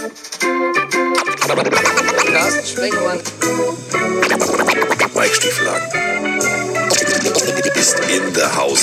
Carsten Sprengemann. Mike Stieflagen ist in the house.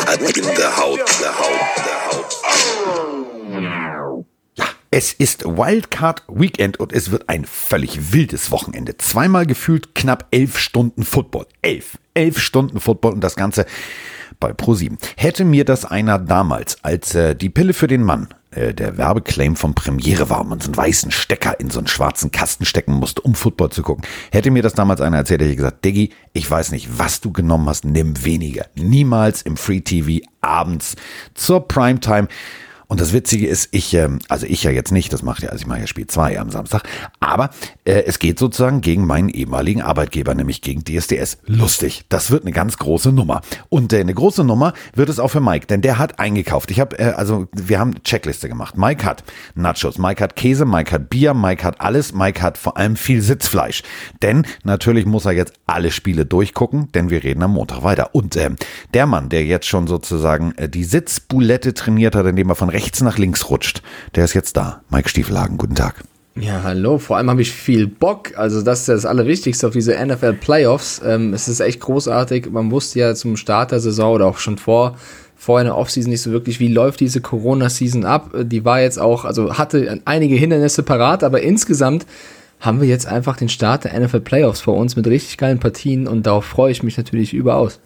Ja, es ist Wildcard Weekend und es wird ein völlig wildes Wochenende. Zweimal gefühlt knapp 11 Stunden Football. 11 Stunden Football und das Ganze bei ProSieben. Hätte mir das einer damals, als die Pille für den Mann, der Werbeclaim von Premiere war, und man so einen weißen Stecker in so einen schwarzen Kasten stecken musste, um Football zu gucken. Hätte mir das damals einer erzählt, hätte ich gesagt, Diggi, ich weiß nicht, was du genommen hast, nimm weniger. Niemals im Free TV abends zur Primetime. Und das Witzige ist, ich ja jetzt nicht, ich mache ja Spiel 2 am Samstag, aber es geht sozusagen gegen meinen ehemaligen Arbeitgeber, nämlich gegen DSDS. Lustig, das wird eine ganz große Nummer. Und eine große Nummer wird es auch für Mike, denn der hat eingekauft. Wir haben eine Checkliste gemacht. Mike hat Nachos, Mike hat Käse, Mike hat Bier, Mike hat alles, Mike hat vor allem viel Sitzfleisch. Denn natürlich muss er jetzt alle Spiele durchgucken, denn wir reden am Montag weiter. Und der Mann, der jetzt schon sozusagen die Sitzbulette trainiert hat, indem er von rechts nach links rutscht, der ist jetzt da. Mike Stieflagen, guten Tag. Ja, hallo. Vor allem habe ich viel Bock. Also das ist das Allerwichtigste auf diese NFL Playoffs. Es ist echt großartig. Man wusste ja zum Start der Saison oder auch schon vorher in der Offseason nicht so wirklich, wie läuft diese Corona-Season ab. Die war jetzt auch, also hatte einige Hindernisse parat, aber insgesamt haben wir jetzt einfach den Start der NFL Playoffs vor uns mit richtig geilen Partien und darauf freue ich mich natürlich überaus.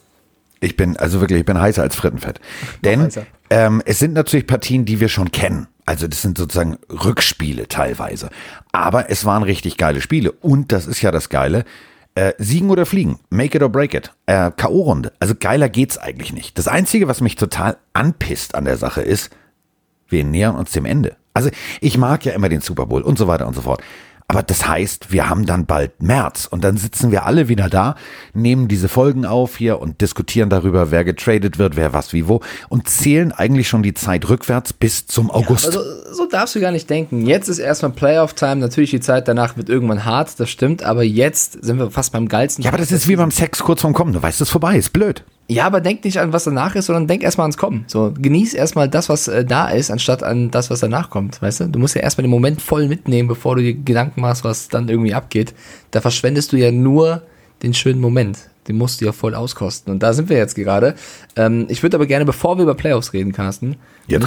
Ich bin heißer als Frittenfett. Denn es sind natürlich Partien, die wir schon kennen. Also das sind sozusagen Rückspiele teilweise. Aber es waren richtig geile Spiele. Und das ist ja das Geile. Siegen oder fliegen. Make it or break it. K.O.-Runde. Also geiler geht's eigentlich nicht. Das Einzige, was mich total anpisst an der Sache ist, wir nähern uns dem Ende. Also ich mag ja immer den Super Bowl und so weiter und so fort. Aber das heißt, wir haben dann bald März und dann sitzen wir alle wieder da, nehmen diese Folgen auf hier und diskutieren darüber, wer getradet wird, wer was wie wo und zählen eigentlich schon die Zeit rückwärts bis zum August. Ja, also so darfst du gar nicht denken. Jetzt ist erstmal Playoff-Time, natürlich die Zeit danach wird irgendwann hart, das stimmt, aber jetzt sind wir fast beim geilsten. Ja, aber das ist wie beim Sex kurz vorm Kommen, du weißt, es ist vorbei, ist blöd. Ja, aber denk nicht an, was danach ist, sondern denk erstmal ans Kommen. So, genieß erstmal das, was da ist, anstatt an das, was danach kommt, weißt du? Du musst ja erstmal den Moment voll mitnehmen, bevor du dir Gedanken machst, was dann irgendwie abgeht. Da verschwendest du ja nur den schönen Moment. Den musst du ja voll auskosten. Und da sind wir jetzt gerade. Ich würde aber gerne, bevor wir über Playoffs reden, Carsten,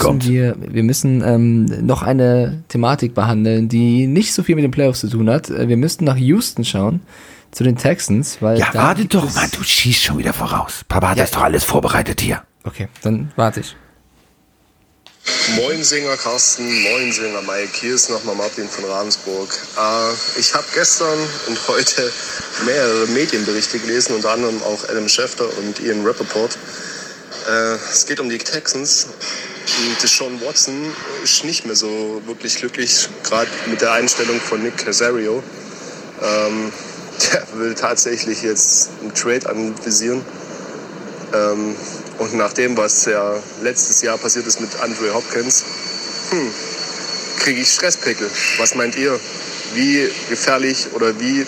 wir müssen noch eine Thematik behandeln, die nicht so viel mit den Playoffs zu tun hat. Wir müssten nach Houston schauen. Zu den Texans, weil. Ja, warte doch mal, du schießt schon wieder voraus. Papa hat das doch alles vorbereitet hier. Okay, dann warte ich. Moin Singer Carsten, moin Singer Mike, hier ist nochmal Martin von Ravensburg. Ich habe gestern und heute mehrere Medienberichte gelesen, unter anderem auch Adam Schefter und Ian Rappaport. Es geht um die Texans. Und Deshaun Watson ist nicht mehr so wirklich glücklich, gerade mit der Einstellung von Nick Caserio. Der will tatsächlich jetzt einen Trade anvisieren. Und nach dem, was ja letztes Jahr passiert ist mit Andre Hopkins, kriege ich Stresspickel. Was meint ihr? Wie gefährlich oder wie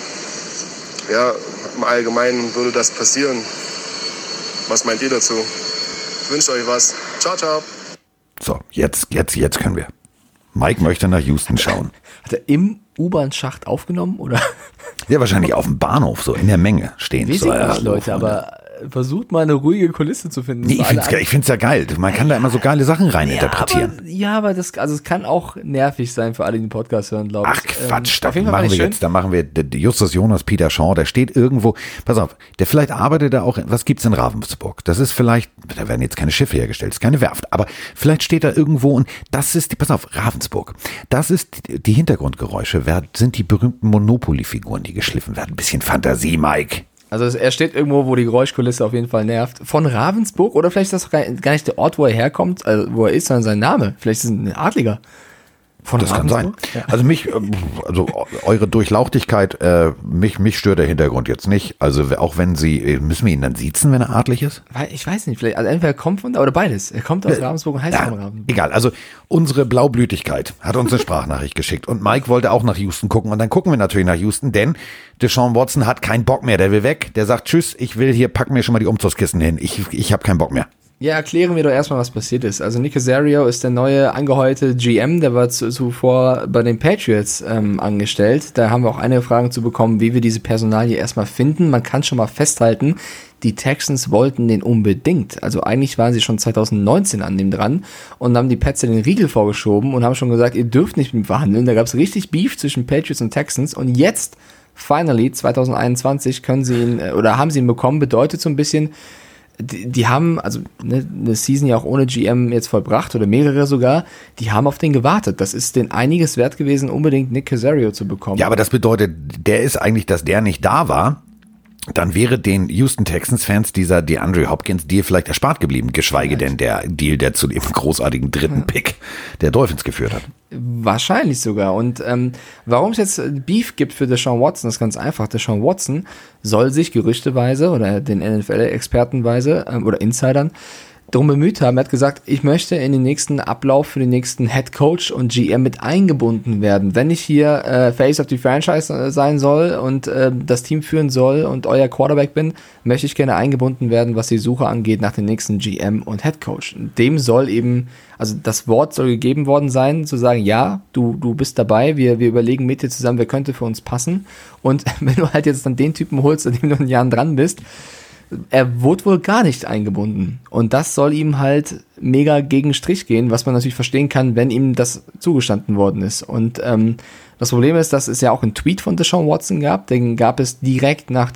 im Allgemeinen würde das passieren? Was meint ihr dazu? Ich wünsche euch was. Ciao, ciao. So, jetzt können wir. Mike möchte nach Houston schauen. Hat er im U-Bahn-Schacht aufgenommen, oder? Ja, wahrscheinlich auf dem Bahnhof, so in der Menge stehen. Wir sehen nicht, Leute, aber versucht mal eine ruhige Kulisse zu finden. Nee, ich find's ja geil. Man kann da immer so geile Sachen reininterpretieren. Aber es kann auch nervig sein für alle, die den Podcast hören, glaube ich. Ach Quatsch, da machen wir Justus Jonas Peter Shaw, der steht irgendwo, pass auf, der vielleicht arbeitet da auch, was gibt's in Ravensburg? Das ist vielleicht, da werden jetzt keine Schiffe hergestellt, das ist keine Werft, aber vielleicht steht da irgendwo und das ist, pass auf, Ravensburg, das ist die Hintergrundgeräusche, sind die berühmten Monopoly-Figuren, die geschliffen werden. Ein bisschen Fantasie, Mike. Also er steht irgendwo, wo die Geräuschkulisse auf jeden Fall nervt. Von Ravensburg oder vielleicht ist das gar nicht der Ort, wo er herkommt, also wo er ist, sondern sein Name. Vielleicht ist es ein Adliger. Das kann sein. Ja. Also eure Durchlauchtigkeit, mich stört der Hintergrund jetzt nicht. Also auch wenn müssen wir ihn dann siezen, wenn er adlig ist? Ich weiß nicht, vielleicht, also entweder er kommt oder beides. Er kommt aus Ravensburg und heißt von Ravensburg. Egal, also unsere Blaublütigkeit hat uns eine Sprachnachricht geschickt und Mike wollte auch nach Houston gucken und dann gucken wir natürlich nach Houston, denn Deshaun Watson hat keinen Bock mehr, der will weg, der sagt tschüss, pack mir schon mal die Umzugskissen hin, ich habe keinen Bock mehr. Ja, erklären wir doch erstmal, was passiert ist. Also Nick Caserio ist der neue angeheuerte GM, der war zuvor bei den Patriots angestellt. Da haben wir auch einige Fragen zu bekommen, wie wir diese Personalie erstmal finden. Man kann schon mal festhalten, die Texans wollten den unbedingt. Also eigentlich waren sie schon 2019 an dem dran und haben die Pats den Riegel vorgeschoben und haben schon gesagt, ihr dürft nicht mit ihm verhandeln. Da gab es richtig Beef zwischen Patriots und Texans und jetzt, finally, 2021, können sie ihn, oder haben sie ihn bekommen, bedeutet so ein bisschen, die haben, also eine Season ja auch ohne GM jetzt vollbracht oder mehrere sogar, die haben auf den gewartet. Das ist denen einiges wert gewesen, unbedingt Nick Caserio zu bekommen. Ja, aber das bedeutet, der ist eigentlich, dass der nicht da war, dann wäre den Houston Texans-Fans dieser DeAndre Hopkins-Deal vielleicht erspart geblieben, geschweige denn der Deal, der zu dem großartigen dritten Pick der Dolphins geführt hat. Wahrscheinlich sogar. Und warum es jetzt Beef gibt für Deshaun Watson, ist ganz einfach. Deshaun Watson soll sich gerüchteweise oder den NFL-Expertenweise oder Insidern darum bemüht haben. Er hat gesagt, ich möchte in den nächsten Ablauf für den nächsten Head Coach und GM mit eingebunden werden. Wenn ich hier Face of the Franchise sein soll und das Team führen soll und euer Quarterback bin, möchte ich gerne eingebunden werden, was die Suche angeht nach dem nächsten GM und Head Coach. Dem soll eben, also das Wort soll gegeben worden sein, zu sagen, ja, du bist dabei, wir überlegen mit dir zusammen, wer könnte für uns passen. Und wenn du halt jetzt dann den Typen holst, an dem du in Jahren dran bist, er wurde wohl gar nicht eingebunden. Und das soll ihm halt mega gegen Strich gehen, was man natürlich verstehen kann, wenn ihm das zugestanden worden ist. Und das Problem ist, dass es ja auch einen Tweet von Deshaun Watson gab. Den gab es direkt nach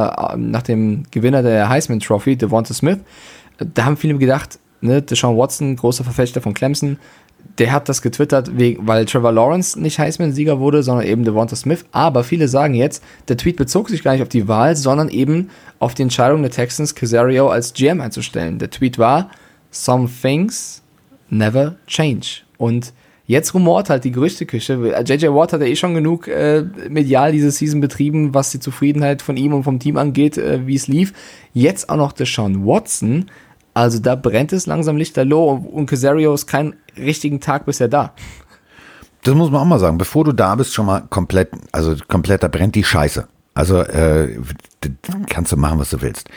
dem Gewinner der Heisman Trophy, Devonta Smith. Da haben viele gedacht, ne, Deshaun Watson, großer Verfechter von Clemson, der hat das getwittert, weil Trevor Lawrence nicht Heisman-Sieger wurde, sondern eben Devonta Smith. Aber viele sagen jetzt, der Tweet bezog sich gar nicht auf die Wahl, sondern eben auf die Entscheidung der Texans, Caserio als GM einzustellen. Der Tweet war, some things never change. Und jetzt rumort halt die Gerüchteküche. J.J. Watt hat ja schon genug medial diese Season betrieben, was die Zufriedenheit von ihm und vom Team angeht, wie es lief. Jetzt auch noch Deshaun Watson. Also da brennt es langsam lichterloh und Caserio ist keinen richtigen Tag bisher da. Das muss man auch mal sagen. Bevor du da bist, schon mal komplett, da brennt die Scheiße. Also kannst du machen, was du willst.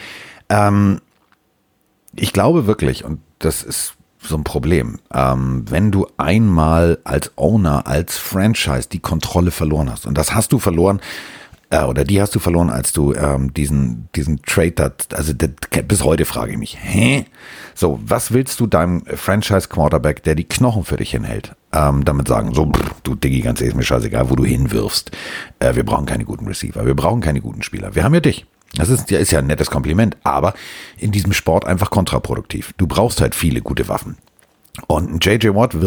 Ich glaube wirklich, und das ist so ein Problem, wenn du einmal als Owner, als Franchise die Kontrolle verloren hast, und das hast du verloren, oder die hast du verloren, als du diesen Trade, bis heute frage ich mich, so, was willst du deinem Franchise-Quarterback, der die Knochen für dich hinhält, damit sagen, so, du Diggi, ganz ehrlich, ist mir scheißegal, wo du hinwirfst, wir brauchen keine guten Receiver, wir brauchen keine guten Spieler, wir haben ja dich. Das ist ja ein nettes Kompliment, aber in diesem Sport einfach kontraproduktiv. Du brauchst halt viele gute Waffen. Und J.J. Watt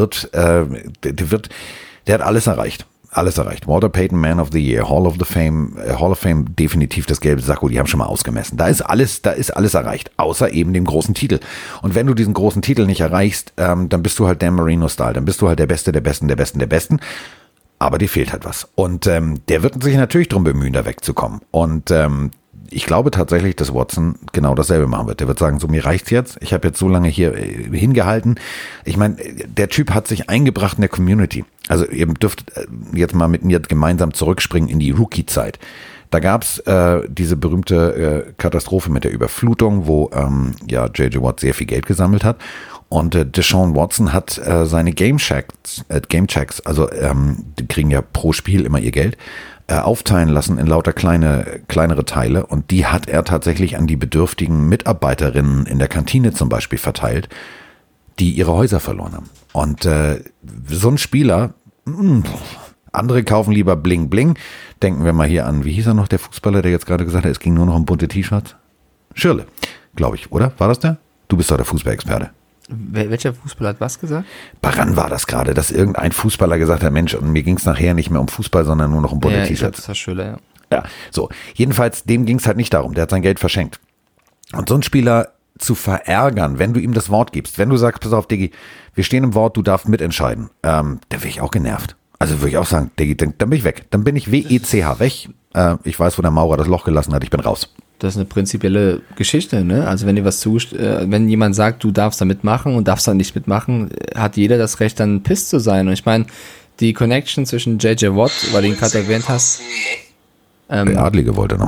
der hat alles erreicht. Alles erreicht. Walter Payton, Man of the Year, Hall of Fame, definitiv das gelbe Sakko, die haben schon mal ausgemessen. Da ist alles erreicht, außer eben dem großen Titel. Und wenn du diesen großen Titel nicht erreichst, dann bist du halt Dan Marino-Style, dann bist du halt der Beste, der Besten, der Besten, der Besten. Aber dir fehlt halt was. Und der wird sich natürlich drum bemühen, da wegzukommen. Und ich glaube tatsächlich, dass Watson genau dasselbe machen wird. Der wird sagen, so, mir reicht's jetzt. Ich habe jetzt so lange hier hingehalten. Ich meine, der Typ hat sich eingebracht in der Community. Also ihr dürft jetzt mal mit mir gemeinsam zurückspringen in die Rookie-Zeit. Da gab's diese berühmte Katastrophe mit der Überflutung, wo J.J. Watt sehr viel Geld gesammelt hat. Und Deshaun Watson hat seine Gamechecks, also die kriegen ja pro Spiel immer ihr Geld, aufteilen lassen in lauter kleinere Teile, und die hat er tatsächlich an die bedürftigen Mitarbeiterinnen in der Kantine zum Beispiel verteilt, die ihre Häuser verloren haben. Und so ein Spieler, andere kaufen lieber Bling Bling. Denken wir mal hier an, wie hieß er noch, der Fußballer, der jetzt gerade gesagt hat, es ging nur noch um bunte T-Shirts? Schirle, glaube ich, oder? War das der? Du bist doch der Fußballexperte. Welcher Fußballer hat was gesagt? Baran war das gerade, dass irgendein Fußballer gesagt hat, Mensch, und mir ging es nachher nicht mehr um Fußball, sondern nur noch um bunte T-Shirts. Ich glaub, das war Schüller, ja. Ja, so. Jedenfalls, dem ging es halt nicht darum. Der hat sein Geld verschenkt. Und so einen Spieler zu verärgern, wenn du ihm das Wort gibst, wenn du sagst, pass auf, Diggi, wir stehen im Wort, du darfst mitentscheiden, da wäre ich auch genervt. Also würde ich auch sagen, Diggi, dann bin ich weg. Dann bin ich WECH weg. Ich weiß, wo der Maurer das Loch gelassen hat, ich bin raus. Das ist eine prinzipielle Geschichte, ne? Also wenn dir wenn jemand sagt, du darfst da mitmachen und darfst da nicht mitmachen, hat jeder das Recht, dann piss zu sein. Und ich meine, die Connection zwischen J.J. Watt, weil du ihn gerade erwähnt hast, der Adlige wollte nochmal.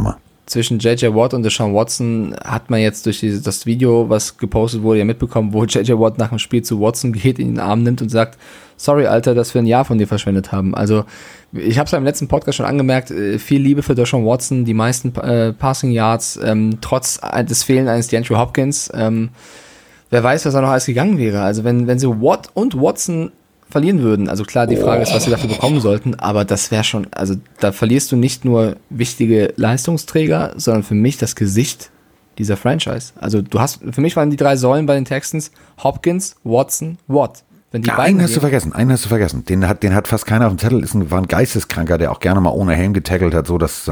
zwischen J.J. Watt und Deshaun Watson hat man jetzt durch das Video, was gepostet wurde, ja mitbekommen, wo J.J. Watt nach dem Spiel zu Watson geht, ihn in den Arm nimmt und sagt, sorry, Alter, dass wir ein Jahr von dir verschwendet haben. Also ich habe es im letzten Podcast schon angemerkt, viel Liebe für Deshaun Watson, die meisten Passing Yards, trotz des Fehlens eines DeAndre Hopkins. Wer weiß, was da noch alles gegangen wäre. Also wenn sie Watt und Watson verlieren würden, also klar, die Frage ist, was sie dafür bekommen sollten, aber das wäre schon, also da verlierst du nicht nur wichtige Leistungsträger, sondern für mich das Gesicht dieser Franchise. Also für mich waren die 3 Säulen bei den Texans Hopkins, Watson, Watt. Wenn die einen hast du vergessen. Den hat fast keiner auf dem Zettel, war ein Geisteskranker, der auch gerne mal ohne Helm getackelt hat, so dass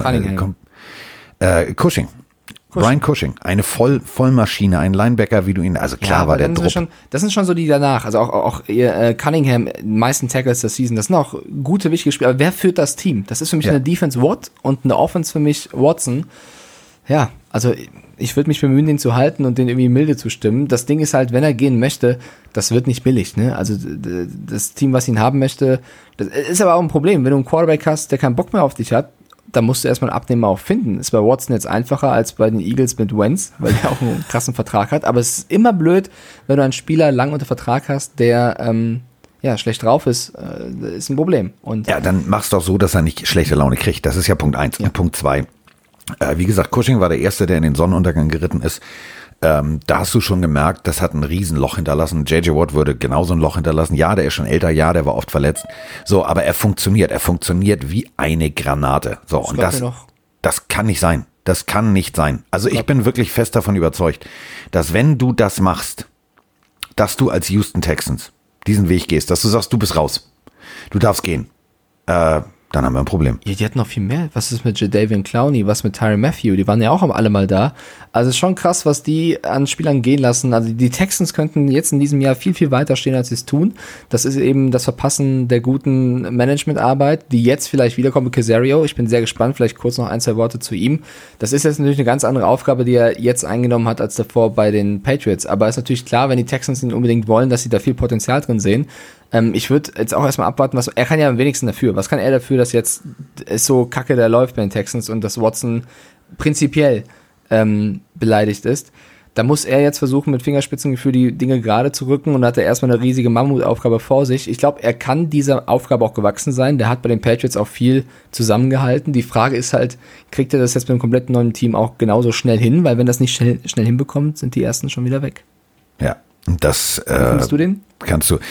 Cushing. Brian Cushing, eine Vollmaschine, ein Linebacker, wie du ihn, also klar war der Druck. Das sind schon so die danach, also auch Cunningham, die meisten Tackles der Season, das sind auch gute, wichtige Spieler, aber wer führt das Team? Das ist für mich eine Defense Watt und eine Offense für mich Watson. Ja, also ich würde mich bemühen, den zu halten und den irgendwie milde zu stimmen. Das Ding ist halt, wenn er gehen möchte, das wird nicht billig, ne? Also das Team, was ihn haben möchte, das ist aber auch ein Problem. Wenn du einen Quarterback hast, der keinen Bock mehr auf dich hat, da musst du erstmal einen Abnehmer auch finden. Ist bei Watson jetzt einfacher als bei den Eagles mit Wentz, weil der auch einen krassen Vertrag hat. Aber es ist immer blöd, wenn du einen Spieler lang unter Vertrag hast, der schlecht drauf ist ein Problem. Und ja, dann mach's doch so, dass er nicht schlechte Laune kriegt. Das ist ja Punkt 1. Ja. Und Punkt 2. Wie gesagt, Cushing war der Erste, der in den Sonnenuntergang geritten ist. Da hast du schon gemerkt, das hat ein Riesenloch hinterlassen. J.J. Watt würde genauso ein Loch hinterlassen. Ja, der ist schon älter, ja, der war oft verletzt. So, aber er funktioniert wie eine Granate. So, und das kann nicht sein. Das kann nicht sein. Also ich bin wirklich fest davon überzeugt, dass wenn du das machst, dass du als Houston Texans diesen Weg gehst, dass du sagst, du bist raus. Du darfst gehen. Dann haben wir ein Problem. Ja, die hatten noch viel mehr. Was ist mit Jadeveon Clowney? Was mit Tyrann Mathieu? Die waren ja auch alle mal da. Also es ist schon krass, was die an Spielern gehen lassen. Also die Texans könnten jetzt in diesem Jahr viel, viel weiter stehen, als sie es tun. Das ist eben das Verpassen der guten Managementarbeit, die jetzt vielleicht wiederkommt mit Caserio. Ich bin sehr gespannt. Vielleicht kurz noch 1, 2 Worte zu ihm. Das ist jetzt natürlich eine ganz andere Aufgabe, die er jetzt eingenommen hat, als davor bei den Patriots. Aber ist natürlich klar, wenn die Texans ihn unbedingt wollen, dass sie da viel Potenzial drin sehen. Ich würde jetzt auch erstmal abwarten, er kann ja am wenigsten dafür. Was kann er dafür, dass jetzt es so kacke da läuft bei den Texans und dass Watson prinzipiell beleidigt ist? Da muss er jetzt versuchen, mit Fingerspitzengefühl die Dinge gerade zu rücken und hat er erstmal eine riesige Mammutaufgabe vor sich. Ich glaube, er kann dieser Aufgabe auch gewachsen sein. Der hat bei den Patriots auch viel zusammengehalten. Die Frage ist halt, kriegt er das jetzt mit einem kompletten neuen Team auch genauso schnell hin? Weil wenn das nicht schnell hinbekommt, sind die ersten schon wieder weg. Ja, das findest du den? Kannst du.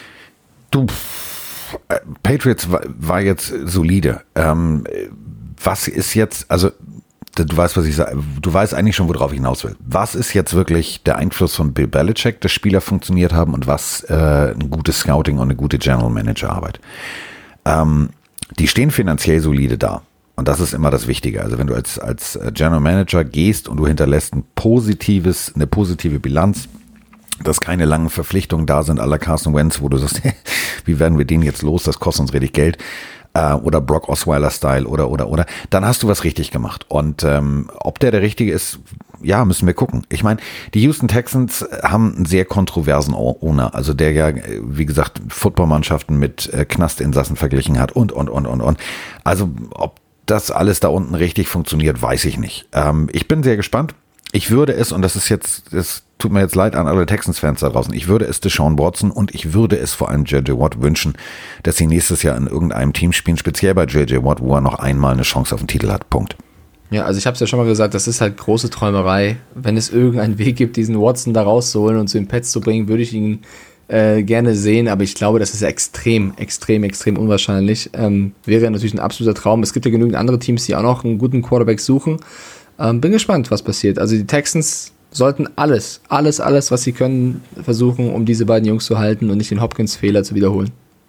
Patriots war jetzt solide. Was ist jetzt, also du weißt, was ich sage, du weißt eigentlich schon, worauf ich hinaus will. Was ist jetzt wirklich der Einfluss von Bill Belichick, dass Spieler funktioniert haben und was ein gutes Scouting und eine gute General Manager Arbeit? Die stehen finanziell solide da. Und das ist immer das Wichtige. Also wenn du als General Manager gehst und du hinterlässt eine positive Bilanz, dass keine langen Verpflichtungen da sind, à la Carson Wentz, wo du sagst, wie werden wir den jetzt los, das kostet uns richtig Geld, oder Brock Osweiler-Style oder, dann hast du was richtig gemacht. Und ob der Richtige ist, ja, müssen wir gucken. Ich meine, die Houston Texans haben einen sehr kontroversen Owner, also der ja, wie gesagt, Footballmannschaften mit Knastinsassen verglichen hat und. Also ob das alles da unten richtig funktioniert, weiß ich nicht. Ich bin sehr gespannt. Ich würde es, und das tut mir jetzt leid an alle Texans-Fans da draußen, ich würde es Deshaun Watson und ich würde es vor allem J.J. Watt wünschen, dass sie nächstes Jahr in irgendeinem Team spielen, speziell bei J.J. Watt, wo er noch einmal eine Chance auf den Titel hat. Punkt. Ja, also ich habe es ja schon mal gesagt, das ist halt große Träumerei. Wenn es irgendeinen Weg gibt, diesen Watson da rauszuholen und zu den Pets zu bringen, würde ich ihn gerne sehen, aber ich glaube, das ist extrem unwahrscheinlich. Wäre natürlich ein absoluter Traum. Es gibt ja genügend andere Teams, die auch noch einen guten Quarterback suchen. Bin gespannt, was passiert. Also die Texans sollten alles, was sie können, versuchen, um diese beiden Jungs zu halten und nicht den Hopkins-Fehler zu wiederholen.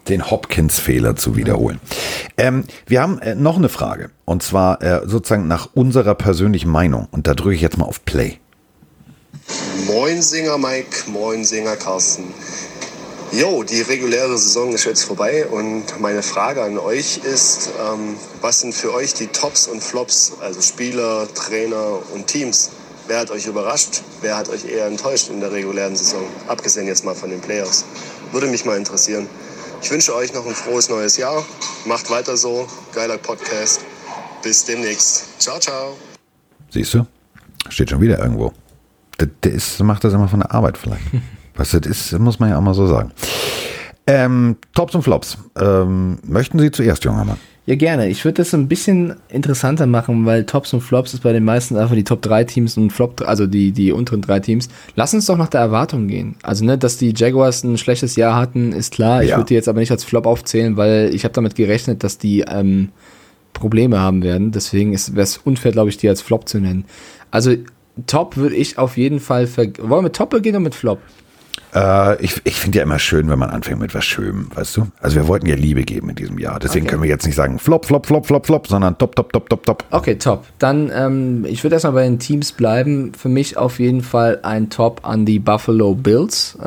Wir haben noch eine Frage. Und zwar sozusagen nach unserer persönlichen Meinung. Und da drücke ich jetzt mal auf Play. Moin Singer Mike, moin Singer Carsten. Jo, die reguläre Saison ist jetzt vorbei und meine Frage an euch ist, was sind für euch die Tops und Flops, also Spieler, Trainer und Teams? Wer hat euch überrascht? Wer hat euch eher enttäuscht in der regulären Saison? Abgesehen jetzt mal von den Playoffs. Würde mich mal interessieren. Ich wünsche euch noch ein frohes neues Jahr. Macht weiter so. Geiler Podcast. Bis demnächst. Ciao, ciao. Siehst du? Steht schon wieder irgendwo. Macht das immer von der Arbeit vielleicht. Was das ist, muss man ja auch mal so sagen. Tops und Flops. Möchten Sie zuerst, junger Mann? Ja, gerne. Ich würde das ein bisschen interessanter machen, weil Tops und Flops ist bei den meisten einfach die Top 3 Teams und Flop, also die unteren 3 Teams. Lass uns doch nach der Erwartung gehen. Also, ne, dass die Jaguars ein schlechtes Jahr hatten, ist klar. Ich würde die jetzt aber nicht als Flop aufzählen, weil ich habe damit gerechnet, dass die Probleme haben werden. Deswegen wäre es unfair, glaube ich, die als Flop zu nennen. Also, Top würde ich auf jeden Fall wollen wir mit Top beginnen oder mit Flop? Ich finde ja immer schön, wenn man anfängt mit was Schönem, weißt du? Also wir wollten ja Liebe geben in diesem Jahr. Deswegen können wir jetzt nicht sagen Flop, Flop, Flop, Flop, Flop, sondern Top, Top, Top, Top, Top. Okay, Top. Dann, ich würde erstmal bei den Teams bleiben. Für mich auf jeden Fall ein Top an die Buffalo Bills,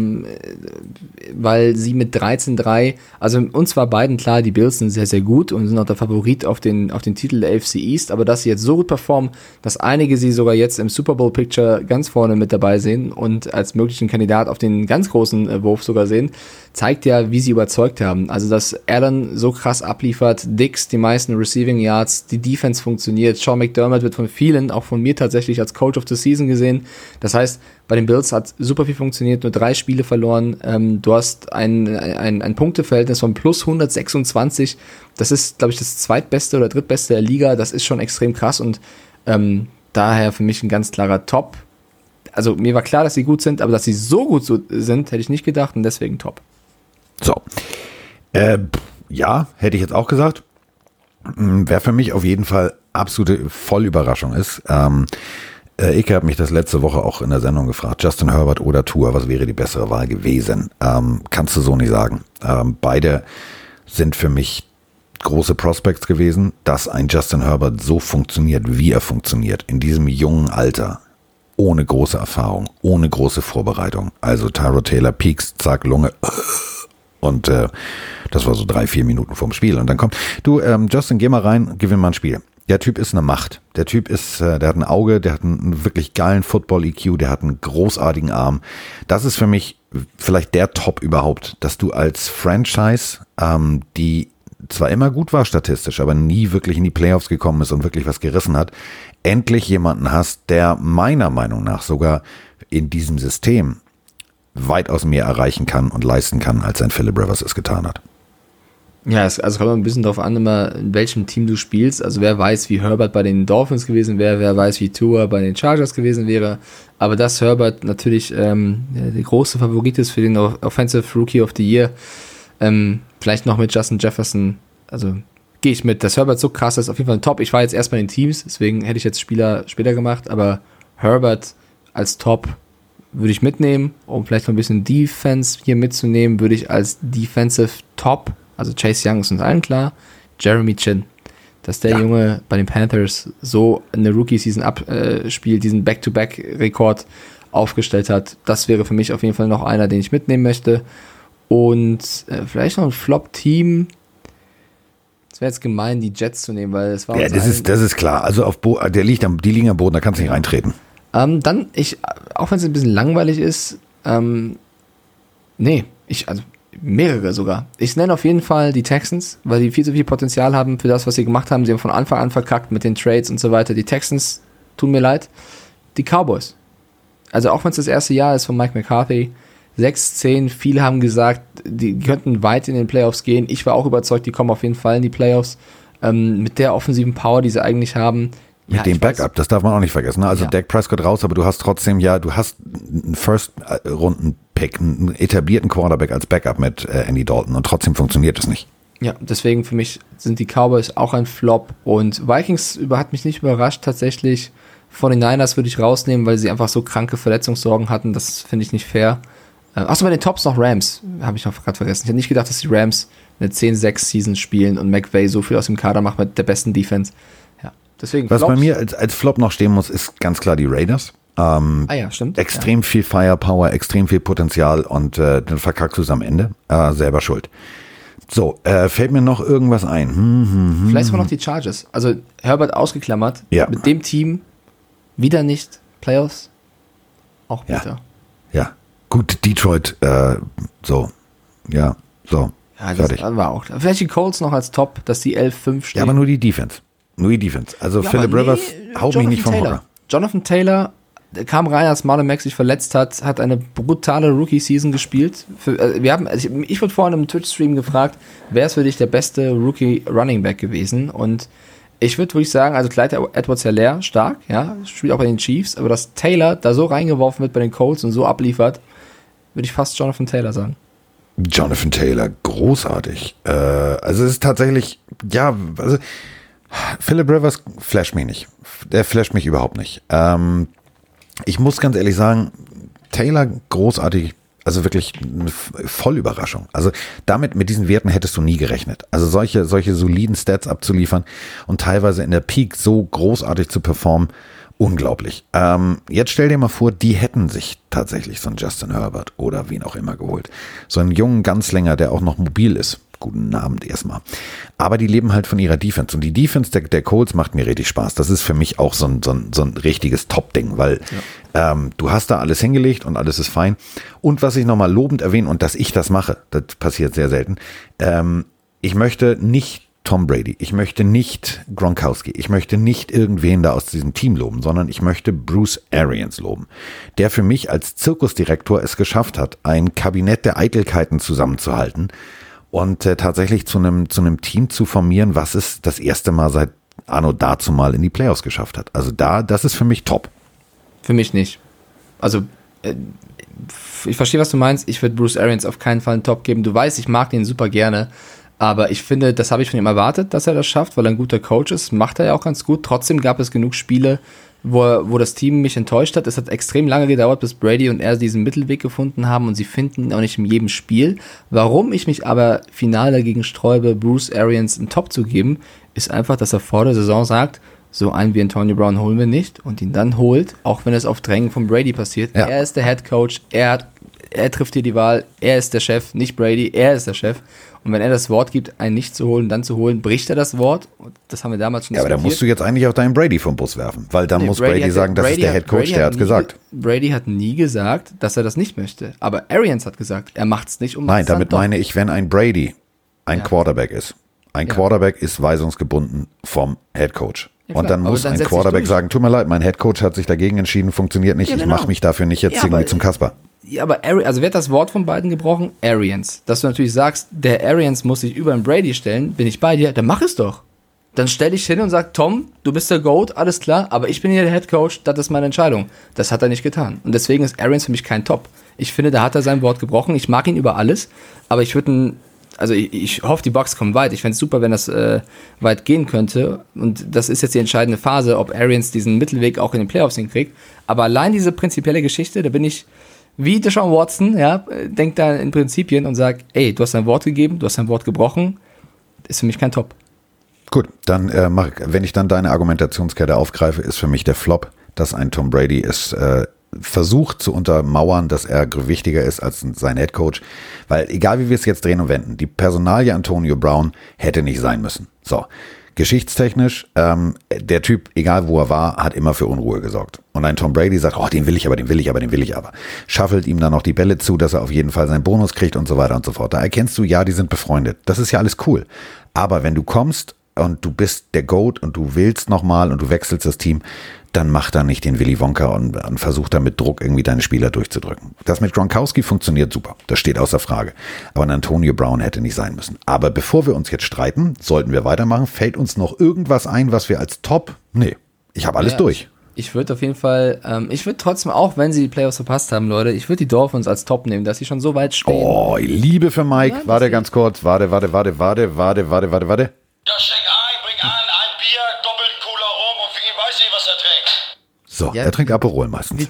weil sie mit 13-3, also uns war beiden klar, die Bills sind sehr, sehr gut und sind auch der Favorit auf den Titel der AFC East, aber dass sie jetzt so gut performen, dass einige sie sogar jetzt im Super Bowl Picture ganz vorne mit dabei sehen und als möglichen Kandidat auf den ganz großen Wurf sogar sehen, zeigt ja, wie sie überzeugt haben. Also, dass Allen so krass abliefert, Dix die meisten Receiving Yards, die Defense funktioniert, Sean McDermott wird von vielen, auch von mir tatsächlich als Coach of the Season gesehen. Das heißt, bei den Bills hat super viel funktioniert, nur 3 Spiele verloren. Du hast ein Punkteverhältnis von plus 126. Das ist, glaube ich, das zweitbeste oder drittbeste der Liga. Das ist schon extrem krass und daher für mich ein ganz klarer Top. Also mir war klar, dass sie gut sind, aber dass sie so gut sind, hätte ich nicht gedacht und deswegen Top. So. Ja, hätte ich jetzt auch gesagt. Wer für mich auf jeden Fall absolute Vollüberraschung ist. Ike hat mich das letzte Woche auch in der Sendung gefragt, Justin Herbert oder Tua, was wäre die bessere Wahl gewesen? Kannst du so nicht sagen. Beide sind für mich große Prospects gewesen, dass ein Justin Herbert so funktioniert, wie er funktioniert, in diesem jungen Alter. Ohne große Erfahrung, ohne große Vorbereitung. Also Tyrod Taylor piekst, zack, Lunge. Und das war so 3-4 Minuten vorm Spiel. Und dann kommt, Justin, geh mal rein, gewinn mal ein Spiel. Der Typ ist eine Macht. Der Typ ist, der hat ein Auge, der hat einen wirklich geilen Football-EQ, der hat einen großartigen Arm. Das ist für mich vielleicht der Top überhaupt, dass du als Franchise, die zwar immer gut war statistisch, aber nie wirklich in die Playoffs gekommen ist und wirklich was gerissen hat, endlich jemanden hast, der meiner Meinung nach sogar in diesem System weitaus mehr erreichen kann und leisten kann, als ein Philip Rivers es getan hat. Ja, also kommt ein bisschen drauf an, immer in welchem Team du spielst. Also wer weiß, wie Herbert bei den Dolphins gewesen wäre, wer weiß, wie Tua bei den Chargers gewesen wäre. Aber dass Herbert natürlich der große Favorit ist für den Offensive Rookie of the Year, vielleicht noch mit Justin Jefferson, also gehe ich mit, dass Herbert so krass ist, auf jeden Fall ein Top. Ich war jetzt erst bei den Teams, deswegen hätte ich jetzt Spieler später gemacht, aber Herbert als Top würde ich mitnehmen, um vielleicht noch ein bisschen Defense hier mitzunehmen, würde ich als Defensive Top, also Chase Young ist uns allen klar, Jeremy Chin, dass der Junge bei den Panthers so eine Rookie-Season abspielt, diesen Back-to-Back-Rekord aufgestellt hat, das wäre für mich auf jeden Fall noch einer, den ich mitnehmen möchte. Und vielleicht noch ein Flop-Team. Es wäre jetzt gemein, die Jets zu nehmen, weil es war. Ja, das ist klar. Also die liegen am Boden, da kannst du nicht reintreten. Dann, auch wenn es ein bisschen langweilig ist, mehrere sogar. Ich nenne auf jeden Fall die Texans, weil die viel zu viel Potenzial haben für das, was sie gemacht haben. Sie haben von Anfang an verkackt mit den Trades und so weiter. Die Texans tun mir leid. Die Cowboys. Also auch wenn es das erste Jahr ist von Mike McCarthy, 6-10, viele haben gesagt, die könnten weit in den Playoffs gehen. Ich war auch überzeugt, die kommen auf jeden Fall in die Playoffs. Mit der offensiven Power, die sie eigentlich haben. Mit dem Backup, das darf man auch nicht vergessen. Ne? Also Dak Prescott raus, aber du hast trotzdem, du hast einen First-Runden-Pick, einen etablierten Quarterback als Backup mit Andy Dalton und trotzdem funktioniert es nicht. Ja, deswegen für mich sind die Cowboys auch ein Flop und Vikings hat mich nicht überrascht tatsächlich. 49ers würde ich rausnehmen, weil sie einfach so kranke Verletzungssorgen hatten, das finde ich nicht fair. Achso, bei den Tops noch Rams, habe ich noch gerade vergessen. Ich hätte nicht gedacht, dass die Rams eine 10-6-Season spielen und McVay so viel aus dem Kader macht mit der besten Defense. Ja, deswegen was Flops. Bei mir als Flop noch stehen muss, ist ganz klar die Raiders. Stimmt. Extrem viel Firepower, extrem viel Potenzial und dann verkackst du es am Ende. Selber schuld. So, fällt mir noch irgendwas ein? Vielleicht sogar noch die Chargers. Also Herbert ausgeklammert. Ja. Mit dem Team wieder nicht Playoffs. Auch bitter. Ja. Gut, Detroit, so. Ja, das war auch. Vielleicht die Colts noch als Top, dass die 11-5 stehen. Ja, aber nur die Defense. Nur die Defense. Also Ja, Philip aber Rivers haut mich nicht vom Taylor. Hocker. Jonathan Taylor kam rein, als Marlon Mack sich verletzt hat eine brutale Rookie-Season gespielt. Ich wurde vorhin im Twitch-Stream gefragt, wer ist für dich der beste Rookie-Running-Back gewesen? Und ich würde wirklich sagen, also Clyde Edwards-Helaire, stark, ja, spielt auch bei den Chiefs, aber dass Taylor da so reingeworfen wird bei den Colts und so abliefert, würde ich fast Jonathan Taylor sagen. Jonathan Taylor, großartig. Also es ist tatsächlich, ja, also Philip Rivers flasht mich nicht. Der flasht mich überhaupt nicht. Ich muss ganz ehrlich sagen, Taylor großartig, also wirklich eine Vollüberraschung. Also mit diesen Werten hättest du nie gerechnet. Also solche soliden Stats abzuliefern und teilweise in der Peak so großartig zu performen, unglaublich. Jetzt stell dir mal vor, die hätten sich tatsächlich so einen Justin Herbert oder wen auch immer geholt. So einen jungen Ganzlänger, der auch noch mobil ist. Guten Abend erstmal. Aber die leben halt von ihrer Defense. Und die Defense der Colts macht mir richtig Spaß. Das ist für mich auch so ein richtiges Top-Ding, weil du hast da alles hingelegt und alles ist fein. Und was ich nochmal lobend erwähne und dass ich das mache, das passiert sehr selten, ich möchte nicht Tom Brady, ich möchte nicht Gronkowski, ich möchte nicht irgendwen da aus diesem Team loben, sondern ich möchte Bruce Arians loben, der für mich als Zirkusdirektor es geschafft hat, ein Kabinett der Eitelkeiten zusammenzuhalten und tatsächlich zu einem Team zu formieren, was es das erste Mal seit Anno dazumal in die Playoffs geschafft hat. Also das ist für mich top. Für mich nicht. Also ich verstehe, was du meinst. Ich würde Bruce Arians auf keinen Fall einen Top geben. Du weißt, ich mag den super gerne. Aber ich finde, das habe ich von ihm erwartet, dass er das schafft, weil er ein guter Coach ist. Macht er ja auch ganz gut. Trotzdem gab es genug Spiele, wo das Team mich enttäuscht hat. Es hat extrem lange gedauert, bis Brady und er diesen Mittelweg gefunden haben und sie finden ihn auch nicht in jedem Spiel. Warum ich mich aber final dagegen sträube, Bruce Arians einen Top zu geben, ist einfach, dass er vor der Saison sagt, so einen wie Antonio Brown holen wir nicht und ihn dann holt, auch wenn es auf Drängen von Brady passiert. Ja. Er ist der Head Coach, er trifft hier die Wahl, er ist der Chef, nicht Brady, er ist der Chef. Und wenn er das Wort gibt, einen nicht zu holen, dann zu holen, bricht er das Wort. Das haben wir damals schon diskutiert. Ja, aber da musst du jetzt eigentlich auch deinen Brady vom Bus werfen, weil dann muss Brady sagen, das ist der Head Coach, der hat gesagt. Brady hat nie gesagt, dass er das nicht möchte. Aber Arians hat gesagt, er macht es nicht, um Nein, damit meine ich, wenn ein Brady ein Quarterback ist. Ein Quarterback ist weisungsgebunden vom Head Coach. Ja, und dann muss ein Quarterback sagen, tut mir leid, mein Head Coach hat sich dagegen entschieden, funktioniert nicht, ich mache mich dafür nicht jetzt irgendwie zum Kasper. Ja, aber also wer hat das Wort von beiden gebrochen? Arians. Dass du natürlich sagst, der Arians muss sich über den Brady stellen, bin ich bei dir, dann mach es doch. Dann stell dich hin und sag, Tom, du bist der GOAT, alles klar, aber ich bin hier der Head Coach, das ist meine Entscheidung. Das hat er nicht getan. Und deswegen ist Arians für mich kein Top. Ich finde, da hat er sein Wort gebrochen. Ich mag ihn über alles, aber ich würde ich hoffe, die Bucks kommen weit. Ich fände es super, wenn das weit gehen könnte. Und das ist jetzt die entscheidende Phase, ob Arians diesen Mittelweg auch in den Playoffs hinkriegt. Aber allein diese prinzipielle Geschichte, da bin ich wie Deshaun Watson, ja, denkt da in Prinzipien und sagt, ey, du hast dein Wort gegeben, du hast dein Wort gebrochen, ist für mich kein Top. Gut, dann wenn ich dann deine Argumentationskette aufgreife, ist für mich der Flop, dass ein Tom Brady es versucht zu untermauern, dass er wichtiger ist als sein Headcoach, weil egal wie wir es jetzt drehen und wenden, die Personalie Antonio Brown hätte nicht sein müssen. So, geschichtstechnisch, der Typ, egal wo er war, hat immer für Unruhe gesorgt. Und ein Tom Brady sagt, den will ich aber. Schaffelt ihm dann noch die Bälle zu, dass er auf jeden Fall seinen Bonus kriegt und so weiter und so fort. Da erkennst du, ja, die sind befreundet. Das ist ja alles cool. Aber wenn du kommst und du bist der GOAT und du willst nochmal und du wechselst das Team, dann mach da nicht den Willy Wonka und versuch da mit Druck irgendwie deine Spieler durchzudrücken. Das mit Gronkowski funktioniert super, das steht außer Frage. Aber ein Antonio Brown hätte nicht sein müssen. Aber bevor wir uns jetzt streiten, sollten wir weitermachen. Fällt uns noch irgendwas ein, was wir als Top? Nee, ich habe alles durch. Ich würde auf jeden Fall, ich würde trotzdem, auch wenn sie die Playoffs verpasst haben, Leute, ich würde die Dolphins als Top nehmen, dass sie schon so weit stehen. Oh, Liebe für Mike. Ja, warte ganz kurz. Warte. Ja, schenk ein, bring ein Bier, doppelten Cooler rum und für ihn weiß ich, was er trinkt. So, ja, er trinkt Aperol meistens.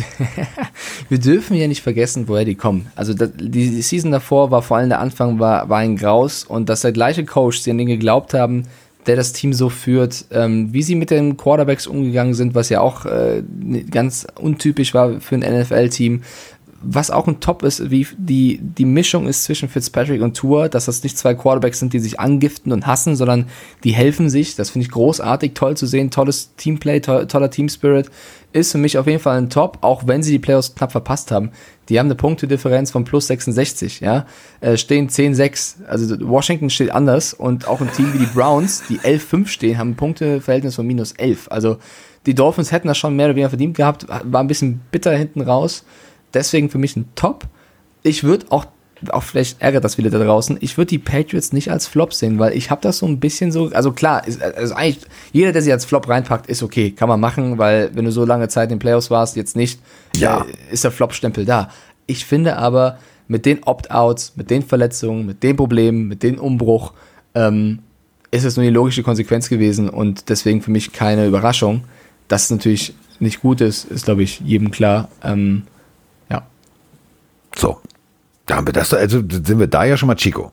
Wir dürfen ja nicht vergessen, woher die kommen. Also die Season davor war vor allem der Anfang war ein Graus und dass der gleiche Coach, die an den geglaubt haben, der das Team so führt, wie sie mit den Quarterbacks umgegangen sind, was ja auch ganz untypisch war für ein NFL-Team, was auch ein Top ist, wie die Mischung ist zwischen Fitzpatrick und Tua, dass das nicht zwei Quarterbacks sind, die sich angiften und hassen, sondern die helfen sich. Das finde ich großartig, toll zu sehen, tolles Teamplay, toller Teamspirit. Ist für mich auf jeden Fall ein Top, auch wenn sie die Playoffs knapp verpasst haben. Die haben eine Punktedifferenz von plus 66, ja, stehen 10-6. Also Washington steht anders und auch ein Team wie die Browns, die 11-5 stehen, haben ein Punkteverhältnis von minus 11. Also die Dolphins hätten das schon mehr oder weniger verdient gehabt, war ein bisschen bitter hinten raus. Deswegen für mich ein Top. Ich würde auch vielleicht ärgert das viele da draußen, ich würde die Patriots nicht als Flop sehen, weil ich habe das so ein bisschen so, also klar, also eigentlich jeder, der sie als Flop reinpackt, ist okay, kann man machen, weil wenn du so lange Zeit in den Playoffs warst, jetzt nicht, ist der Flop-Stempel da. Ich finde aber, mit den Opt-outs, mit den Verletzungen, mit den Problemen, mit dem Umbruch, ist es nur die logische Konsequenz gewesen und deswegen für mich keine Überraschung. Dass es natürlich nicht gut ist, glaube ich, jedem klar. Ja. So. Da haben wir das, also sind wir da ja schon mal Chico.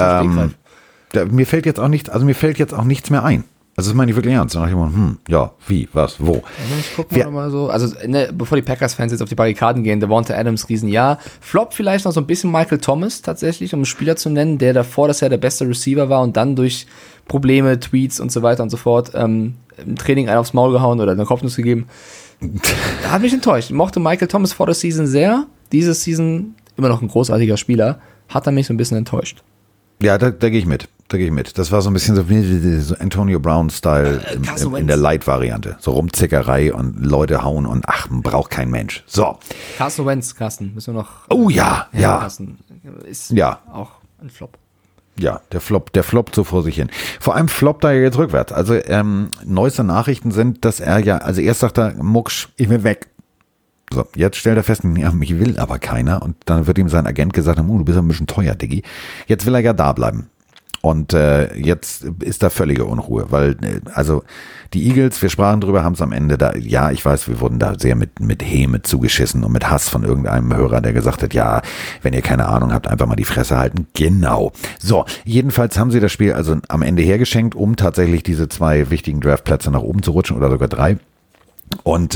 Mir fällt jetzt auch nichts mehr ein. Also das meine ich wirklich ernst. Dann dachte ich mir, ja, wie, was, wo? Also ich guck mal so, also bevor die Packers-Fans jetzt auf die Barrikaden gehen, Davante Adams, Riesenjahr. Flop vielleicht noch so ein bisschen Michael Thomas tatsächlich, um einen Spieler zu nennen, der davor das Jahr der beste Receiver war und dann durch Probleme, Tweets und so weiter und so fort im Training einen aufs Maul gehauen oder eine Kopfnuss gegeben. Hat mich enttäuscht. Ich mochte Michael Thomas vor der Season sehr. Diese Season immer noch ein großartiger Spieler. Hat er mich so ein bisschen enttäuscht. Ja, da gehe ich mit. Das war so ein bisschen so Antonio Brown-Style in der Light-Variante. So Rumzickerei und Leute hauen und braucht kein Mensch. So. Carson Wentz, müssen wir noch. Oh ja. Carson ist auch ein Flop. Ja, der floppt so vor sich hin. Vor allem floppt er jetzt rückwärts. Also neueste Nachrichten sind, dass er erst sagt er, Mucksch, ich will weg. So, jetzt stellt er fest, ja, mich will aber keiner. Und dann wird ihm sein Agent gesagt, du bist ein bisschen teuer, Diggi. Jetzt will er ja da bleiben. Und jetzt ist da völlige Unruhe, weil also die Eagles, wir sprachen drüber, haben es am Ende da, ja, ich weiß, wir wurden da sehr mit Häme zugeschissen und mit Hass von irgendeinem Hörer, der gesagt hat, ja, wenn ihr keine Ahnung habt, einfach mal die Fresse halten. Genau. So, jedenfalls haben sie das Spiel also am Ende hergeschenkt, um tatsächlich diese 2 wichtigen Draftplätze nach oben zu rutschen oder sogar 3. Und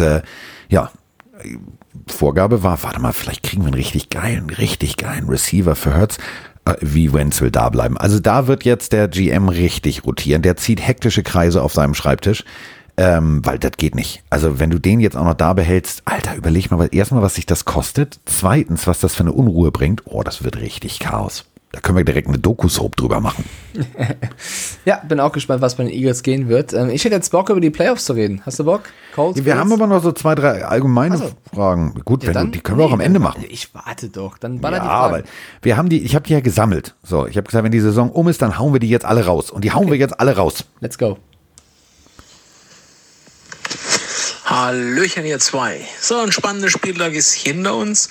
Vorgabe war, warte mal, vielleicht kriegen wir einen richtig geilen Receiver für Hurts. Wie Wentz will da bleiben. Also da wird jetzt der GM richtig rotieren. Der zieht hektische Kreise auf seinem Schreibtisch, weil das geht nicht. Also wenn du den jetzt auch noch da behältst, Alter, überleg mal, erstmal, was sich das kostet. Zweitens, was das für eine Unruhe bringt. Oh, das wird richtig Chaos. Da können wir direkt eine Doku-Soap drüber machen. Ja, bin auch gespannt, was bei den Eagles gehen wird. Ich hätte jetzt Bock, über die Playoffs zu reden. Hast du Bock? Colts, wir haben aber noch so 2, 3 allgemeine Fragen. Gut, ja, die können wir auch am Ende machen. Ich warte doch, dann baller die Fragen. Aber ich habe die ja gesammelt. So, ich habe gesagt, wenn die Saison um ist, dann hauen wir die jetzt alle raus. Und die hauen wir jetzt alle raus. Let's go. Hallöchen, ihr zwei. So, ein spannender Spieltag ist hinter uns.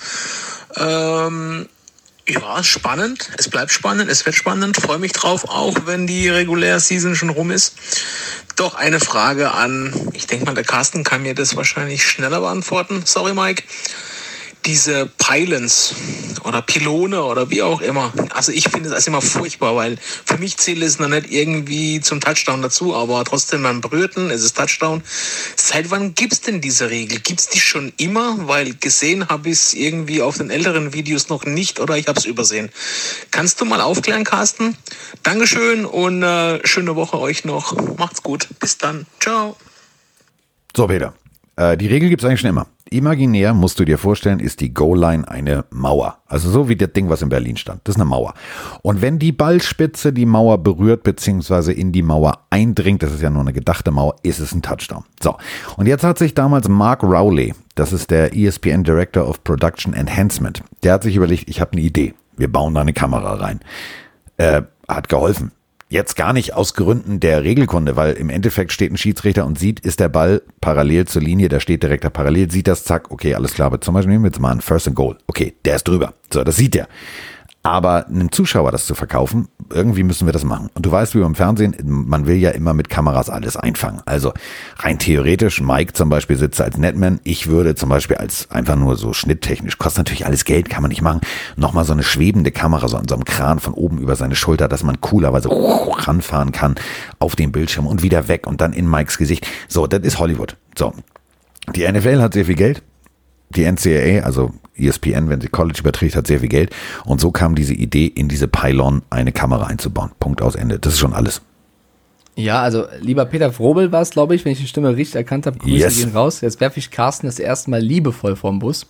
Ja, spannend. Es bleibt spannend. Es wird spannend. Freue mich drauf, auch wenn die reguläre Season schon rum ist. Doch eine Frage an, ich denke mal, der Carsten kann mir das wahrscheinlich schneller beantworten. Sorry, Mike. Diese Pylons oder Pylone oder wie auch immer. Also ich finde das immer furchtbar, weil für mich zählt es noch nicht irgendwie zum Touchdown dazu, aber trotzdem beim Berührten ist es Touchdown. Seit wann gibt's denn diese Regel? Gibt's die schon immer? Weil gesehen habe ich es irgendwie auf den älteren Videos noch nicht oder ich habe es übersehen. Kannst du mal aufklären, Carsten? Dankeschön und schöne Woche euch noch. Macht's gut. Bis dann. Ciao. So, Peter. Die Regel gibt's eigentlich schon immer. Imaginär, musst du dir vorstellen, ist die Goal-Line eine Mauer. Also so wie das Ding, was in Berlin stand. Das ist eine Mauer. Und wenn die Ballspitze die Mauer berührt bzw. in die Mauer eindringt, das ist ja nur eine gedachte Mauer, ist es ein Touchdown. So, und jetzt hat sich damals Mark Rowley, das ist der ESPN Director of Production Enhancement, der hat sich überlegt, ich habe eine Idee. Wir bauen da eine Kamera rein. Hat geholfen. Jetzt gar nicht aus Gründen der Regelkunde, weil im Endeffekt steht ein Schiedsrichter und sieht, ist der Ball parallel zur Linie, der steht direkt da parallel, sieht das, zack, okay, alles klar. Aber zum Beispiel nehmen wir jetzt mal einen First and Goal. Okay, der ist drüber. So, das sieht der. Aber einem Zuschauer das zu verkaufen, irgendwie müssen wir das machen. Und du weißt, wie beim Fernsehen, man will ja immer mit Kameras alles einfangen. Also rein theoretisch, Mike zum Beispiel sitzt als Netman, ich würde zum Beispiel als einfach nur so schnitttechnisch, kostet natürlich alles Geld, kann man nicht machen, nochmal so eine schwebende Kamera so an so einem Kran von oben über seine Schulter, dass man coolerweise ranfahren kann auf den Bildschirm und wieder weg und dann in Mikes Gesicht. So, das ist Hollywood. So, die NFL hat sehr viel Geld. Die NCAA, also ESPN, wenn sie College überträgt, hat sehr viel Geld. Und so kam diese Idee, in diese Pylon eine Kamera einzubauen. Punkt, aus, Ende. Das ist schon alles. Ja, also lieber Peter Frobel war es, glaube ich, wenn ich die Stimme richtig erkannt habe. Grüße gehen raus. Jetzt werfe ich Carsten das erste Mal liebevoll vorm Bus.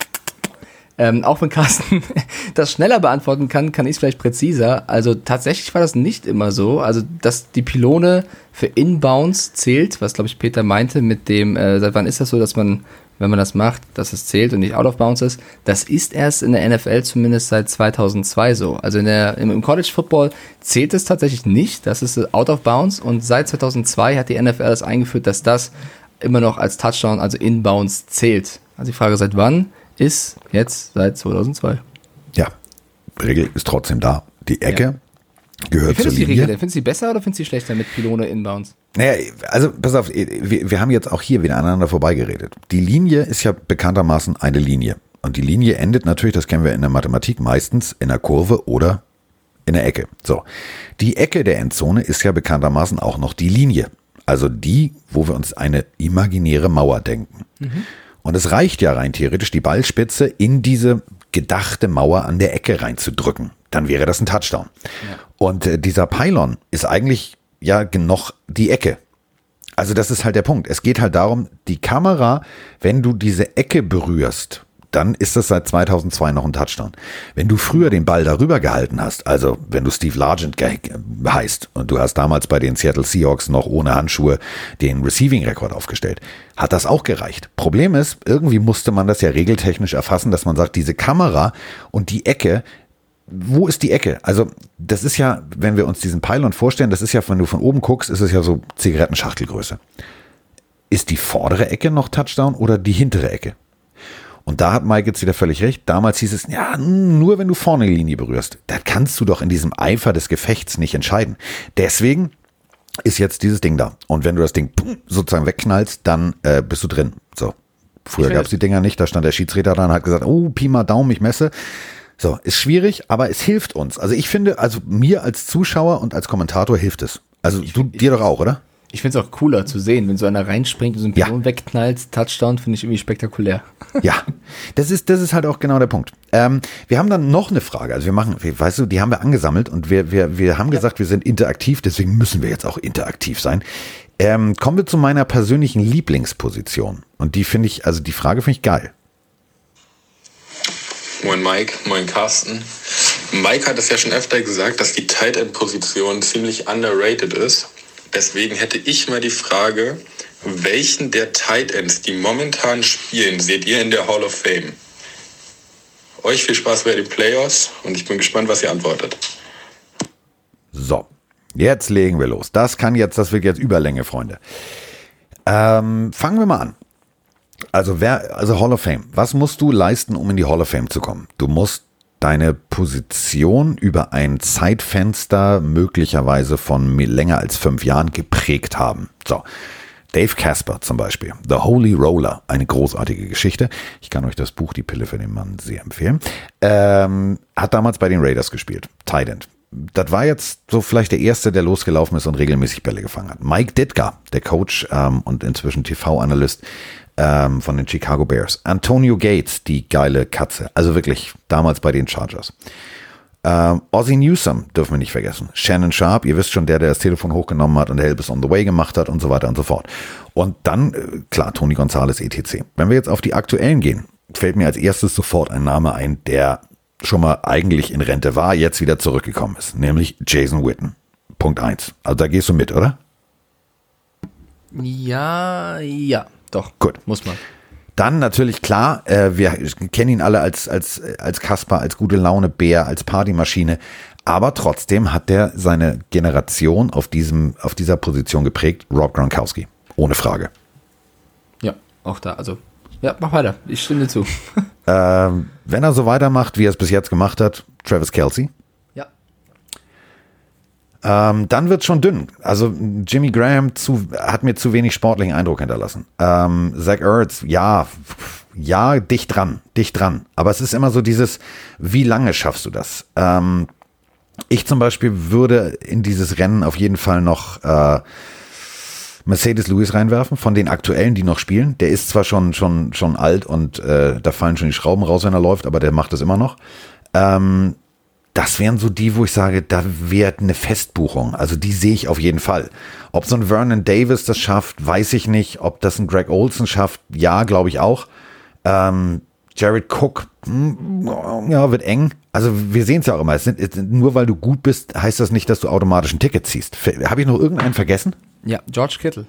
Auch wenn Carsten das schneller beantworten kann ich es vielleicht präziser. Also tatsächlich war das nicht immer so. Also, dass die Pylone für Inbounds zählt, was, glaube ich, Peter meinte mit dem, seit wann ist das so, dass man, wenn man das macht, dass es zählt und nicht out of bounds ist. Das ist erst in der NFL zumindest seit 2002 so. Also im College Football zählt es tatsächlich nicht. Das ist out of bounds. Und seit 2002 hat die NFL das eingeführt, dass das immer noch als Touchdown, also Inbounds zählt. Also die Frage, seit wann? Ist jetzt seit 2002. Ja, Regel ist trotzdem da. Die Ecke gehört zur Linie. Findest du die besser oder findest du die schlechter mit Pylone Inbounds? Naja, also pass auf, wir haben jetzt auch hier wieder aneinander vorbeigeredet. Die Linie ist ja bekanntermaßen eine Linie. Und die Linie endet natürlich, das kennen wir in der Mathematik, meistens in der Kurve oder in der Ecke. So, die Ecke der Endzone ist ja bekanntermaßen auch noch die Linie. Also die, wo wir uns eine imaginäre Mauer denken. Mhm. Und es reicht ja rein theoretisch, die Ballspitze in diese gedachte Mauer an der Ecke reinzudrücken. Dann wäre das ein Touchdown. Ja. Und dieser Pylon ist eigentlich ja noch die Ecke. Also das ist halt der Punkt. Es geht halt darum, die Kamera, wenn du diese Ecke berührst, dann ist das seit 2002 noch ein Touchdown. Wenn du früher den Ball darüber gehalten hast, also wenn du Steve Largent heißt und du hast damals bei den Seattle Seahawks noch ohne Handschuhe den Receiving-Rekord aufgestellt, hat das auch gereicht. Problem ist, irgendwie musste man das ja regeltechnisch erfassen, dass man sagt, diese Kamera und die Ecke, wo ist die Ecke? Also das ist ja, wenn wir uns diesen Pylon vorstellen, das ist ja, wenn du von oben guckst, ist es ja so Zigarettenschachtelgröße. Ist die vordere Ecke noch Touchdown oder die hintere Ecke? Und da hat Mike jetzt wieder völlig recht. Damals hieß es, ja, nur wenn du vorne die Linie berührst. Da kannst du doch in diesem Eifer des Gefechts nicht entscheiden. Deswegen ist jetzt dieses Ding da. Und wenn du das Ding sozusagen wegknallst, dann bist du drin. So. Früher gab es die Dinger nicht. Da stand der Schiedsrichter da und hat gesagt, oh, Pi mal Daumen, ich messe. So, ist schwierig, aber es hilft uns. Also ich finde, also mir als Zuschauer und als Kommentator hilft es. Also dir doch auch, oder? Ich finde es auch cooler zu sehen, wenn so einer reinspringt und so ein Pylon wegknallt. Touchdown finde ich irgendwie spektakulär. Ja, das ist halt auch genau der Punkt. Wir haben dann noch eine Frage. Also weißt du, die haben wir angesammelt und wir haben gesagt, wir sind interaktiv, deswegen müssen wir jetzt auch interaktiv sein. Kommen wir zu meiner persönlichen Lieblingsposition. Und die Frage finde ich geil. Moin Mike, moin Carsten. Mike hat es ja schon öfter gesagt, dass die Tight End Position ziemlich underrated ist. Deswegen hätte ich mal die Frage, welchen der Tight Ends, die momentan spielen, seht ihr in der Hall of Fame? Euch viel Spaß bei den Playoffs und ich bin gespannt, was ihr antwortet. So, jetzt legen wir los. Das wird jetzt Überlänge, Freunde. Fangen wir mal an. Also Hall of Fame. Was musst du leisten, um in die Hall of Fame zu kommen? Du musst deine Position über ein Zeitfenster möglicherweise von länger als 5 Jahren geprägt haben. So, Dave Casper zum Beispiel, The Holy Roller, eine großartige Geschichte. Ich kann euch das Buch Die Pille für den Mann sehr empfehlen. Hat damals bei den Raiders gespielt, Tight End. Das war jetzt so vielleicht der Erste, der losgelaufen ist und regelmäßig Bälle gefangen hat. Mike Ditka, der Coach und inzwischen TV-Analyst von den Chicago Bears. Antonio Gates, die geile Katze. Also wirklich damals bei den Chargers. Ozzie Newsome dürfen wir nicht vergessen. Shannon Sharp, ihr wisst schon, der das Telefon hochgenommen hat und Help is on the way gemacht hat und so weiter und so fort. Und dann, klar, Tony Gonzalez etc. Wenn wir jetzt auf die aktuellen gehen, fällt mir als erstes sofort ein Name ein, der schon mal eigentlich in Rente war, jetzt wieder zurückgekommen ist. Nämlich Jason Witten. Punkt 1. Also da gehst du mit, oder? Ja. Doch, gut. Muss man. Dann natürlich klar, wir kennen ihn alle als Kasper, als gute Laune Bär, als Partymaschine, aber trotzdem hat der seine Generation auf dieser Position geprägt, Rob Gronkowski, ohne Frage. Ja, auch da, also, ja, mach weiter, ich stimme dir zu. Wenn er so weitermacht, wie er es bis jetzt gemacht hat, Travis Kelce. Dann wird's schon dünn. Also Jimmy Graham hat mir zu wenig sportlichen Eindruck hinterlassen. Zach Ertz, ja, dicht dran. Aber es ist immer so dieses, wie lange schaffst du das? Ich zum Beispiel würde in dieses Rennen auf jeden Fall noch Mercedes Lewis reinwerfen, von den aktuellen, die noch spielen. Der ist zwar schon alt und da fallen schon die Schrauben raus, wenn er läuft, aber der macht das immer noch. Das wären so die, wo ich sage, da wäre eine Festbuchung. Also die sehe ich auf jeden Fall. Ob so ein Vernon Davis das schafft, weiß ich nicht. Ob das ein Greg Olsen schafft, ja, glaube ich auch. Jared Cook, ja, wird eng. Also wir sehen es ja auch immer. Nur weil du gut bist, heißt das nicht, dass du automatisch ein Ticket ziehst. Habe ich noch irgendeinen vergessen? Ja, George Kittle.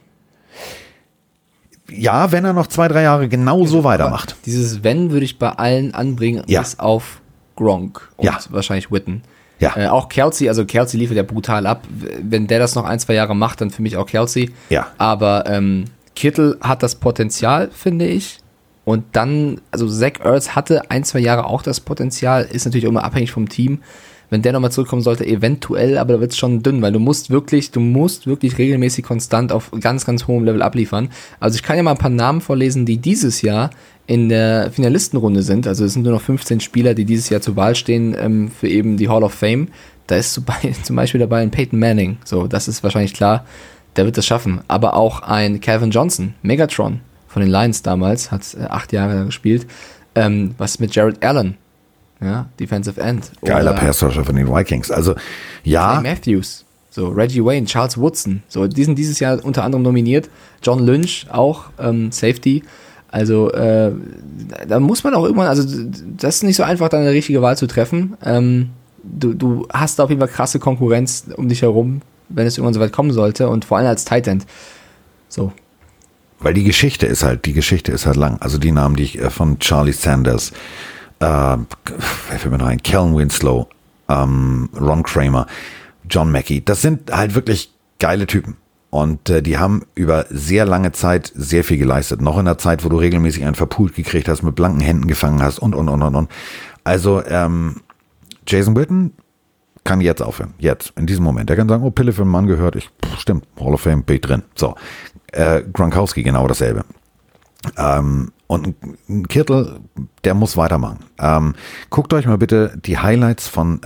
Ja, wenn er noch 2-3 Jahre genau so weitermacht. Aber dieses Wenn würde ich bei allen anbringen, bis auf Gronk und wahrscheinlich Witten. Ja. Auch Kelsey, also Kelsey liefert ja brutal ab. Wenn der das noch 1-2 Jahre macht, dann für mich auch Kelsey. Ja. Aber Kittle hat das Potenzial, finde ich. Und dann, also Zach Ertz hatte 1-2 Jahre auch das Potenzial, ist natürlich auch immer abhängig vom Team. Wenn der nochmal zurückkommen sollte, eventuell, aber da wird es schon dünn, weil du musst wirklich regelmäßig konstant auf ganz, ganz hohem Level abliefern. Also ich kann ja mal ein paar Namen vorlesen, die dieses Jahr in der Finalistenrunde sind. Also es sind nur noch 15 Spieler, die dieses Jahr zur Wahl stehen für eben die Hall of Fame. Da ist zum Beispiel dabei ein Peyton Manning. So, das ist wahrscheinlich klar, der wird das schaffen. Aber auch ein Calvin Johnson, Megatron von den Lions damals, hat 8 Jahre gespielt. Was mit Jared Allen? Ja, Defensive End. Geiler Passrusher von den Vikings. Also, ja. Clay Matthews, so Reggie Wayne, Charles Woodson, so die sind dieses Jahr unter anderem nominiert. John Lynch auch, Safety. Also, da muss man auch irgendwann, also das ist nicht so einfach, da eine richtige Wahl zu treffen. Du hast da auf jeden Fall krasse Konkurrenz um dich herum, wenn es irgendwann so weit kommen sollte und vor allem als Tight End. So. Weil die Geschichte ist halt lang. Also die Namen, die ich von Charlie Sanders, wer fällt mir noch ein? Kellen Winslow, Ron Kramer, John Mackey. Das sind halt wirklich geile Typen. Und die haben über sehr lange Zeit sehr viel geleistet. Noch in der Zeit, wo du regelmäßig einen verpult gekriegt hast, mit blanken Händen gefangen hast und. Also Jason Witten kann jetzt aufhören. Jetzt, in diesem Moment. Der kann sagen, oh, Pille für einen Mann gehört. Stimmt, Hall of Fame, bin ich drin. So. Gronkowski, genau dasselbe. Und ein Kittel, der muss weitermachen. Guckt euch mal bitte die Highlights von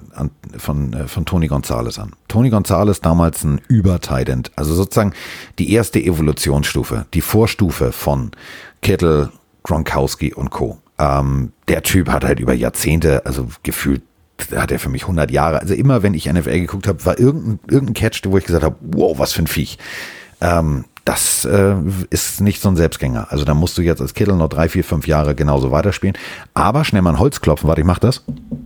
Tony Gonzalez an. Tony Gonzalez damals ein Über-Tight End, also sozusagen die erste Evolutionsstufe, die Vorstufe von Kittel, Gronkowski und Co. Der Typ hat halt über Jahrzehnte, also gefühlt, hat er für mich 100 Jahre, also immer wenn ich NFL geguckt habe, war irgendein Catch, wo ich gesagt habe, wow, was für ein Viech. Das ist nicht so ein Selbstgänger. Also da musst du jetzt als Kittel noch 3, 4, 5 Jahre genauso weiterspielen. Aber schnell mal ein Holz klopfen. Warte, ich mach das.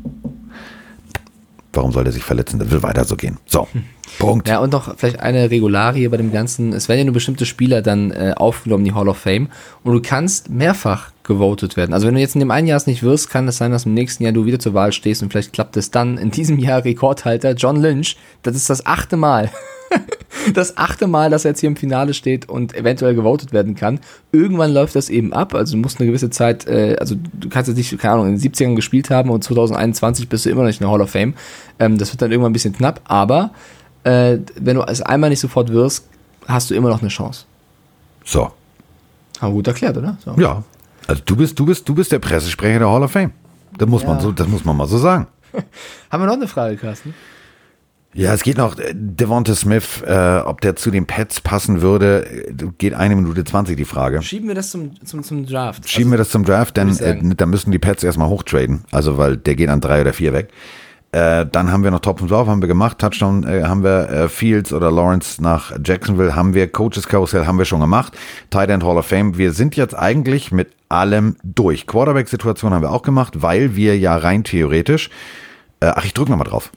Warum soll der sich verletzen? Das will weiter so gehen. So, Punkt. Ja, und noch vielleicht eine Regularie bei dem Ganzen. Es werden ja nur bestimmte Spieler dann aufgenommen, die Hall of Fame. Und du kannst mehrfach gewotet werden. Also wenn du jetzt in dem einen Jahr es nicht wirst, kann es sein, dass im nächsten Jahr du wieder zur Wahl stehst und vielleicht klappt es dann. In diesem Jahr Rekordhalter John Lynch. Das ist das 8. Mal. Das 8. Mal, dass er jetzt hier im Finale steht und eventuell gewotet werden kann. Irgendwann läuft das eben ab, also du musst eine gewisse Zeit, also du kannst jetzt nicht, keine Ahnung, in den 70ern gespielt haben und 2021 bist du immer noch nicht in der Hall of Fame. Das wird dann irgendwann ein bisschen knapp, aber wenn du es einmal nicht sofort wirst, hast du immer noch eine Chance. So. Aber gut erklärt, oder? So. Ja. Also du bist der Pressesprecher der Hall of Fame. Das muss man mal so sagen. Haben wir noch eine Frage, Carsten? Ja, es geht noch, Devonta Smith, ob der zu den Pats passen würde, geht 1 Minute 20 die Frage. Schieben wir das zum Draft. Schieben wir das zum Draft, denn da müssen die Pats erstmal hochtraden, also weil der geht an 3 oder 4 weg. Dann haben wir noch Top 5 Lauf, haben wir gemacht, Touchdown haben wir Fields oder Lawrence nach Jacksonville, haben wir Coaches Carousel, haben wir schon gemacht, Tight End Hall of Fame. Wir sind jetzt eigentlich mit allem durch. Quarterback-Situation haben wir auch gemacht, weil wir ja rein theoretisch, ich drücke nochmal drauf.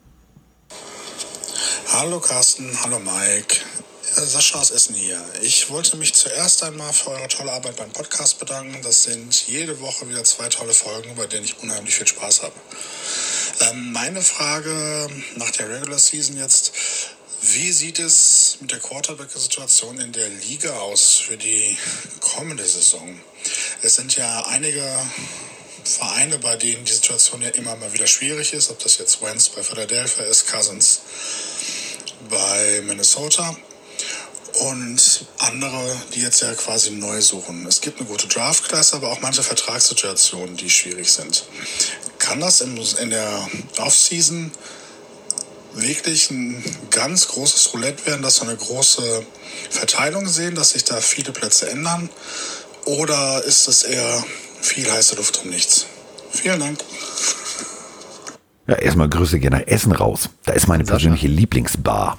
Hallo Carsten, hallo Mike, Sascha aus Essen hier. Ich wollte mich zuerst einmal für eure tolle Arbeit beim Podcast bedanken. Das sind jede Woche wieder 2 tolle Folgen, bei denen ich unheimlich viel Spaß habe. Meine Frage nach der Regular Season jetzt, wie sieht es mit der Quarterback-Situation in der Liga aus für die kommende Saison? Es sind ja einige Vereine, bei denen die Situation ja immer mal wieder schwierig ist, ob das jetzt Wentz bei Philadelphia ist, Cousins bei Minnesota und andere, die jetzt ja quasi neu suchen. Es gibt eine gute Draft-Klasse, aber auch manche Vertragssituationen, die schwierig sind. Kann das in der Offseason wirklich ein ganz großes Roulette werden, dass wir eine große Verteilung sehen, dass sich da viele Plätze ändern? Oder ist es eher viel heiße Luft um nichts? Vielen Dank. Ja, erstmal Grüße gerne nach Essen raus. Da ist meine persönliche Lieblingsbar.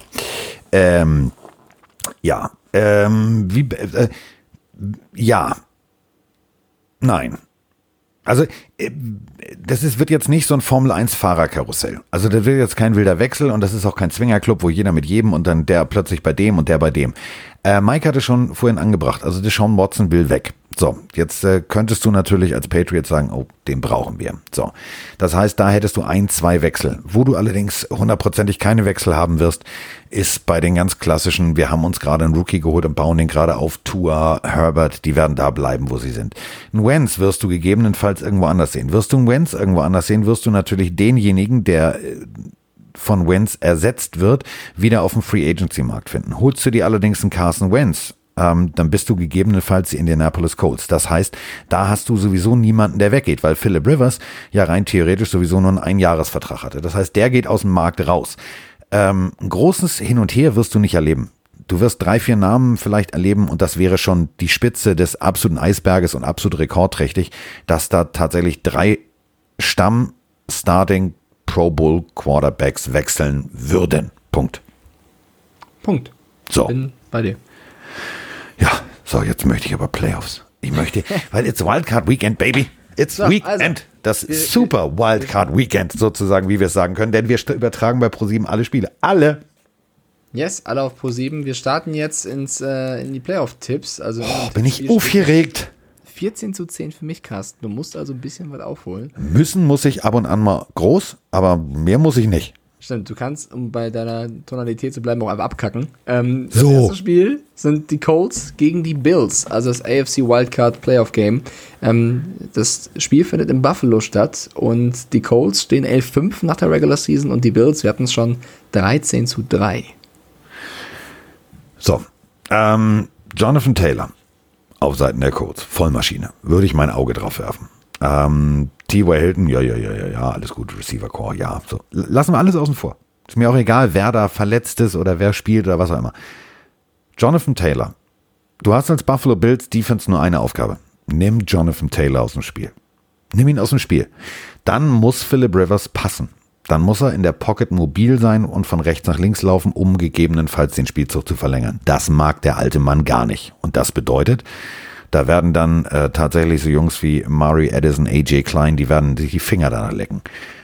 Ja. Nein. Also, wird jetzt nicht so ein Formel-1-Fahrerkarussell. Also, das wird jetzt kein wilder Wechsel und das ist auch kein Zwingerclub, wo jeder mit jedem und dann der plötzlich bei dem und der bei dem. Mike hatte schon vorhin angebracht, also Deshaun Watson will weg. So, jetzt könntest du natürlich als Patriot sagen, oh, den brauchen wir. So, das heißt, da hättest du 1-2 Wechsel. Wo du allerdings hundertprozentig keine Wechsel haben wirst, ist bei den ganz klassischen, wir haben uns gerade einen Rookie geholt und bauen den gerade auf, Tua, Herbert, die werden da bleiben, wo sie sind. Einen Wentz wirst du gegebenenfalls irgendwo anders sehen. Wirst du einen Wentz irgendwo anders sehen, wirst du natürlich denjenigen, der von Wentz ersetzt wird, wieder auf dem Free Agency Markt finden. Holst du dir allerdings einen Carson Wentz, dann bist du gegebenenfalls die Indianapolis Colts. Das heißt, da hast du sowieso niemanden, der weggeht, weil Phillip Rivers ja rein theoretisch sowieso nur einen Einjahresvertrag hatte. Das heißt, der geht aus dem Markt raus. Ein großes Hin und Her wirst du nicht erleben. Du wirst 3-4 Namen vielleicht erleben und das wäre schon die Spitze des absoluten Eisberges und absolut rekordträchtig, dass da tatsächlich 3 Stamm-Starting Pro Bowl Quarterbacks wechseln würden. Punkt. So. Bin bei dir. Ja, so, jetzt möchte ich aber Playoffs. Ich möchte, weil it's Wildcard Weekend, baby. It's so, Weekend. Also, das Super Wildcard Weekend sozusagen, wie wir es sagen können, denn wir übertragen bei ProSieben alle Spiele. Alle. Yes, alle auf ProSieben. Wir starten jetzt in die Playoff-Tipps. Also bin ich aufgeregt. 14:10 für mich, Carsten. Du musst also ein bisschen was aufholen. Müssen muss ich ab und an mal groß, aber mehr muss ich nicht. Stimmt, du kannst, um bei deiner Tonalität zu bleiben, auch einfach abkacken. Das So. erste Spiel sind die Colts gegen die Bills, also das AFC Wildcard Playoff Game. Das Spiel findet in Buffalo statt und die Colts stehen 11-5 nach der Regular Season und die Bills, wir hatten es schon, 13-3. So, Jonathan Taylor auf Seiten der Colts, Vollmaschine, würde ich mein Auge drauf werfen. T.Y. Hilton, ja, alles gut, Receiver Core, ja, so. Lassen wir alles außen vor. Ist mir auch egal, wer da verletzt ist oder wer spielt oder was auch immer. Jonathan Taylor, du hast als Buffalo Bills Defense nur eine Aufgabe. Nimm Jonathan Taylor aus dem Spiel. Nimm ihn aus dem Spiel. Dann muss Phillip Rivers passen. Dann muss er in der Pocket mobil sein und von rechts nach links laufen, um gegebenenfalls den Spielzug zu verlängern. Das mag der alte Mann gar nicht. Und das bedeutet, da werden dann tatsächlich so Jungs wie Murray Addison, AJ Klein, die werden sich die Finger danach lecken.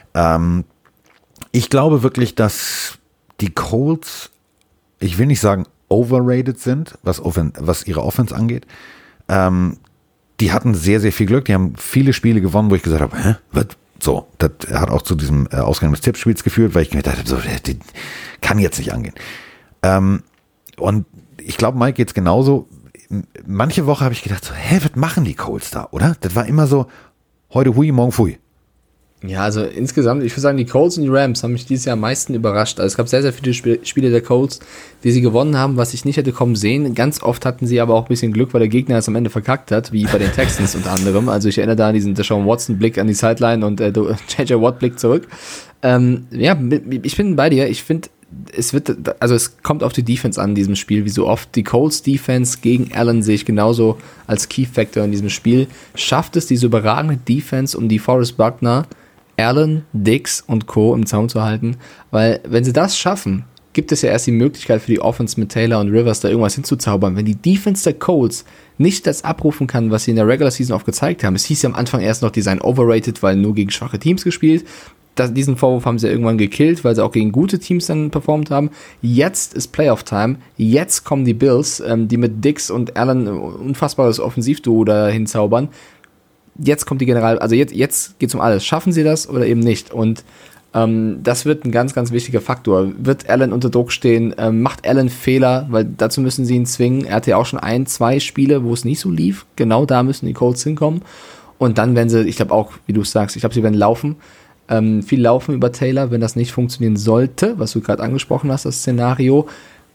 Ich glaube wirklich, dass die Colts, ich will nicht sagen overrated sind, was ihre Offense angeht. Die hatten sehr, sehr viel Glück. Die haben viele Spiele gewonnen, wo ich gesagt habe, was? So, das hat auch zu diesem Ausgang des Tippspiels geführt, weil ich gedacht habe, so, das kann jetzt nicht angehen. Und ich glaube, Mike geht's genauso. Manche Woche habe ich gedacht, so, was machen die Colts da, oder? Das war immer so, heute hui, morgen fui. Ja, also insgesamt, ich würde sagen, die Colts und die Rams haben mich dieses Jahr am meisten überrascht. Also es gab sehr, sehr viele Spiele der Colts, die sie gewonnen haben, was ich nicht hätte kommen sehen. Ganz oft hatten sie aber auch ein bisschen Glück, weil der Gegner es am Ende verkackt hat, wie bei den Texans unter anderem. Also ich erinnere da an diesen Deshaun Watson-Blick an die Sideline und J.J. Watt-Blick zurück. Ja, ich bin bei dir. Ich finde, es kommt auf die Defense an in diesem Spiel, wie so oft. Die Colts Defense gegen Allen sehe ich genauso als Key Factor in diesem Spiel. Schafft es diese überragende Defense um die Forrest Buckner, Allen, Diggs und Co. im Zaum zu halten, weil wenn sie das schaffen, gibt es ja erst die Möglichkeit für die Offense mit Taylor und Rivers da irgendwas hinzuzaubern. Wenn die Defense der Colts nicht das abrufen kann, was sie in der Regular Season oft gezeigt haben, es hieß ja am Anfang erst noch, die seien overrated, weil nur gegen schwache Teams gespielt. Diesen Vorwurf haben sie ja irgendwann gekillt, weil sie auch gegen gute Teams dann performt haben. Jetzt ist Playoff-Time, jetzt kommen die Bills, die mit Diggs und Allen ein unfassbares Offensivduo da hinzaubern. Jetzt kommt jetzt geht's um alles. Schaffen sie das oder eben nicht? Und das wird ein ganz, ganz wichtiger Faktor. Wird Allen unter Druck stehen? Macht Allen Fehler? Weil dazu müssen sie ihn zwingen. Er hatte ja auch schon 1-2 Spiele, wo es nicht so lief. Genau da müssen die Colts hinkommen. Und dann werden sie, ich glaube auch, wie du sagst, ich glaube, sie werden laufen. Viel laufen über Taylor, wenn das nicht funktionieren sollte, was du gerade angesprochen hast, das Szenario.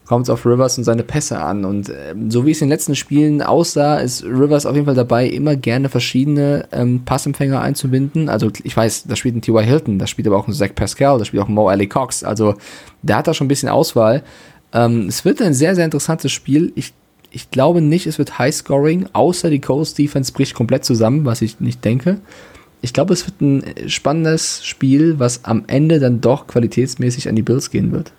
kommt es auf Rivers und seine Pässe an. Und so wie es in den letzten Spielen aussah, ist Rivers auf jeden Fall dabei, immer gerne verschiedene Passempfänger einzubinden. Also ich weiß, da spielt ein T.Y. Hilton, da spielt aber auch ein Zach Pascal, da spielt auch ein Mo Alley-Cox. Also der hat da schon ein bisschen Auswahl. Es wird ein sehr, sehr interessantes Spiel. Ich glaube nicht, es wird High-Scoring, außer die Colts-Defense bricht komplett zusammen, was ich nicht denke. Ich glaube, es wird ein spannendes Spiel, was am Ende dann doch qualitätsmäßig an die Bills gehen wird.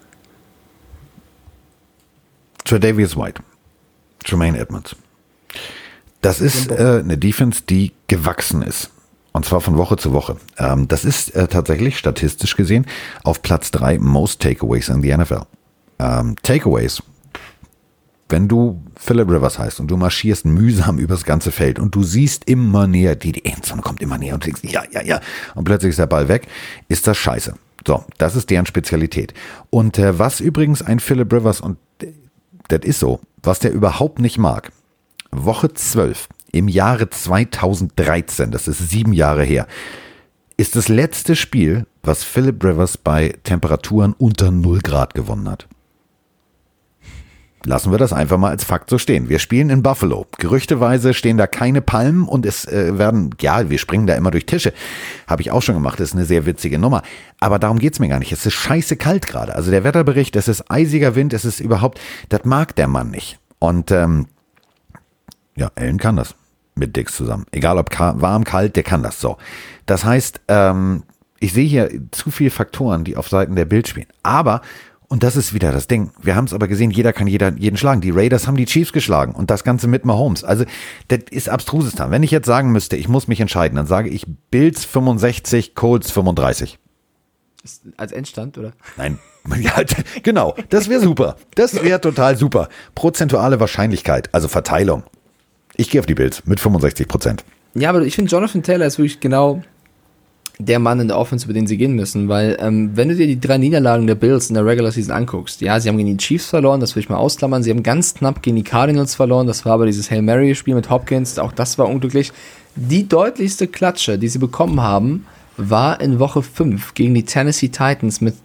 Tre'Davious White, Tremaine Edmonds. Das ist eine Defense, die gewachsen ist. Und zwar von Woche zu Woche. Das ist tatsächlich statistisch gesehen auf Platz 3 Most Takeaways in the NFL. Takeaways. Wenn du Phillip Rivers heißt und du marschierst mühsam übers ganze Feld und du siehst immer näher, die Endzone kommt immer näher und du denkst, ja, und plötzlich ist der Ball weg, ist das scheiße. So, das ist deren Spezialität. Und was übrigens ein Phillip Rivers, und das ist so, was der überhaupt nicht mag, Woche 12 im Jahre 2013, das ist 7 Jahre her, ist das letzte Spiel, was Phillip Rivers bei Temperaturen unter 0 Grad gewonnen hat. Lassen wir das einfach mal als Fakt so stehen. Wir spielen in Buffalo. Gerüchteweise stehen da keine Palmen und es wir springen da immer durch Tische. Habe ich auch schon gemacht, das ist eine sehr witzige Nummer. Aber darum geht's mir gar nicht. Es ist scheiße kalt gerade. Also der Wetterbericht, es ist eisiger Wind, es ist überhaupt, das mag der Mann nicht. Und Allen kann das mit Dix zusammen. Egal ob warm, kalt, der kann das so. Das heißt, ich sehe hier zu viele Faktoren, die auf Seiten der Bills spielen. Aber und das ist wieder das Ding. Wir haben es aber gesehen, jeder kann jeden schlagen. Die Raiders haben die Chiefs geschlagen und das Ganze mit Mahomes. Also das ist abstruses Tal. Wenn ich jetzt sagen müsste, ich muss mich entscheiden, dann sage ich Bills 65, Colts 35. Als Endstand, oder? Nein, ja, genau, das wäre super. Das wäre total super. Prozentuale Wahrscheinlichkeit, also Verteilung. Ich gehe auf die Bills mit 65%. Ja, aber ich finde, Jonathan Taylor ist wirklich genau der Mann in der Offense, über den sie gehen müssen, weil wenn du dir die 3 Niederlagen der Bills in der Regular Season anguckst, ja, sie haben gegen die Chiefs verloren, das will ich mal ausklammern, sie haben ganz knapp gegen die Cardinals verloren, das war aber dieses Hail Mary-Spiel mit Hopkins, auch das war unglücklich. Die deutlichste Klatsche, die sie bekommen haben, war in Woche 5 gegen die Tennessee Titans mit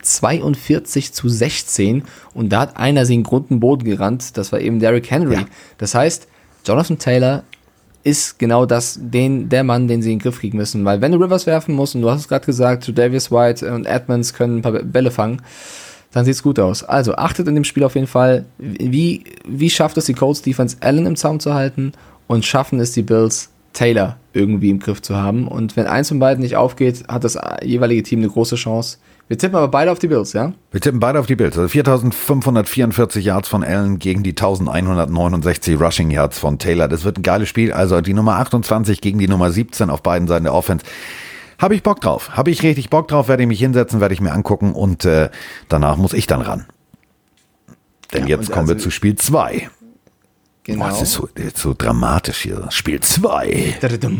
42-16 und da hat einer sie in Grund und Boden gerannt, das war eben Derrick Henry. Ja. Das heißt, Jonathan Taylor ist genau der Mann, den sie in den Griff kriegen müssen. Weil wenn du Rivers werfen musst, und du hast es gerade gesagt, Tre'Davious White und Edmonds können ein paar Bälle fangen, dann sieht's gut aus. Also achtet in dem Spiel auf jeden Fall, wie schafft es die Colts Defense, Allen im Zaum zu halten und schaffen es die Bills, Taylor irgendwie im Griff zu haben. Und wenn eins von beiden nicht aufgeht, hat das jeweilige Team eine große Chance. Wir tippen aber beide auf die Bills, ja? Wir tippen beide auf die Bills. Also 4.544 Yards von Allen gegen die 1.169 Rushing Yards von Taylor. Das wird ein geiles Spiel. Also die Nummer 28 gegen die Nummer 17 auf beiden Seiten der Offense. Habe ich Bock drauf. Habe ich richtig Bock drauf. Werde ich mich hinsetzen, werde ich mir angucken und danach muss ich dann ran. Denn jetzt kommen wir zu Spiel 2. Genau. Das ist so dramatisch hier. Spiel 2.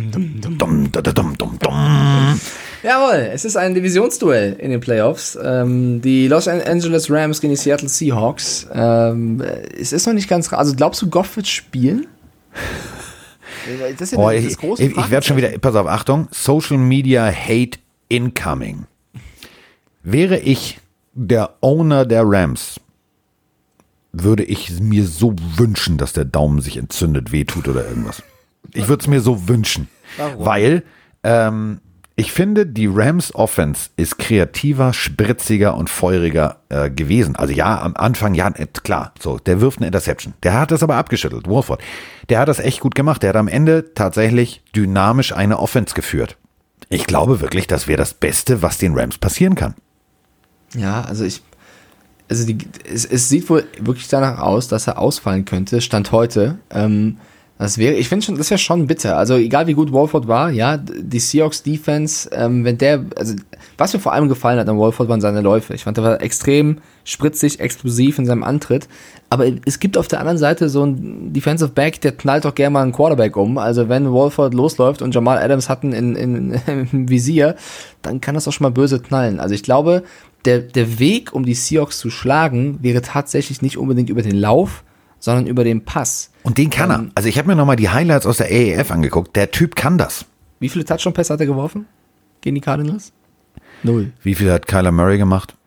Jawohl, es ist ein Divisionsduell in den Playoffs. Die Los Angeles Rams gegen die Seattle Seahawks. Es ist noch nicht ganz... Also glaubst du, Goff wird spielen? Das ist ja das große ich werde schon wieder... Pass auf, Achtung. Social Media Hate Incoming. Wäre ich der Owner der Rams, würde ich mir so wünschen, dass der Daumen sich entzündet, wehtut oder irgendwas. Ich würde es mir so wünschen. Warum? Weil ich finde, die Rams Offense ist kreativer, spritziger und feuriger gewesen. Also ja, am Anfang, ja, klar, so, der wirft eine Interception. Der hat das aber abgeschüttelt, Wolford. Der hat das echt gut gemacht. Der hat am Ende tatsächlich dynamisch eine Offense geführt. Ich glaube wirklich, das wäre das Beste, was den Rams passieren kann. Ja, also es sieht wohl wirklich danach aus, dass er ausfallen könnte, Stand heute. Ich finde schon, das wäre schon bitter. Also egal wie gut Wolford war, ja, die Seahawks Defense, was mir vor allem gefallen hat an Wolford waren seine Läufe. Ich fand, er war extrem spritzig, explosiv in seinem Antritt. Aber es gibt auf der anderen Seite so einen Defensive Back, der knallt doch gerne mal einen Quarterback um. Also wenn Wolford losläuft und Jamal Adams hatten im Visier, dann kann das auch schon mal böse knallen. Also ich glaube, der Weg, um die Seahawks zu schlagen, wäre tatsächlich nicht unbedingt über den Lauf, sondern über den Pass. Und den kann er. Also ich habe mir nochmal die Highlights aus der AAF angeguckt. Der Typ kann das. Wie viele Touchdown-Pässe hat er geworfen gegen die Cardinals? 0. Wie viel hat Kyler Murray gemacht?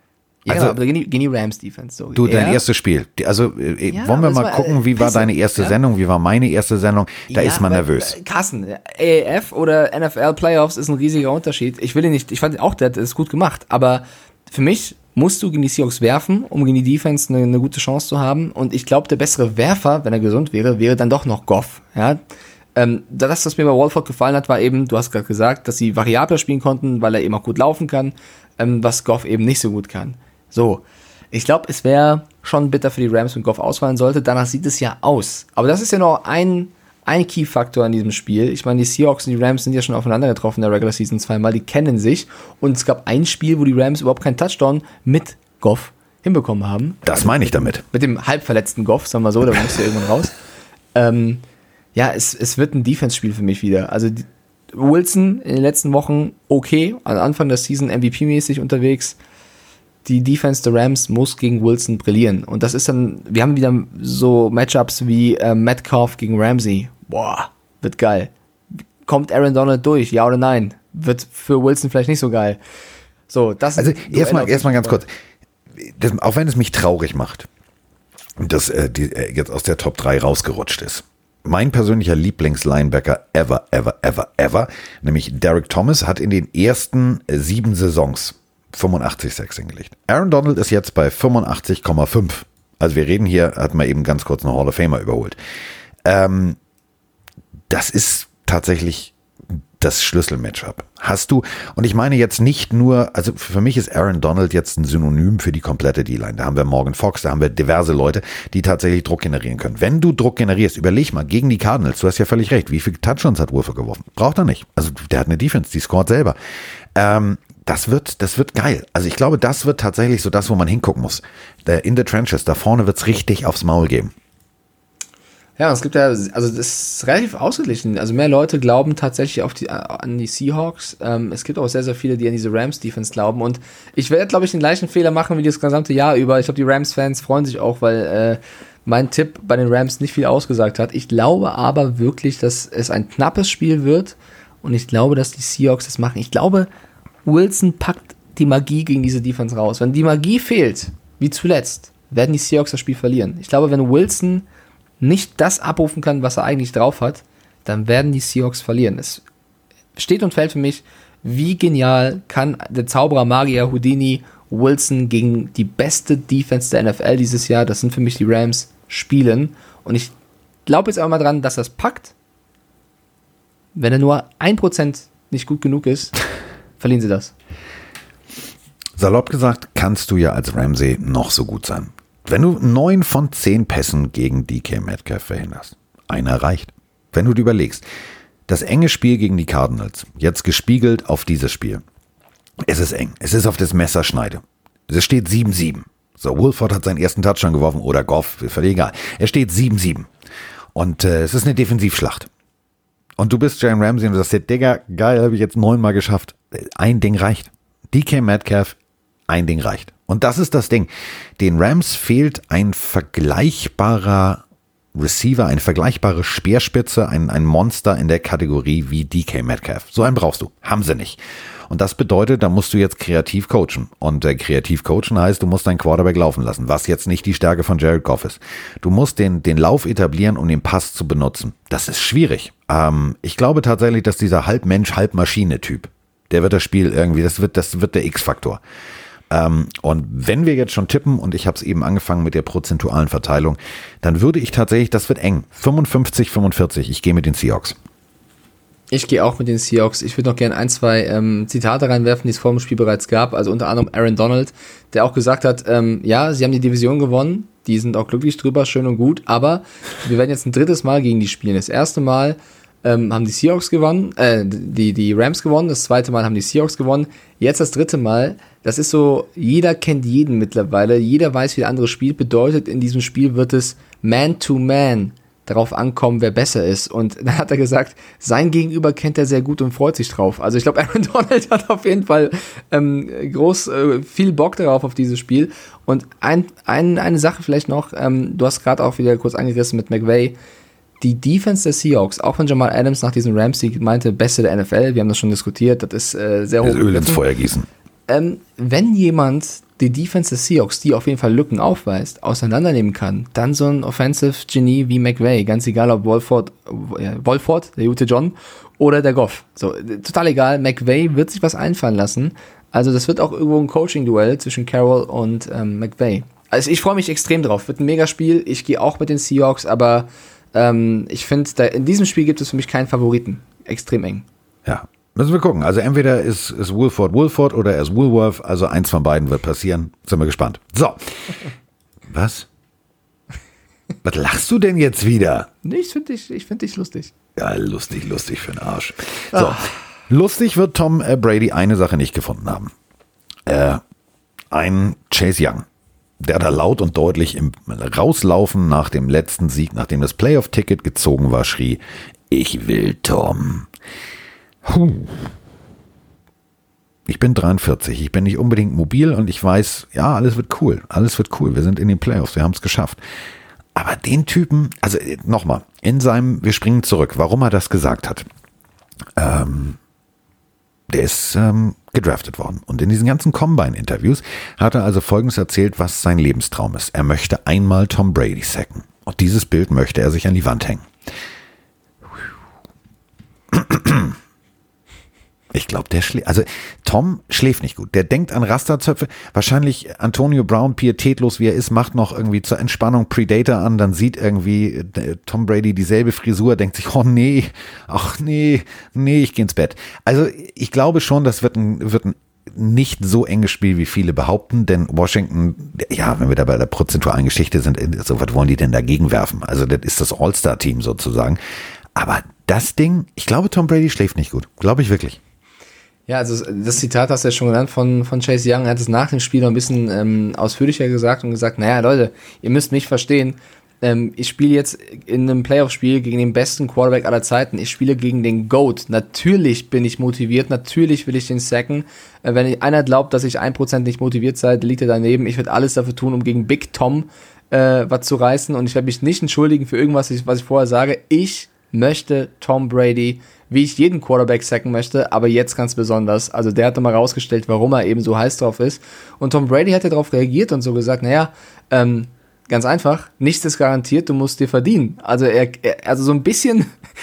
Ja, Also, aber gegen die Rams-Defense. So. Du, dein erstes Spiel. Also, wollen wir mal gucken, wie war deine erste Sendung, wie war meine erste Sendung? Da ist man nervös. Carsten, AAF oder NFL Playoffs ist ein riesiger Unterschied. Ich fand auch, der hat es gut gemacht, aber für mich musst du gegen die Seahawks werfen, um gegen die Defense eine gute Chance zu haben. Und ich glaube, der bessere Werfer, wenn er gesund wäre dann doch noch Goff. Ja? Das, was mir bei Wolford gefallen hat, war eben, du hast gerade gesagt, dass sie variabler spielen konnten, weil er eben auch gut laufen kann, was Goff eben nicht so gut kann. So, ich glaube, es wäre schon bitter für die Rams, wenn Goff ausfallen sollte. Danach sieht es ja aus. Aber das ist ja noch ein Key-Faktor in diesem Spiel. Ich meine, die Seahawks und die Rams sind ja schon aufeinander getroffen in der Regular Season zweimal. Die kennen sich. Und es gab ein Spiel, wo die Rams überhaupt keinen Touchdown mit Goff hinbekommen haben. Das meine ich damit. Mit dem halbverletzten Goff, sagen wir so, da musst du irgendwann raus. Ja, es wird ein Defense-Spiel für mich wieder. Also Wilson in den letzten Wochen okay, am Anfang der Season MVP-mäßig unterwegs. Die Defense der Rams muss gegen Wilson brillieren. Und das ist dann, wir haben wieder so Matchups wie Metcalf gegen Ramsey. Boah, wird geil. Kommt Aaron Donald durch, ja oder nein? Wird für Wilson vielleicht nicht so geil. So, das also ist erstmal ganz kurz. Auch wenn es mich traurig macht, dass jetzt aus der Top 3 rausgerutscht ist. Mein persönlicher Lieblingslinebacker ever, nämlich Derek Thomas, hat in den ersten 7 Saisons 85 Sacks hingelegt. Aaron Donald ist jetzt bei 85,5. Also wir reden hier, hat man eben ganz kurz eine Hall of Famer überholt. Das ist tatsächlich das Schlüsselmatchup. Hast du, und ich meine jetzt nicht nur, also für mich ist Aaron Donald jetzt ein Synonym für die komplette D-Line. Da haben wir Morgan Fox, da haben wir diverse Leute, die tatsächlich Druck generieren können. Wenn du Druck generierst, überleg mal, gegen die Cardinals, du hast ja völlig recht, wie viele Touchdowns hat Wolford geworfen? Braucht er nicht. Also der hat eine Defense, die scoret selber. Das wird geil. Also ich glaube, das wird tatsächlich so das, wo man hingucken muss. In the trenches, da vorne wird's richtig aufs Maul geben. Ja, es gibt ja, also das ist relativ ausgeglichen. Also mehr Leute glauben tatsächlich an die Seahawks. Es gibt auch sehr, sehr viele, die an diese Rams-Defense glauben. Und ich werde, glaube ich, den gleichen Fehler machen wie das gesamte Jahr über. Ich glaube, die Rams-Fans freuen sich auch, weil mein Tipp bei den Rams nicht viel ausgesagt hat. Ich glaube aber wirklich, dass es ein knappes Spiel wird. Und ich glaube, dass die Seahawks das machen. Ich glaube, Wilson packt die Magie gegen diese Defense raus. Wenn die Magie fehlt, wie zuletzt, werden die Seahawks das Spiel verlieren. Ich glaube, wenn Wilson nicht das abrufen kann, was er eigentlich drauf hat, dann werden die Seahawks verlieren. Es steht und fällt für mich, wie genial kann der Zauberer Magier Houdini Wilson gegen die beste Defense der NFL dieses Jahr, das sind für mich die Rams, spielen. Und ich glaube jetzt aber mal dran, dass er es packt. Wenn er nur 1% nicht gut genug ist, verlieren sie das. Salopp gesagt, kannst du ja als Ramsey noch so gut sein. Wenn du 9 von 10 Pässen gegen DK Metcalf verhinderst, einer reicht. Wenn du dir überlegst, das enge Spiel gegen die Cardinals, jetzt gespiegelt auf dieses Spiel. Es ist eng, es ist auf das Messerschneide. Es steht 7-7. So, Wolford hat seinen ersten Touchdown geworfen oder Goff, völlig egal. Es steht 7-7. Und es ist eine Defensivschlacht. Und du bist Jalen Ramsey und du sagst dir, Digga, geil, habe ich jetzt 9-mal geschafft. Ein Ding reicht. DK Metcalf, ein Ding reicht. Und das ist das Ding. Den Rams fehlt ein vergleichbarer Receiver, eine vergleichbare Speerspitze, ein Monster in der Kategorie wie DK Metcalf. So einen brauchst du. Haben sie nicht. Und das bedeutet, da musst du jetzt kreativ coachen. Und kreativ coachen heißt, du musst deinen Quarterback laufen lassen, was jetzt nicht die Stärke von Jared Goff ist. Du musst den Lauf etablieren, um den Pass zu benutzen. Das ist schwierig. Ich glaube tatsächlich, dass dieser Halbmensch, Halbmaschine-Typ, der wird das Spiel irgendwie, das wird der X-Faktor. Und wenn wir jetzt schon tippen, und ich habe es eben angefangen mit der prozentualen Verteilung, dann würde ich tatsächlich, das wird eng, 55-45, ich gehe mit den Seahawks. Ich gehe auch mit den Seahawks. Ich würde noch gerne 1, 2 Zitate reinwerfen, die es vor dem Spiel bereits gab. Also unter anderem Aaron Donald, der auch gesagt hat, ja, sie haben die Division gewonnen, die sind auch glücklich drüber, schön und gut, aber wir werden jetzt ein drittes Mal gegen die spielen. Das erste Mal haben die Seahawks gewonnen, die Rams gewonnen, das zweite Mal haben die Seahawks gewonnen, jetzt das dritte Mal. Das ist so, jeder kennt jeden mittlerweile, jeder weiß, wie der andere spielt, bedeutet, in diesem Spiel wird es Man-to-Man darauf ankommen, wer besser ist. Und dann hat er gesagt, sein Gegenüber kennt er sehr gut und freut sich drauf. Also ich glaube, Aaron Donald hat auf jeden Fall viel Bock darauf, auf dieses Spiel. Und eine Sache vielleicht noch, du hast gerade auch wieder kurz angerissen mit McVay, die Defense der Seahawks, auch wenn Jamal Adams nach diesem Rams-Sieg meinte, beste der NFL, wir haben das schon diskutiert, das ist sehr hoch. Öl ins Feuer gießen. Wenn jemand die Defense des Seahawks, die auf jeden Fall Lücken aufweist, auseinandernehmen kann, dann so ein Offensive-Genie wie McVay, ganz egal ob Wolford, der gute John, oder der Goff. So, total egal, McVay wird sich was einfallen lassen. Also das wird auch irgendwo ein Coaching-Duell zwischen Carroll und McVay. Also ich freue mich extrem drauf. Wird ein Megaspiel. Ich gehe auch mit den Seahawks, aber ich finde, in diesem Spiel gibt es für mich keinen Favoriten. Extrem eng. Ja, müssen wir gucken. Also entweder ist Wolford oder er ist Woolworth. Also eins von beiden wird passieren. Sind wir gespannt. So. Was? Was lachst du denn jetzt wieder? Nee, ich finde dich lustig. Ja, lustig für den Arsch. So. Lustig wird Tom Brady eine Sache nicht gefunden haben. Ein Chase Young, der da laut und deutlich im Rauslaufen nach dem letzten Sieg, nachdem das Playoff-Ticket gezogen war, schrie, ich will Tom. Ich bin 43, ich bin nicht unbedingt mobil und ich weiß, ja, alles wird cool, wir sind in den Playoffs, wir haben es geschafft. Aber den Typen, also nochmal, wir springen zurück, warum er das gesagt hat. Der ist gedraftet worden. Und in diesen ganzen Combine-Interviews hat er also Folgendes erzählt, was sein Lebenstraum ist. Er möchte einmal Tom Brady sacken. Und dieses Bild möchte er sich an die Wand hängen. Ich glaube, Tom schläft nicht gut. Der denkt an Rasterzöpfe. Wahrscheinlich Antonio Brown, pietätlos wie er ist, macht noch irgendwie zur Entspannung Predator an. Dann sieht irgendwie Tom Brady dieselbe Frisur, denkt sich, oh nee, ich gehe ins Bett. Also ich glaube schon, das wird ein nicht so enges Spiel, wie viele behaupten, denn Washington, ja, wenn wir da bei der prozentualen Geschichte sind, so was wollen die denn dagegen werfen? Also das ist das All-Star-Team sozusagen. Aber das Ding, ich glaube, Tom Brady schläft nicht gut. Glaube ich wirklich. Ja, also das Zitat hast du ja schon genannt von Chase Young. Er hat es nach dem Spiel noch ein bisschen ausführlicher gesagt und gesagt, naja, Leute, ihr müsst mich verstehen. Ich spiele jetzt in einem Playoff-Spiel gegen den besten Quarterback aller Zeiten. Ich spiele gegen den GOAT. Natürlich bin ich motiviert. Natürlich will ich den sacken. Wenn einer glaubt, dass ich 1% nicht motiviert sei, liegt er daneben. Ich werde alles dafür tun, um gegen Big Tom was zu reißen. Und ich werde mich nicht entschuldigen für irgendwas, was ich vorher sage. Ich möchte Tom Brady, wie ich jeden Quarterback sacken möchte, aber jetzt ganz besonders. Also der hat nochmal rausgestellt, warum er eben so heiß drauf ist. Und Tom Brady hat ja darauf reagiert und so gesagt, naja, ganz einfach, nichts ist garantiert, du musst dir verdienen. Also also so ein bisschen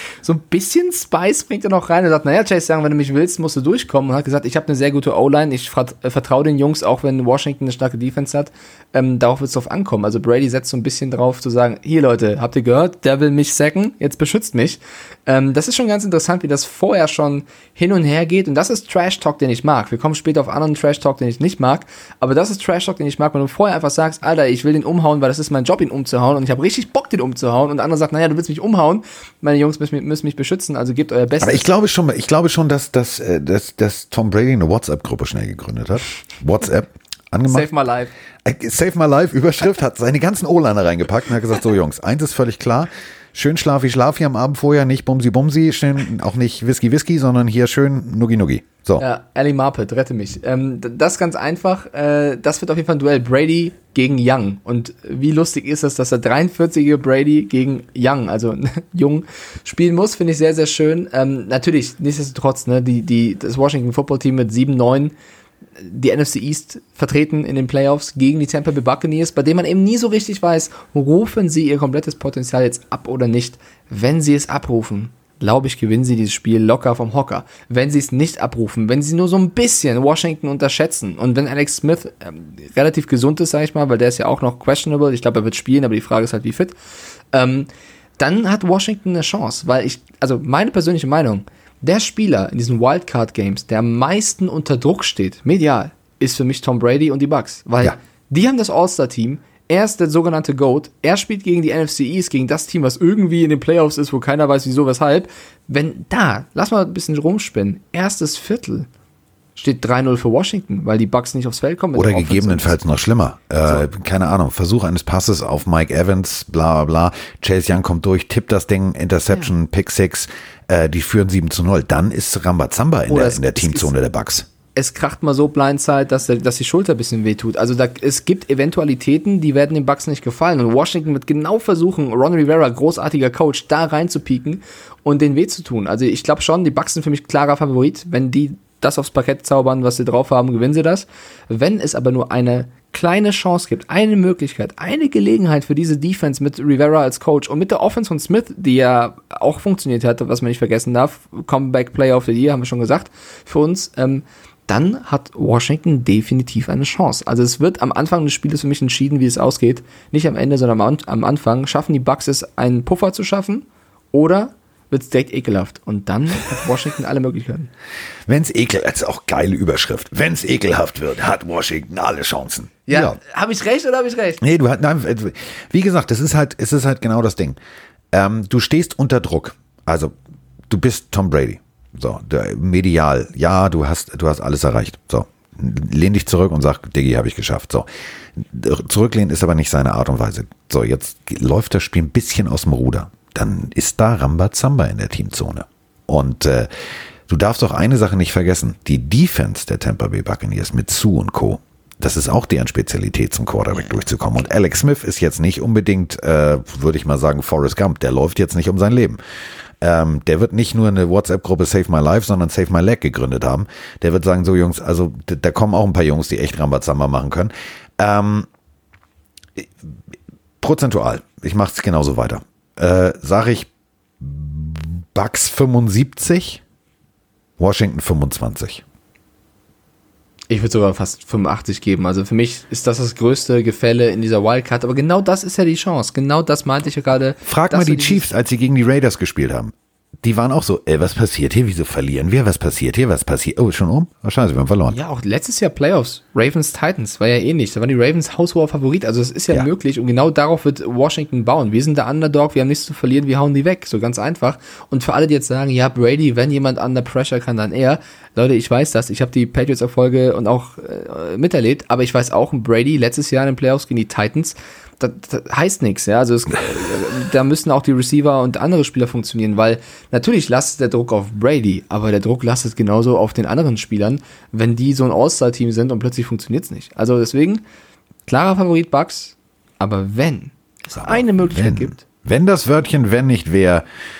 Spice bringt er noch rein. Er sagt, naja, Chase Young, wenn du mich willst, musst du durchkommen. Und hat gesagt, ich habe eine sehr gute O-Line, ich vertraue den Jungs, auch wenn Washington eine starke Defense hat. Darauf wird es drauf ankommen. Also Brady setzt so ein bisschen drauf zu sagen, hier Leute, habt ihr gehört, der will mich sacken, jetzt beschützt mich. Das ist schon ganz interessant, wie das vorher schon hin und her geht. Und das ist Trash-Talk, den ich mag. Wir kommen später auf anderen Trash-Talk, den ich nicht mag. Aber das ist Trash-Talk, den ich mag, wenn du vorher einfach sagst, Alter, ich will den umhauen, weil das ist mein Job, ihn umzuhauen. Und ich habe richtig Bock, den umzuhauen. Und der andere sagt, naja, du willst mich umhauen. Meine Jungs müssen mich beschützen, also gebt euer Bestes. Aber ich glaube schon, dass Tom Brady eine WhatsApp-Gruppe schnell gegründet hat. WhatsApp. Angemacht. Save my life. Save my life, Überschrift, hat seine ganzen O-Liner reingepackt und hat gesagt, so Jungs, eins ist völlig klar, schön Schlafi am Abend vorher, nicht Bumsi, schön, auch nicht Whisky, sondern hier schön Nuggi. So. Ja, Ali Marpet, rette mich. Das ist ganz einfach, das wird auf jeden Fall ein Duell Brady gegen Young. Und wie lustig ist es, dass der 43-jährige Brady gegen Young, also Jung, spielen muss, finde ich sehr, sehr schön. Natürlich, nichtsdestotrotz, ne, das Washington Football Team mit 7-9, die NFC East vertreten in den Playoffs gegen die Tampa Bay Buccaneers, bei denen man eben nie so richtig weiß, rufen sie ihr komplettes Potenzial jetzt ab oder nicht. Wenn sie es abrufen, glaube ich, gewinnen sie dieses Spiel locker vom Hocker. Wenn sie es nicht abrufen, wenn sie nur so ein bisschen Washington unterschätzen und wenn Alex Smith relativ gesund ist, sage ich mal, weil der ist ja auch noch questionable, ich glaube, er wird spielen, aber die Frage ist halt, wie fit, dann hat Washington eine Chance, weil also meine persönliche Meinung, der Spieler in diesen Wildcard-Games, der am meisten unter Druck steht, medial, ist für mich Tom Brady und die Bucks. Weil die haben das All-Star-Team, er ist der sogenannte GOAT, er spielt gegen die NFC East, gegen das Team, was irgendwie in den Playoffs ist, wo keiner weiß, wieso, weshalb. Lass mal ein bisschen rumspinnen, erstes Viertel steht 3-0 für Washington, weil die Bucks nicht aufs Feld kommen. Oder gegebenenfalls noch schlimmer. Keine Ahnung, Versuch eines Passes auf Mike Evans, bla bla bla. Chase Young kommt durch, tippt das Ding, Interception, Pick 6, die führen 7-0. Dann ist Rambazamba in der Teamzone der Bucks. Es kracht mal so Blindside, dass die Schulter ein bisschen wehtut. Also es gibt Eventualitäten, die werden den Bucks nicht gefallen. Und Washington wird genau versuchen, Ron Rivera, großartiger Coach, da rein zu pieken und den weh zu tun. Also ich glaube schon, die Bucks sind für mich klarer Favorit. Wenn die das aufs Parkett zaubern, was sie drauf haben, gewinnen sie das. Wenn es aber nur eine kleine Chance gibt, eine Möglichkeit, eine Gelegenheit für diese Defense mit Rivera als Coach und mit der Offense von Smith, die ja auch funktioniert hat, was man nicht vergessen darf, Comeback Player of the Year, haben wir schon gesagt, für uns, dann hat Washington definitiv eine Chance. Also es wird am Anfang des Spieles für mich entschieden, wie es ausgeht. Nicht am Ende, sondern am Anfang. Schaffen die Bucks es, einen Puffer zu schaffen oder wird es direkt ekelhaft? Und dann hat Washington alle Möglichkeiten. Wenn's das ist auch geile Überschrift. Wenn's ekelhaft wird, hat Washington alle Chancen. Ja. Habe ich recht oder habe ich recht? Nee, wie gesagt, es ist halt genau das Ding. Du stehst unter Druck. Also, du bist Tom Brady. So, medial. Ja, du hast alles erreicht. So, lehn dich zurück und sag, Diggi, habe ich geschafft. So, zurücklehnen ist aber nicht seine Art und Weise. So, jetzt läuft das Spiel ein bisschen aus dem Ruder. Dann ist da Rambazamba in der Teamzone. Und du darfst auch eine Sache nicht vergessen. Die Defense der Tampa Bay Buccaneers mit Sue und Co., das ist auch deren Spezialität, zum Quarterback durchzukommen. Und Alex Smith ist jetzt nicht unbedingt, würde ich mal sagen, Forrest Gump. Der läuft jetzt nicht um sein Leben. Der wird nicht nur eine WhatsApp-Gruppe Save My Life, sondern Save My Leg gegründet haben. Der wird sagen, so Jungs, also da kommen auch ein paar Jungs, die echt Rambazamba machen können. Prozentual, ich mache es genauso weiter. Sage ich Bucks 75, Washington 25. Ich würde sogar fast 85 geben. Also für mich ist das größte Gefälle in dieser Wildcard. Aber genau das ist ja die Chance. Genau das meinte ich ja gerade. Frag mal die Chiefs, als sie gegen die Raiders gespielt haben. Die waren auch so, was passiert hier? Wieso verlieren wir? Was passiert hier? Was passiert? Oh, schon um? Wahrscheinlich, wir haben verloren. Ja, auch letztes Jahr Playoffs. Ravens Titans war ja ähnlich. Da waren die Ravens haushoher Favorit. Also es ist ja möglich. Und genau darauf wird Washington bauen. Wir sind der Underdog. Wir haben nichts zu verlieren. Wir hauen die weg. So ganz einfach. Und für alle, die jetzt sagen, ja, Brady, wenn jemand under pressure kann, dann er. Leute, ich weiß das. Ich habe die Patriots-Erfolge und auch miterlebt. Aber ich weiß auch, Brady letztes Jahr in den Playoffs gegen die Titans, das heißt nichts, ja, also da müssen auch die Receiver und andere Spieler funktionieren, weil natürlich lastet der Druck auf Brady, aber der Druck lastet genauso auf den anderen Spielern, wenn die so ein All-Star-Team sind und plötzlich funktioniert es nicht. Also deswegen, klarer Favorit Bucks, aber wenn es eine Möglichkeit gibt. Wenn das Wörtchen wenn nicht wäre,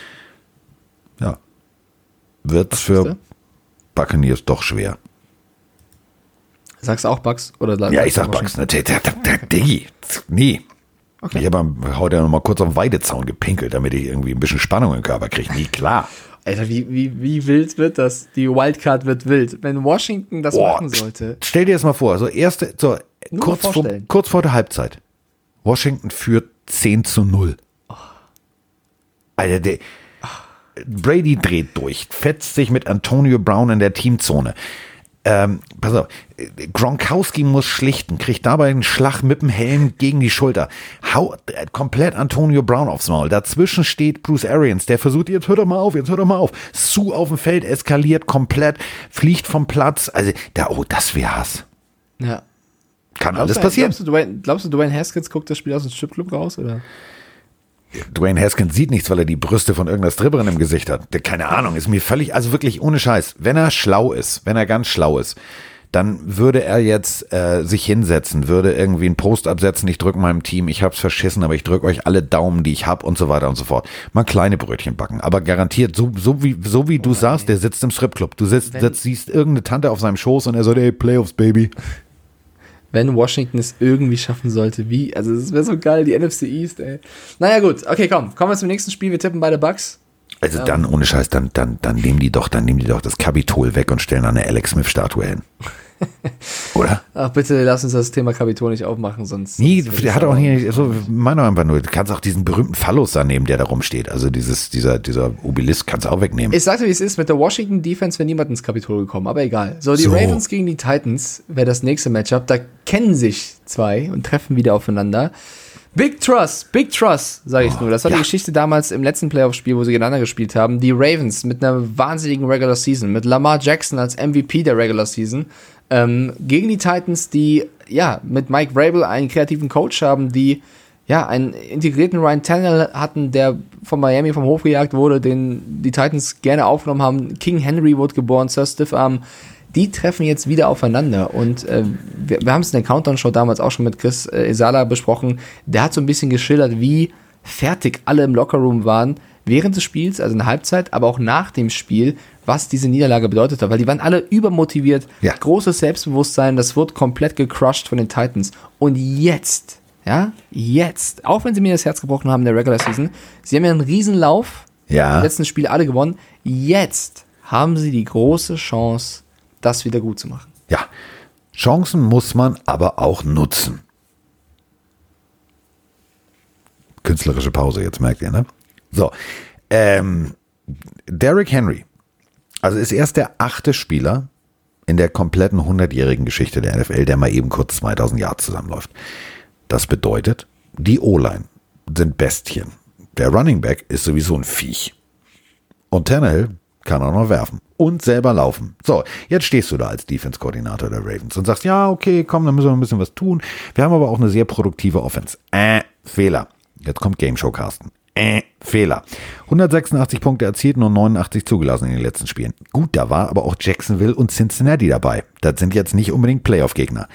ja, wird es für Buccaneers doch schwer. Sagst du auch Bucks? Oder ja, ich sag Bucks. Diggi, nee. Okay. Ich habe heute noch mal kurz auf den Weidezaun gepinkelt, damit ich irgendwie ein bisschen Spannung im Körper kriege. Nie klar. Alter, wie wild wird das? Die Wildcard wird wild. Wenn Washington das machen sollte. Stell dir das mal vor. Kurz vor der Halbzeit. Washington führt 10-0. Oh. Alter, Brady dreht durch, fetzt sich mit Antonio Brown in der Teamzone. Pass auf, Gronkowski muss schlichten, kriegt dabei einen Schlag mit dem Helm gegen die Schulter, haut komplett Antonio Brown aufs Maul. Dazwischen steht Bruce Arians, der versucht, jetzt hört doch mal auf. Sue auf dem Feld eskaliert komplett, fliegt vom Platz. Also, das wäre Hass. Ja. Kann alles passieren. Glaubst du, Dwayne Haskins guckt das Spiel aus dem Stripclub raus, oder? Dwayne Haskins sieht nichts, weil er die Brüste von irgendeiner Stripperin im Gesicht hat. Keine Ahnung, ist mir völlig, also wirklich ohne Scheiß. Wenn er ganz schlau ist, dann würde er jetzt sich hinsetzen, würde irgendwie einen Post absetzen, ich drücke meinem Team, ich hab's verschissen, aber ich drücke euch alle Daumen, die ich hab und so weiter und so fort. Mal kleine Brötchen backen, aber garantiert, so wie du sagst, der sitzt im Stripclub. Du siehst irgendeine Tante auf seinem Schoß und er sagt, hey, Playoffs, Baby. Wenn Washington es irgendwie schaffen sollte, also es wäre so geil, die NFC East, ey. Naja gut, okay, kommen wir zum nächsten Spiel, wir tippen beide Bucks. Also dann, ohne Scheiß, dann nehmen die doch das Kapitol weg und stellen eine Alex Smith-Statue hin. Oder? Ach bitte, lass uns das Thema Kapitol nicht aufmachen, sonst... Nee, der hat auch nicht, so, meine einfach nur, du kannst auch diesen berühmten Phallus da nehmen, der da rumsteht, also dieser Obelisk kannst du auch wegnehmen. Ich sagte, wie es ist, mit der Washington Defense wäre niemand ins Kapitol gekommen, aber egal. So, die Ravens gegen die Titans wäre das nächste Matchup, da kennen sich zwei und treffen wieder aufeinander. Big Trust, sage ich nur. Das war die Geschichte damals im letzten Playoff-Spiel, wo sie gegeneinander gespielt haben. Die Ravens mit einer wahnsinnigen Regular Season, mit Lamar Jackson als MVP der Regular Season, gegen die Titans, die mit Mike Vrabel einen kreativen Coach haben, die einen integrierten Ryan Tannehill hatten, der von Miami vom Hof gejagt wurde, den die Titans gerne aufgenommen haben. King Henry wurde geboren, Sir Stiffarm. Die treffen jetzt wieder aufeinander und wir haben es in der Countdown-Show damals auch schon mit Chris Esala besprochen. Der hat so ein bisschen geschildert, wie fertig alle im Lockerroom waren, während des Spiels, also in der Halbzeit, aber auch nach dem Spiel, was diese Niederlage bedeutet hat, weil die waren alle übermotiviert, großes Selbstbewusstsein, das wurde komplett gecrushed von den Titans. Und jetzt, auch wenn sie mir das Herz gebrochen haben in der Regular Season, sie haben ja einen Riesenlauf, im letzten Spiel alle gewonnen, jetzt haben sie die große Chance, das wieder gut zu machen. Ja, Chancen muss man aber auch nutzen. Künstlerische Pause, jetzt merkt ihr, ne? So, Derrick Henry, also ist erst der 8. Spieler in der kompletten 100-jährigen Geschichte der NFL, der mal eben kurz 2000 Yards zusammenläuft. Das bedeutet, die O-Line sind Bestien. Der Running Back ist sowieso ein Viech. Und Tannehill kann auch noch werfen und selber laufen. So, jetzt stehst du da als Defense-Koordinator der Ravens und sagst, ja, okay, komm, dann müssen wir ein bisschen was tun. Wir haben aber auch eine sehr produktive Offense. Fehler. Jetzt kommt Game Show Carsten. Fehler. 186 Punkte erzielt, nur 89 zugelassen in den letzten Spielen. Gut, da war aber auch Jacksonville und Cincinnati dabei. Das sind jetzt nicht unbedingt Playoff-Gegner.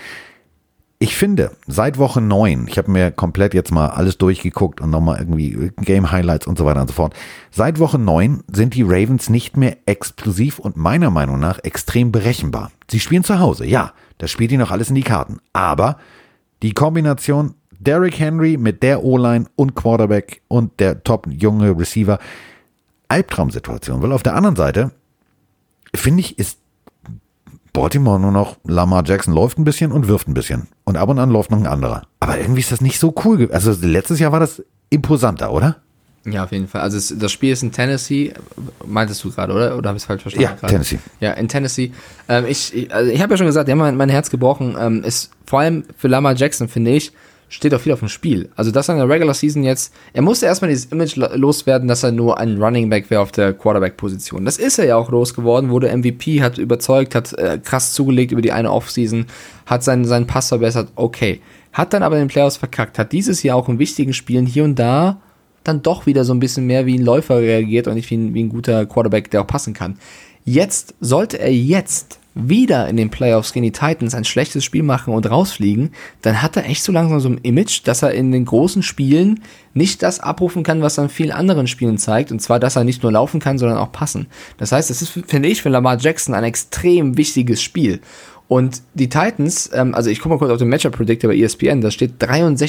Ich finde, seit Woche 9, ich habe mir komplett jetzt mal alles durchgeguckt und nochmal irgendwie Game-Highlights und so weiter und so fort. Seit Woche 9 sind die Ravens nicht mehr explosiv und meiner Meinung nach extrem berechenbar. Sie spielen zu Hause, ja, das spielt ihnen noch alles in die Karten. Aber die Kombination Derrick Henry mit der O-Line und Quarterback und der top-junge Receiver, Albtraumsituation. Weil auf der anderen Seite, finde ich, ist Baltimore nur noch, Lamar Jackson läuft ein bisschen und wirft ein bisschen. Und ab und an läuft noch ein anderer. Aber irgendwie ist das nicht so cool. Also letztes Jahr war das imposanter, oder? Ja, auf jeden Fall. Also das Spiel ist in Tennessee, meintest du gerade, oder? Oder habe ich es falsch verstanden? Ja, gerade? Tennessee. Ja, in Tennessee. Ich habe ja schon gesagt, die haben mein Herz gebrochen. Ist vor allem für Lamar Jackson, finde ich, steht auch viel auf dem Spiel. Also dass er in der Regular Season jetzt, er musste erstmal dieses Image loswerden, dass er nur ein Running Back wäre auf der Quarterback-Position. Das ist er ja auch losgeworden, wurde MVP, hat überzeugt, hat krass zugelegt über die eine Offseason, hat seinen Pass verbessert, okay. Hat dann aber in den Playoffs verkackt, hat dieses Jahr auch in wichtigen Spielen hier und da dann doch wieder so ein bisschen mehr wie ein Läufer reagiert und nicht wie ein guter Quarterback, der auch passen kann. Jetzt, sollte er wieder in den Playoffs gegen die Titans ein schlechtes Spiel machen und rausfliegen, dann hat er echt so langsam so ein Image, dass er in den großen Spielen nicht das abrufen kann, was er in vielen anderen Spielen zeigt, und zwar, dass er nicht nur laufen kann, sondern auch passen. Das heißt, das ist, finde ich, für Lamar Jackson ein extrem wichtiges Spiel. Und die Titans, also ich gucke mal kurz auf den Matchup-Predictor bei ESPN, da steht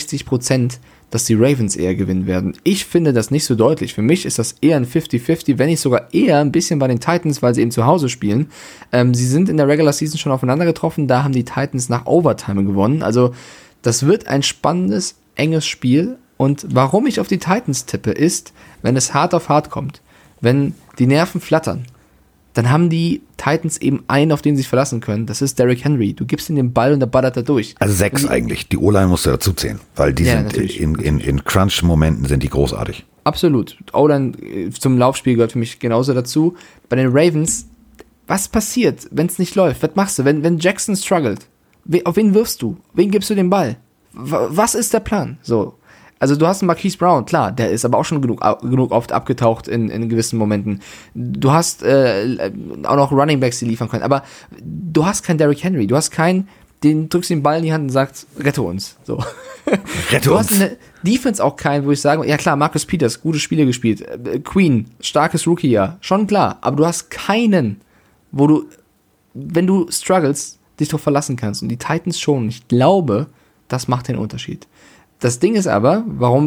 63%, dass die Ravens eher gewinnen werden. Ich finde das nicht so deutlich. Für mich ist das eher ein 50-50, wenn nicht sogar eher ein bisschen bei den Titans, weil sie eben zu Hause spielen. Sie sind in der Regular Season schon aufeinander getroffen, da haben die Titans nach Overtime gewonnen. Also das wird ein spannendes, enges Spiel. Und warum ich auf die Titans tippe, ist, wenn es hart auf hart kommt, wenn die Nerven flattern, dann haben die Titans eben einen, auf den sie sich verlassen können. Das ist Derrick Henry. Du gibst ihm den Ball und der ballert da durch. Also 6 eigentlich. Die O-Line musst du dazu zählen, weil die sind in Crunch-Momenten sind die großartig. Absolut. O-Line zum Laufspiel gehört für mich genauso dazu. Bei den Ravens, was passiert, wenn es nicht läuft? Was machst du, wenn Jackson struggelt? Auf wen wirfst du? Wen gibst du den Ball? Was ist der Plan? So. Also du hast einen Marquise Brown, klar, der ist aber auch schon genug oft abgetaucht in gewissen Momenten. Du hast auch noch Runningbacks, die liefern können, aber du hast keinen Derrick Henry, du hast keinen, den drückst den Ball in die Hand und sagst, rette uns. So. Du hast eine Defense auch keinen, wo ich sage, ja klar, Marcus Peters, gute Spiele gespielt, Queen, starkes Rookie-Jahr, schon klar, aber du hast keinen, wo du, wenn du struggles, dich drauf verlassen kannst, und die Titans schon. Ich glaube, das macht den Unterschied. Das Ding ist aber,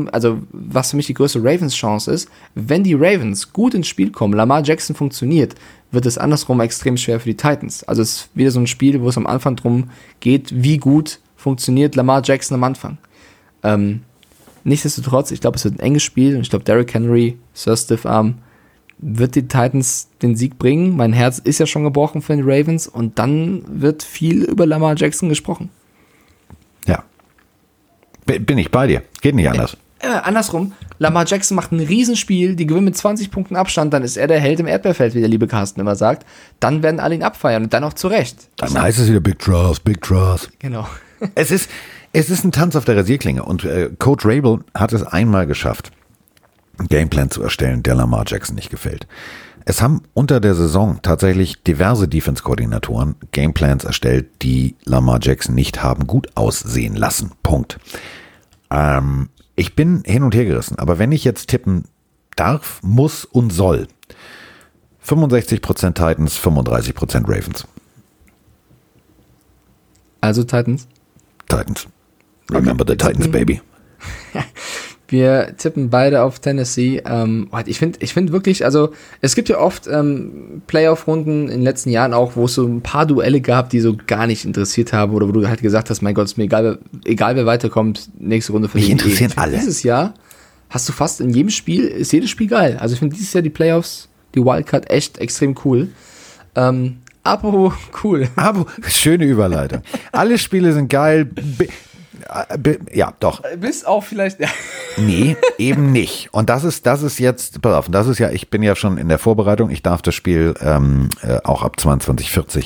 was für mich die größte Ravens-Chance ist, wenn die Ravens gut ins Spiel kommen, Lamar Jackson funktioniert, wird es andersrum extrem schwer für die Titans. Also es ist wieder so ein Spiel, wo es am Anfang drum geht, wie gut funktioniert Lamar Jackson am Anfang. Nichtsdestotrotz, ich glaube, es wird ein enges Spiel, und ich glaube, Derrick Henry, Sir Stiffarm, wird die Titans den Sieg bringen. Mein Herz ist ja schon gebrochen für die Ravens, und dann wird viel über Lamar Jackson gesprochen. Ja. Bin ich bei dir. Geht nicht anders. Andersrum. Lamar Jackson macht ein Riesenspiel, die gewinnen mit 20 Punkten Abstand, dann ist er der Held im Erdbeerfeld, wie der liebe Carsten immer sagt. Dann werden alle ihn abfeiern, und dann auch zu Recht. Dann heißt es wieder Big Trust, Big Trust. Genau. Es ist ein Tanz auf der Rasierklinge, und Coach Rabel hat es einmal geschafft, einen Gameplan zu erstellen, der Lamar Jackson nicht gefällt. Es haben unter der Saison tatsächlich diverse Defense-Koordinatoren Gameplans erstellt, die Lamar Jackson nicht haben gut aussehen lassen. Punkt. Ich bin hin und her gerissen, aber wenn ich jetzt tippen darf, muss und soll, 65% Titans, 35% Ravens. Also Titans? Titans. Remember the Titans, baby. Wir tippen beide auf Tennessee. Ich finde wirklich, also es gibt ja oft Playoff-Runden in den letzten Jahren auch, wo es so ein paar Duelle gab, die so gar nicht interessiert haben oder wo du halt gesagt hast, mein Gott, ist mir egal wer weiterkommt, nächste Runde Mich interessieren alle. Dieses Jahr hast du fast in jedem Spiel, ist jedes Spiel geil. Also ich finde dieses Jahr die Playoffs, die Wildcard echt extrem cool. Apropos cool. Aber schöne Überleitung. Alle Spiele sind geil. Ja, doch. Bis auch vielleicht, ja. Nee, eben nicht. Und das ist jetzt, pass auf, das ist ja, ich bin ja schon in der Vorbereitung, ich darf das Spiel auch ab 22:40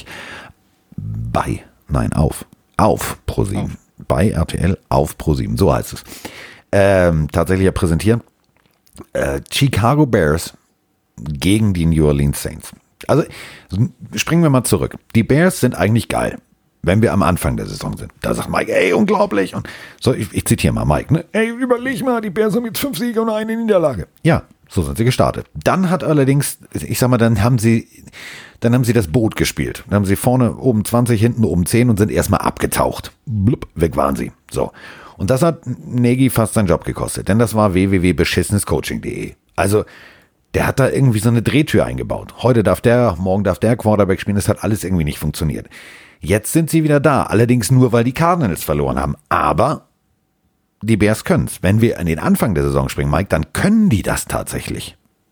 auf ProSieben. Bei RTL auf ProSieben, so heißt es. Tatsächlich ja präsentieren. Chicago Bears gegen die New Orleans Saints. Also springen wir mal zurück. Die Bears sind eigentlich geil, wenn wir am Anfang der Saison sind. Da sagt Mike, ey, unglaublich. Und so, ich zitiere mal Mike, ne? Ey, überleg mal, die Bears haben jetzt 5 Siege und eine Niederlage. Ja, so sind sie gestartet. Dann hat allerdings, ich sag mal, dann haben sie das Boot gespielt. Dann haben sie vorne oben 20, hinten oben 10 und sind erstmal abgetaucht. Blub, weg waren sie. So. Und das hat Nagy fast seinen Job gekostet, denn das war www.beschissenescoaching.de. Also, der hat da irgendwie so eine Drehtür eingebaut. Heute darf der, morgen darf der Quarterback spielen. Das hat alles irgendwie nicht funktioniert. Jetzt sind sie wieder da, allerdings nur, weil die Cardinals verloren haben. Aber die Bears können's. Wenn wir an den Anfang der Saison springen, Mike, dann können die das tatsächlich.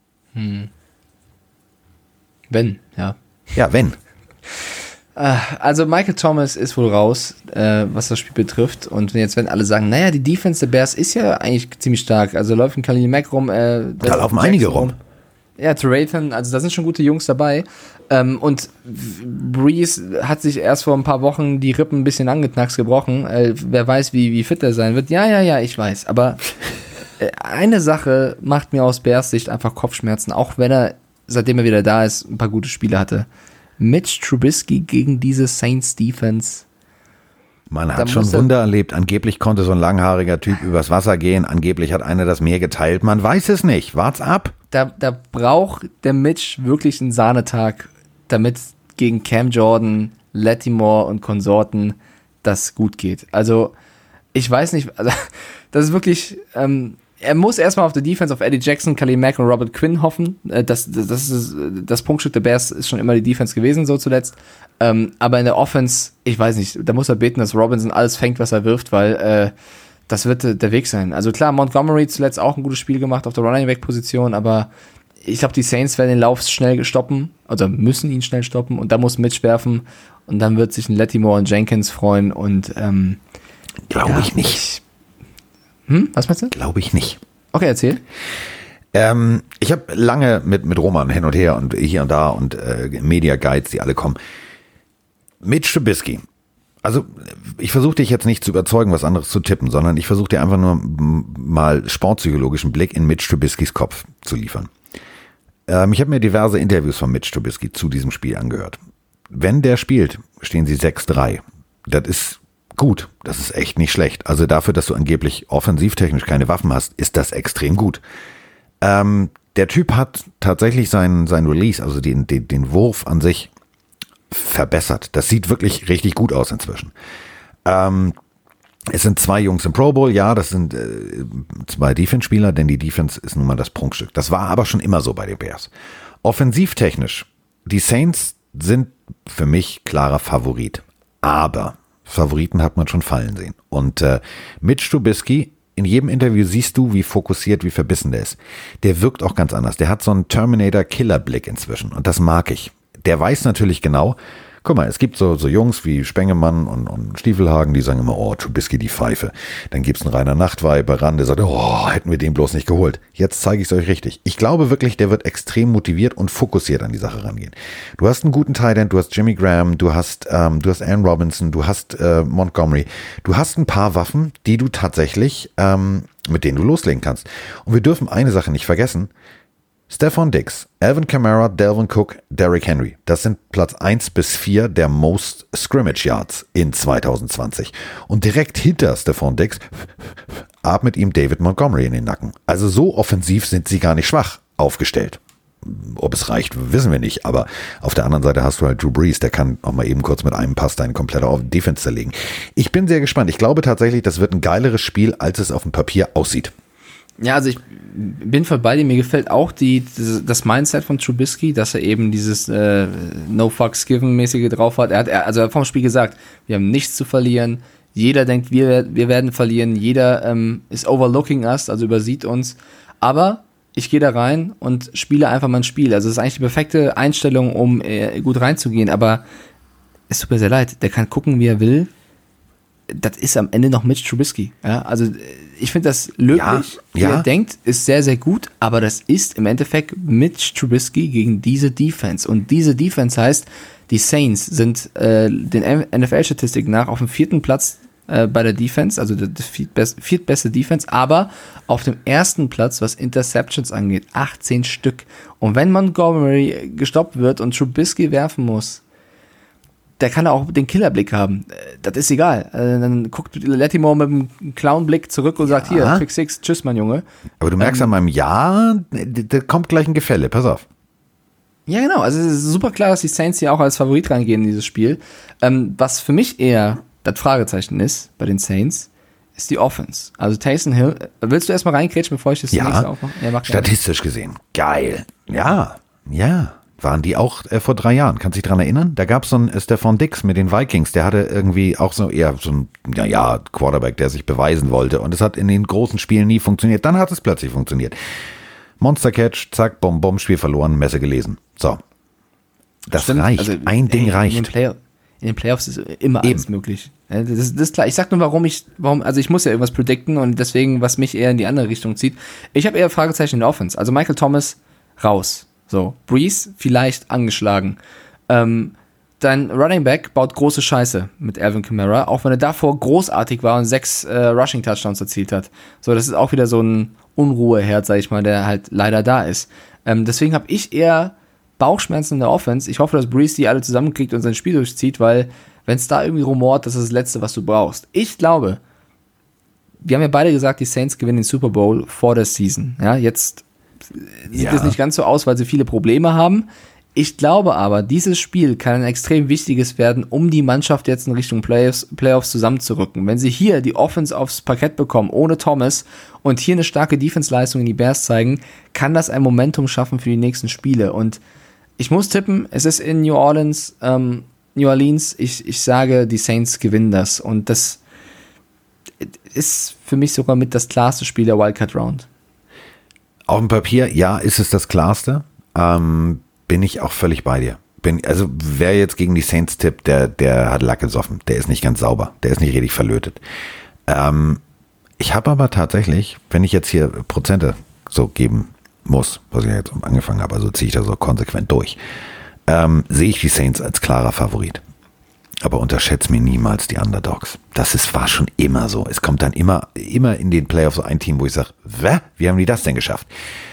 Wenn, ja. Ja, wenn. Also Michael Thomas ist wohl raus, was das Spiel betrifft. Und wenn alle sagen, naja, die Defense der Bears ist ja eigentlich ziemlich stark. Also läuft ein Khalil Mack rum. Da laufen einige rum. Ja, Trevathan, also da sind schon gute Jungs dabei. Und Breeze hat sich erst vor ein paar Wochen die Rippen ein bisschen angeknackst gebrochen. Wer weiß, wie fit er sein wird. Ja, ich weiß. Aber eine Sache macht mir aus Bears Sicht einfach Kopfschmerzen, auch wenn er, seitdem er wieder da ist, ein paar gute Spiele hatte. Mitch Trubisky gegen diese Saints Defense. Man hat schon Wunder erlebt. Angeblich konnte so ein langhaariger Typ übers Wasser gehen. Angeblich hat einer das Meer geteilt. Man weiß es nicht. Wart's ab. Da braucht der Mitch wirklich einen Sahnetag, damit gegen Cam Jordan, Lattimore und Konsorten das gut geht. Also, ich weiß nicht, also, das ist wirklich, er muss erstmal auf die Defense, auf Eddie Jackson, Khalil Mack und Robert Quinn hoffen. Das Prunkstück der Bears ist schon immer die Defense gewesen, so zuletzt. Aber in der Offense, ich weiß nicht, da muss er beten, dass Robinson alles fängt, was er wirft, weil das wird der Weg sein. Also klar, Montgomery zuletzt auch ein gutes Spiel gemacht auf der Running-Back-Position, aber ich glaube, die Saints werden den Lauf schnell stoppen, also müssen ihn schnell stoppen und da muss Mitch werfen und dann wird sich ein Lattimore und Jenkins freuen und glaube ich nicht. Was meinst du? Glaube ich nicht. Okay, erzähl. Ich habe lange mit Roman hin und her und hier und da und Media Guides, die alle kommen. Mitch Trubisky. Also ich versuche dich jetzt nicht zu überzeugen, was anderes zu tippen, sondern ich versuche dir einfach nur mal sportpsychologischen Blick in Mitch Trubiskys Kopf zu liefern. Ich habe mir diverse Interviews von Mitch Trubisky zu diesem Spiel angehört. Wenn der spielt, stehen sie 6-3. Das ist gut, das ist echt nicht schlecht. Also dafür, dass du angeblich offensivtechnisch keine Waffen hast, ist das extrem gut. Der Typ hat tatsächlich sein Release, also den Wurf an sich verbessert. Das sieht wirklich richtig gut aus inzwischen. Es sind 2 Jungs im Pro Bowl, ja, das sind 2 Defense-Spieler, denn die Defense ist nun mal das Prunkstück. Das war aber schon immer so bei den Bears. Offensivtechnisch, die Saints sind für mich klarer Favorit. Aber Favoriten hat man schon fallen sehen. Und Mitch Trubisky, in jedem Interview siehst du, wie fokussiert, wie verbissen der ist. Der wirkt auch ganz anders. Der hat so einen Terminator-Killer-Blick inzwischen und das mag ich. Der weiß natürlich genau, guck mal, es gibt so Jungs wie Spengemann und Stiefelhagen, die sagen immer, oh, Trubisky die Pfeife. Dann gibt's einen Rainer Nachtwey bei Rand, der sagt, oh, hätten wir den bloß nicht geholt. Jetzt zeige ich es euch richtig. Ich glaube wirklich, der wird extrem motiviert und fokussiert an die Sache rangehen. Du hast einen guten Tight End, du hast Jimmy Graham, du hast Allen Robinson, du hast Montgomery. Du hast ein paar Waffen, die du tatsächlich, mit denen du loslegen kannst. Und wir dürfen eine Sache nicht vergessen. Stephon Diggs, Alvin Kamara, Dalvin Cook, Derrick Henry. Das sind Platz 1 bis 4 der Most Scrimmage Yards in 2020. Und direkt hinter Stephon Diggs atmet ihm David Montgomery in den Nacken. Also so offensiv sind sie gar nicht schwach aufgestellt. Ob es reicht, wissen wir nicht. Aber auf der anderen Seite hast du halt Drew Brees, der kann auch mal eben kurz mit einem Pass deine komplette Defense zerlegen. Ich bin sehr gespannt. Ich glaube tatsächlich, das wird ein geileres Spiel, als es auf dem Papier aussieht. Ja, also ich bin voll bei dir. Mir gefällt auch das Mindset von Trubisky, dass er eben dieses No Fucks Given mäßige drauf hat. Er hat vom Spiel gesagt, wir haben nichts zu verlieren. Jeder denkt, wir werden verlieren. Jeder ist overlooking us, also übersieht uns. Aber ich gehe da rein und spiele einfach mein Spiel. Also es ist eigentlich die perfekte Einstellung, um gut reinzugehen. Aber es tut mir sehr leid. Der kann gucken, wie er will. Das ist am Ende noch Mitch Trubisky. Ja, also ich finde das löblich, wie er denkt, ist sehr, sehr gut, aber das ist im Endeffekt Mitch Trubisky gegen diese Defense. Und diese Defense heißt, die Saints sind den NFL-Statistiken nach auf dem 4. Platz bei der Defense, also das viertbeste Defense, aber auf dem 1. Platz, was Interceptions angeht, 18 Stück. Und wenn Montgomery gestoppt wird und Trubisky werfen muss, der kann auch den Killerblick haben. Das ist egal. Dann guckt Lattimore mit einem Clownblick zurück und sagt, hier, Pick 6, tschüss, mein Junge. Aber du merkst an meinem da kommt gleich ein Gefälle, pass auf. Ja, genau. Also es ist super klar, dass die Saints hier auch als Favorit reingehen in dieses Spiel. Was für mich eher das Fragezeichen ist bei den Saints, ist die Offense. Also Taysom Hill, willst du erstmal reinkrätschen, bevor ich das nächste aufmache? Ja, statistisch gesehen. Geil. Ja. Waren die auch vor 3 Jahren, kannst du dich dran erinnern? Da gab es so einen Stephon Diggs mit den Vikings, der hatte irgendwie auch so eher so ein, Quarterback, der sich beweisen wollte und es hat in den großen Spielen nie funktioniert. Dann hat es plötzlich funktioniert. Monster Catch, zack, Bom, Spiel verloren, Messe gelesen. So. Das stimmt, reicht. Also, ein Ding reicht. In den Playoffs ist immer alles möglich. Das ist klar. Ich sag nur, warum, also ich muss ja irgendwas predikten und deswegen, was mich eher in die andere Richtung zieht. Ich habe eher Fragezeichen in der Offense. Also Michael Thomas raus. So, Brees vielleicht angeschlagen. Dein Running Back baut große Scheiße mit Alvin Kamara, auch wenn er davor großartig war und 6 Rushing-Touchdowns erzielt hat. So, das ist auch wieder so ein Unruheherd, sag ich mal, der halt leider da ist. Deswegen habe ich eher Bauchschmerzen in der Offense. Ich hoffe, dass Brees die alle zusammenkriegt und sein Spiel durchzieht, weil wenn es da irgendwie rumort, das ist das Letzte, was du brauchst. Ich glaube, wir haben ja beide gesagt, die Saints gewinnen den Super Bowl vor der Season. Ja, jetzt sieht es nicht ganz so aus, weil sie viele Probleme haben. Ich glaube aber, dieses Spiel kann ein extrem wichtiges werden, um die Mannschaft jetzt in Richtung Playoffs zusammenzurücken. Wenn sie hier die Offense aufs Parkett bekommen, ohne Thomas, und hier eine starke Defense-Leistung in die Bears zeigen, kann das ein Momentum schaffen für die nächsten Spiele. Und ich muss tippen, es ist in New Orleans. Ich sage, die Saints gewinnen das. Und das ist für mich sogar mit das klarste Spiel der Wildcard Round. Auf dem Papier, ja, ist es das Klarste. Bin ich auch völlig bei dir. Also wer jetzt gegen die Saints tippt, der hat Lack gesoffen. Der ist nicht ganz sauber. Der ist nicht richtig verlötet. Ich habe aber tatsächlich, wenn ich jetzt hier Prozente so geben muss, was ich jetzt angefangen habe, also ziehe ich da so konsequent durch, sehe ich die Saints als klarer Favorit. Aber unterschätzt mir niemals die Underdogs. War schon immer so. Es kommt dann immer in den Playoffs so ein Team, wo ich sage, wie haben die das denn geschafft?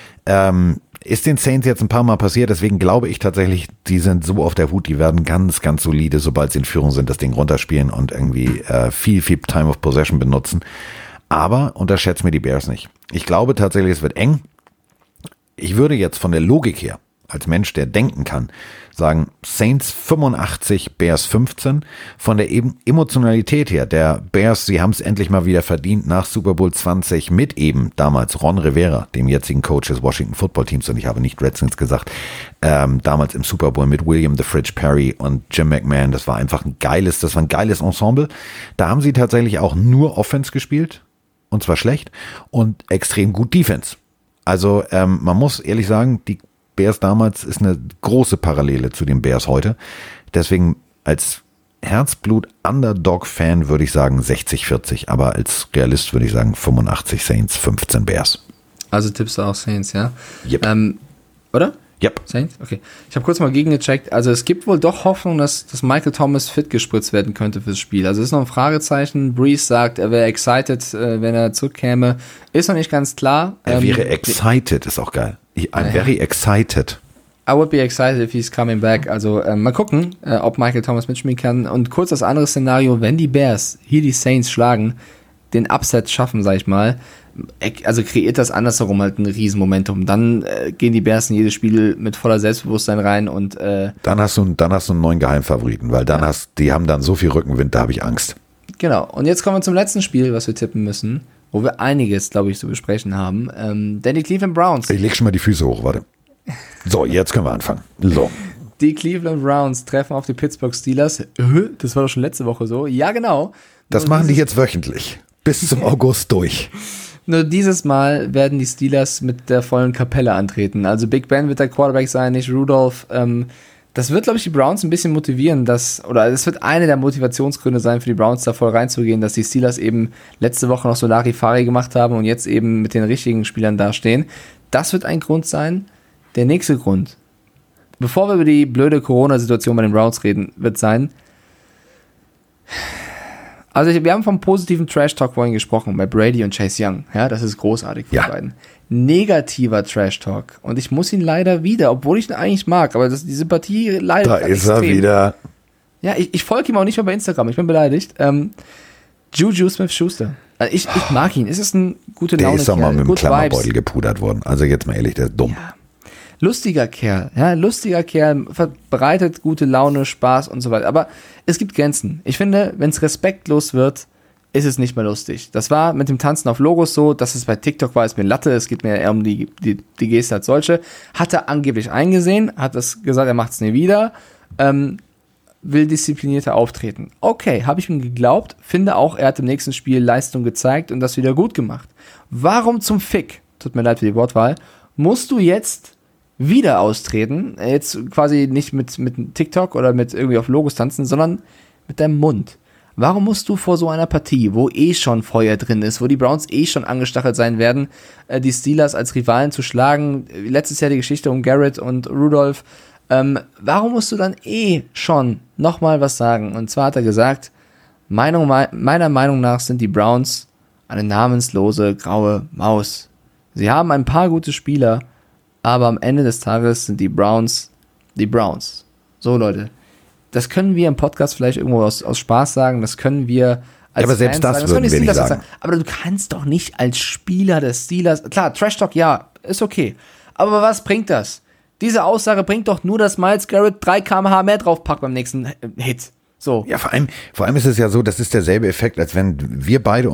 Ist den Saints jetzt ein paar Mal passiert, deswegen glaube ich tatsächlich, die sind so auf der Hut, die werden ganz, ganz solide, sobald sie in Führung sind, das Ding runterspielen und irgendwie viel Time of Possession benutzen. Aber unterschätzt mir die Bears nicht. Ich glaube tatsächlich, es wird eng. Ich würde jetzt von der Logik her, als Mensch, der denken kann, sagen Saints 85, Bears 15. Von der Emotionalität her, der Bears, sie haben es endlich mal wieder verdient nach Super Bowl 20 mit eben damals Ron Rivera, dem jetzigen Coach des Washington Football Teams, und ich habe nicht Redskins gesagt, damals im Super Bowl mit William the Fridge Perry und Jim McMahon. Das war ein geiles Ensemble. Da haben sie tatsächlich auch nur Offense gespielt, und zwar schlecht, und extrem gut Defense. Also man muss ehrlich sagen, die Bears damals ist eine große Parallele zu den Bears heute. Deswegen als Herzblut-Underdog-Fan würde ich sagen 60-40, aber als Realist würde ich sagen 85 Saints, 15 Bears. Also tippst du auch Saints, ja? Yep. Oder? Yep. Saints? Okay. Ich habe kurz mal gegengecheckt. Also es gibt wohl doch Hoffnung, dass Michael Thomas fit gespritzt werden könnte fürs Spiel. Also es ist noch ein Fragezeichen. Brees sagt, er wäre excited, wenn er zurückkäme. Ist noch nicht ganz klar. Er wäre excited, ist auch geil. I'm very excited. I would be excited if he's coming back. Also mal gucken, ob Michael Thomas mitspielen kann. Und kurz das andere Szenario, wenn die Bears hier die Saints schlagen, den Upset schaffen, sag ich mal, also kreiert das andersherum halt ein Riesenmomentum. Dann gehen die Bears in jedes Spiel mit voller Selbstbewusstsein rein und dann hast du einen neuen Geheimfavoriten, weil die haben dann so viel Rückenwind, da habe ich Angst. Genau. Und jetzt kommen wir zum letzten Spiel, was wir tippen müssen, wo wir einiges, glaube ich, zu besprechen haben. Denn die Cleveland Browns. Ich leg schon mal die Füße hoch, warte. So, jetzt können wir anfangen. So. Die Cleveland Browns treffen auf die Pittsburgh Steelers. Das war doch schon letzte Woche so. Ja, genau. Das machen die jetzt wöchentlich. Bis zum August durch. Nur dieses Mal werden die Steelers mit der vollen Kapelle antreten. Also Big Ben wird der Quarterback sein, nicht Rudolph. Das wird, glaube ich, die Browns ein bisschen motivieren, das wird eine der Motivationsgründe sein für die Browns, da voll reinzugehen, dass die Steelers eben letzte Woche noch so Larifari gemacht haben und jetzt eben mit den richtigen Spielern dastehen. Das wird ein Grund sein. Der nächste Grund, bevor wir über die blöde Corona-Situation bei den Browns reden, wird sein, also wir haben vom positiven Trash-Talk vorhin gesprochen, bei Brady und Chase Young. Ja, das ist großartig für die beiden. Negativer Trash-Talk. Und ich muss ihn leider wieder, obwohl ich ihn eigentlich mag, aber die Sympathie leidet da ist extrem. Er wieder. Ja, ich folge ihm auch nicht mehr bei Instagram, ich bin beleidigt. Juju Smith-Schuster. Also ich mag ihn. Es ist ein gute Laune. Der ist doch mal mit dem Klammerbeutel gepudert worden. Also jetzt mal ehrlich, der ist dumm. Ja. Lustiger Kerl, verbreitet gute Laune, Spaß und so weiter. Aber es gibt Grenzen. Ich finde, wenn es respektlos wird, ist es nicht mehr lustig. Das war mit dem Tanzen auf Logos so, dass es bei TikTok war, ist mir Latte, es geht mir eher um die Geste als solche. Hat er angeblich eingesehen, hat es gesagt, er macht es nie wieder, will disziplinierter auftreten. Okay, habe ich ihm geglaubt, finde auch, er hat im nächsten Spiel Leistung gezeigt und das wieder gut gemacht. Warum zum Fick, tut mir leid für die Wortwahl, musst du jetzt wieder austreten, jetzt quasi nicht mit TikTok oder mit irgendwie auf Logos tanzen, sondern mit deinem Mund. Warum musst du vor so einer Partie, wo schon Feuer drin ist, wo die Browns schon angestachelt sein werden, die Steelers als Rivalen zu schlagen, letztes Jahr die Geschichte um Garrett und Rudolph, warum musst du dann schon nochmal was sagen? Und zwar hat er gesagt, meiner Meinung nach sind die Browns eine namenslose graue Maus. Sie haben ein paar gute Spieler, aber am Ende des Tages sind die Browns die Browns. So, Leute, das können wir im Podcast vielleicht irgendwo aus Spaß sagen, das können wir als aber selbst Fans das würden wir nicht sagen. Aber du kannst doch nicht als Spieler des Steelers, klar, Trash Talk, ja, ist okay, aber was bringt das? Diese Aussage bringt doch nur, dass Myles Garrett 3 km/h mehr draufpackt beim nächsten Hit. So. Ja, vor allem ist es ja so, das ist derselbe Effekt, als wenn wir beide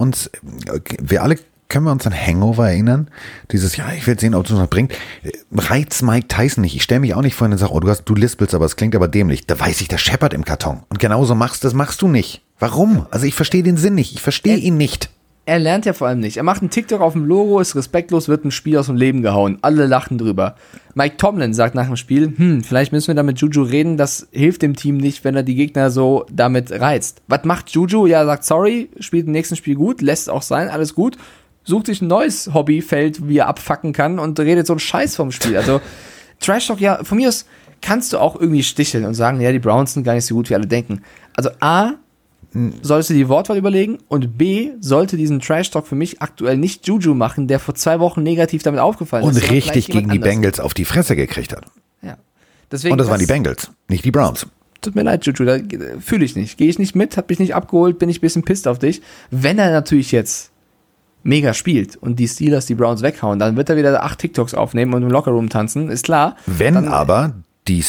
wir alle können wir uns an Hangover erinnern? Dieses, ich will sehen, ob es uns noch bringt. Reizt Mike Tyson nicht. Ich stelle mich auch nicht vor und sage, du lispelst, aber es klingt aber dämlich. Da weiß ich, der scheppert im Karton. Und genauso das machst du nicht. Warum? Also ich verstehe den Sinn nicht. Ich verstehe ihn nicht. Er lernt ja vor allem nicht. Er macht einen TikTok auf dem Logo, ist respektlos, wird ein Spiel aus dem Leben gehauen. Alle lachen drüber. Mike Tomlin sagt nach dem Spiel, vielleicht müssen wir da mit Juju reden, das hilft dem Team nicht, wenn er die Gegner so damit reizt. Was macht Juju? Ja, sagt sorry, spielt im nächsten Spiel gut, lässt es auch sein, alles gut. Sucht sich ein neues Hobbyfeld, wie er abfacken kann und redet so einen Scheiß vom Spiel. Also Trash Talk, ja, von mir aus kannst du auch irgendwie sticheln und sagen, ja, die Browns sind gar nicht so gut, wie alle denken. Also A, solltest du die Wortwahl überlegen und B, sollte diesen Trash Talk für mich aktuell nicht Juju machen, der vor 2 Wochen negativ damit aufgefallen ist. Und richtig gegen die Bengals auf die Fresse gekriegt hat. Ja. Deswegen, und das waren die Bengals, nicht die Browns. Tut mir leid, Juju, da fühle ich nicht. Gehe ich nicht mit, hab mich nicht abgeholt, bin ich ein bisschen pisst auf dich. Wenn er natürlich jetzt mega spielt und die Steelers die Browns weghauen, dann wird er wieder 8 TikToks aufnehmen und im Lockerroom tanzen, ist klar. Wenn dann, aber die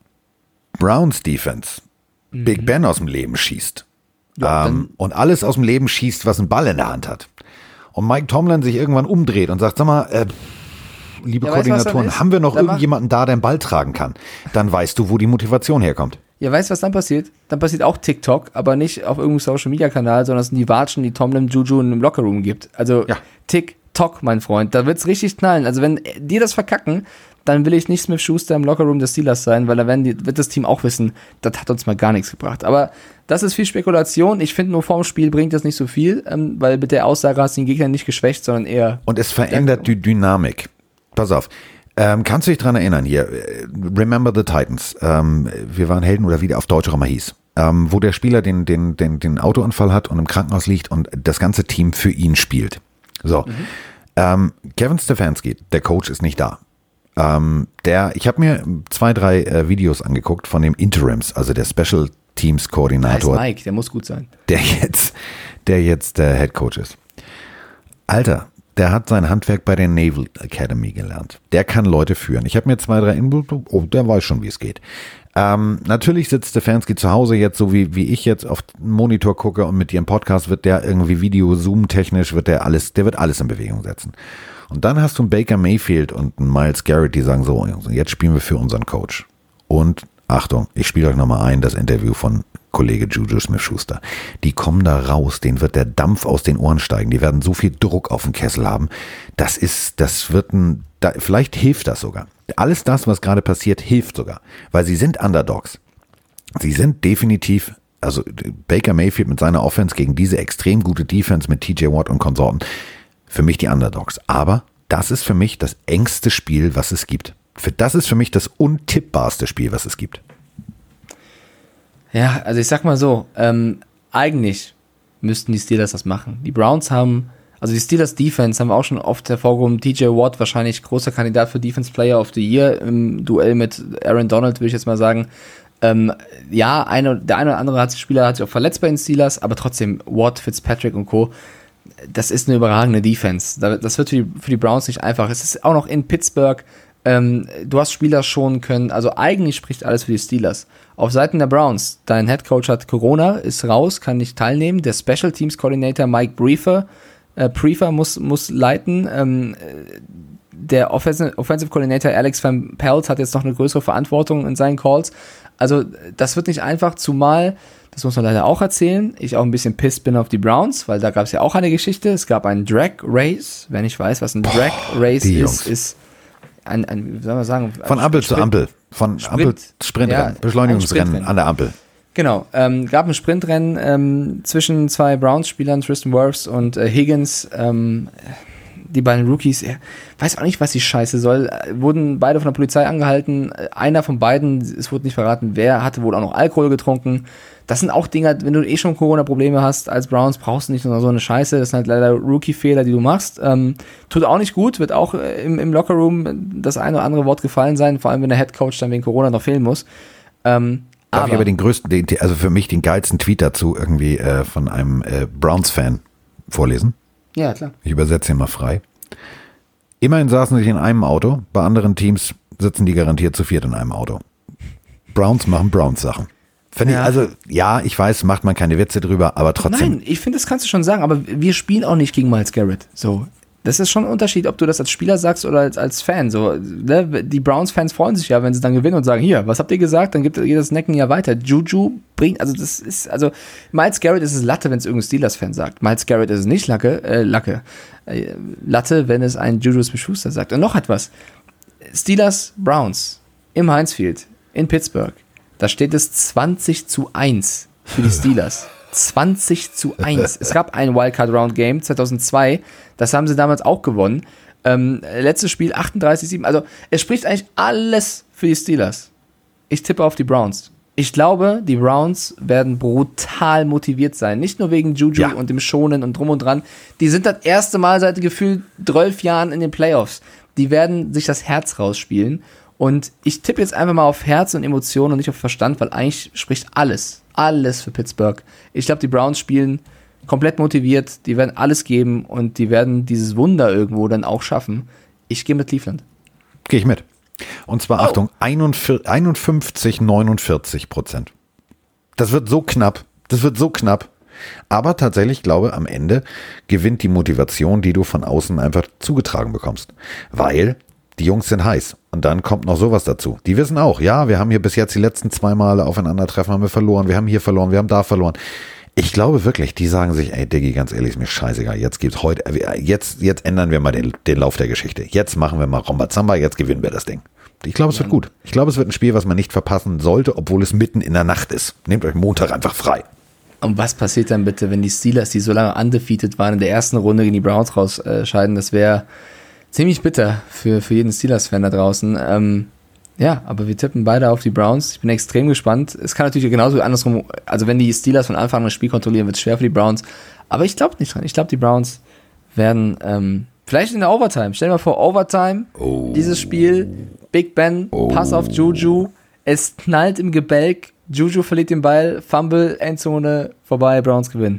Browns Defense Big Ben aus dem Leben schießt und alles aus dem Leben schießt, was einen Ball in der Hand hat und Mike Tomlin sich irgendwann umdreht und sagt, sag mal, liebe Koordinatoren, haben wir noch irgendjemanden da, der einen Ball tragen kann? Dann weißt du, wo die Motivation herkommt. Ja, weißt du, was dann passiert? Dann passiert auch TikTok, aber nicht auf irgendeinem Social-Media-Kanal, sondern es sind die Watschen, die Tomlin Juju in einem Lockerroom gibt. Also TikTok, mein Freund, da wird's richtig knallen. Also wenn die das verkacken, dann will ich nicht Smith-Schuster im Lockerroom des Steelers sein, weil da wird das Team auch wissen, das hat uns mal gar nichts gebracht. Aber das ist viel Spekulation. Ich finde, nur vorm Spiel bringt das nicht so viel, weil mit der Aussage hast du den Gegner nicht geschwächt, sondern eher... Und es verändert die Dynamik. Pass auf. Kannst du dich dran erinnern hier? Remember the Titans. Wir waren Helden oder wie der auf Deutsch auch immer hieß. Wo der Spieler den Autounfall hat und im Krankenhaus liegt und das ganze Team für ihn spielt. So. Kevin Stefanski, der Coach, ist nicht da. Ich habe mir 2, 3 Videos angeguckt von dem Interims, also der Special Teams Koordinator. Der heißt Mike, der muss gut sein. Der jetzt der Head Coach ist. Alter, der hat sein Handwerk bei der Naval Academy gelernt. Der kann Leute führen. Ich habe mir 2, 3 der weiß schon, wie es geht. Natürlich sitzt Stefanski zu Hause jetzt, so wie ich jetzt auf den Monitor gucke und mit ihrem Podcast wird der irgendwie Video-Zoom-technisch, der wird alles in Bewegung setzen. Und dann hast du einen Baker Mayfield und einen Miles Garrett, die sagen so, jetzt spielen wir für unseren Coach. Und Achtung, ich spiele euch nochmal ein, das Interview von Kollege Juju Smith-Schuster. Die kommen da raus, denen wird der Dampf aus den Ohren steigen, die werden so viel Druck auf den Kessel haben. Vielleicht hilft das sogar. Alles das, was gerade passiert, hilft sogar, weil sie sind Underdogs. Sie sind definitiv, also Baker Mayfield mit seiner Offense gegen diese extrem gute Defense mit TJ Watt und Konsorten, für mich die Underdogs. Aber das ist für mich das engste Spiel, was es gibt. Das ist für mich das untippbarste Spiel, was es gibt. Ja, also ich sag mal so, eigentlich müssten die Steelers das machen. Die Browns haben, also die Steelers Defense haben wir auch schon oft hervorgehoben, TJ Watt wahrscheinlich großer Kandidat für Defense Player of the Year im Duell mit Aaron Donald, würde ich jetzt mal sagen. Der eine oder andere Spieler hat sich auch verletzt bei den Steelers, aber trotzdem Watt, Fitzpatrick und Co., das ist eine überragende Defense. Das wird für die Browns nicht einfach. Es ist auch noch in Pittsburgh. Du hast Spieler schonen können. Also eigentlich spricht alles für die Steelers. Auf Seiten der Browns, dein Headcoach hat Corona, ist raus, kann nicht teilnehmen. Der Special Teams Coordinator Mike Prefer muss leiten. Der Offensive Coordinator Alex Van Pelt hat jetzt noch eine größere Verantwortung in seinen Calls. Also das wird nicht einfach, zumal, das muss man leider auch erzählen, ich auch ein bisschen pissed bin auf die Browns, weil da gab es ja auch eine Geschichte. Es gab einen Drag Race. Wer nicht weiß, was ein Drag Race ist ein, wie soll man sagen? Von Ampel zu Ampel. Von Sprintrennen, ja, Beschleunigungsrennen an der Ampel. Genau, gab ein Sprintrennen zwischen 2 Browns-Spielern, Tristan Wirfs und Higgins, die beiden Rookies, weiß auch nicht, was die Scheiße soll, wurden beide von der Polizei angehalten, einer von beiden, es wurde nicht verraten, wer, hatte wohl auch noch Alkohol getrunken. Das sind auch Dinger, wenn du schon Corona-Probleme hast als Browns, brauchst du nicht nur so eine Scheiße, das sind halt leider Rookie-Fehler, die du machst. Tut auch nicht gut, wird auch im Lockerroom das eine oder andere Wort gefallen sein, vor allem wenn der Headcoach dann wegen Corona noch fehlen muss. Darf ich aber also für mich den geilsten Tweet dazu irgendwie von einem Browns-Fan vorlesen? Ja, klar. Ich übersetze ihn mal frei. Immerhin saßen sie in einem Auto, bei anderen Teams sitzen die garantiert zu 4 in einem Auto. Browns machen Browns-Sachen. Ich weiß, macht man keine Witze drüber, aber trotzdem. Nein, ich finde, das kannst du schon sagen, aber wir spielen auch nicht gegen Miles Garrett. So, das ist schon ein Unterschied, ob du das als Spieler sagst oder als Fan. So, ne? Die Browns-Fans freuen sich ja, wenn sie dann gewinnen und sagen, hier, was habt ihr gesagt? Dann gibt ihr das Necken ja weiter. Juju bringt, Miles Garrett ist es Latte, wenn es irgendein Steelers-Fan sagt. Miles Garrett ist es nicht Latte, wenn es ein Juju Smith-Schuster sagt. Und noch etwas. Steelers, Browns im Heinz Field in Pittsburgh. Da steht es 20-1 für die Steelers. 20-1. Es gab ein Wildcard-Round-Game 2002. Das haben sie damals auch gewonnen. Letztes Spiel 38-7. Also es spricht eigentlich alles für die Steelers. Ich tippe auf die Browns. Ich glaube, die Browns werden brutal motiviert sein. Nicht nur wegen Juju und dem Schonen und drum und dran. Die sind das erste Mal seit gefühlt 12 Jahren in den Playoffs. Die werden sich das Herz rausspielen. Und ich tippe jetzt einfach mal auf Herz und Emotionen und nicht auf Verstand, weil eigentlich spricht alles für Pittsburgh. Ich glaube, die Browns spielen komplett motiviert, die werden alles geben und die werden dieses Wunder irgendwo dann auch schaffen. Ich gehe mit Cleveland. Gehe ich mit. Und zwar, Achtung, 51-49%. Das wird so knapp. Aber tatsächlich, glaube am Ende gewinnt die Motivation, die du von außen einfach zugetragen bekommst. Weil die Jungs sind heiß. Und dann kommt noch sowas dazu. Die wissen auch, ja, wir haben hier bis jetzt die letzten 2 Male aufeinandertreffen, haben wir verloren, wir haben hier verloren, wir haben da verloren. Ich glaube wirklich, die sagen sich, ey Diggi, ganz ehrlich, ist mir scheißegal, jetzt ändern wir mal den Lauf der Geschichte. Jetzt machen wir mal Rambazamba, jetzt gewinnen wir das Ding. Ich glaube, es wird gut. Ich glaube, es wird ein Spiel, was man nicht verpassen sollte, obwohl es mitten in der Nacht ist. Nehmt euch Montag einfach frei. Und was passiert dann bitte, wenn die Steelers, die so lange undefeated waren, in der ersten Runde gegen die Browns rausscheiden? Das wäre ziemlich bitter für jeden Steelers-Fan da draußen. Aber wir tippen beide auf die Browns. Ich bin extrem gespannt. Es kann natürlich genauso andersrum, also wenn die Steelers von Anfang an das Spiel kontrollieren, wird es schwer für die Browns. Aber ich glaube nicht dran. Ich glaube, die Browns werden Vielleicht in der Overtime. Stell dir mal vor, Overtime, dieses Spiel, Big Ben, Pass auf Juju, es knallt im Gebälk, Juju verliert den Ball, Fumble, Endzone, vorbei, Browns gewinnen.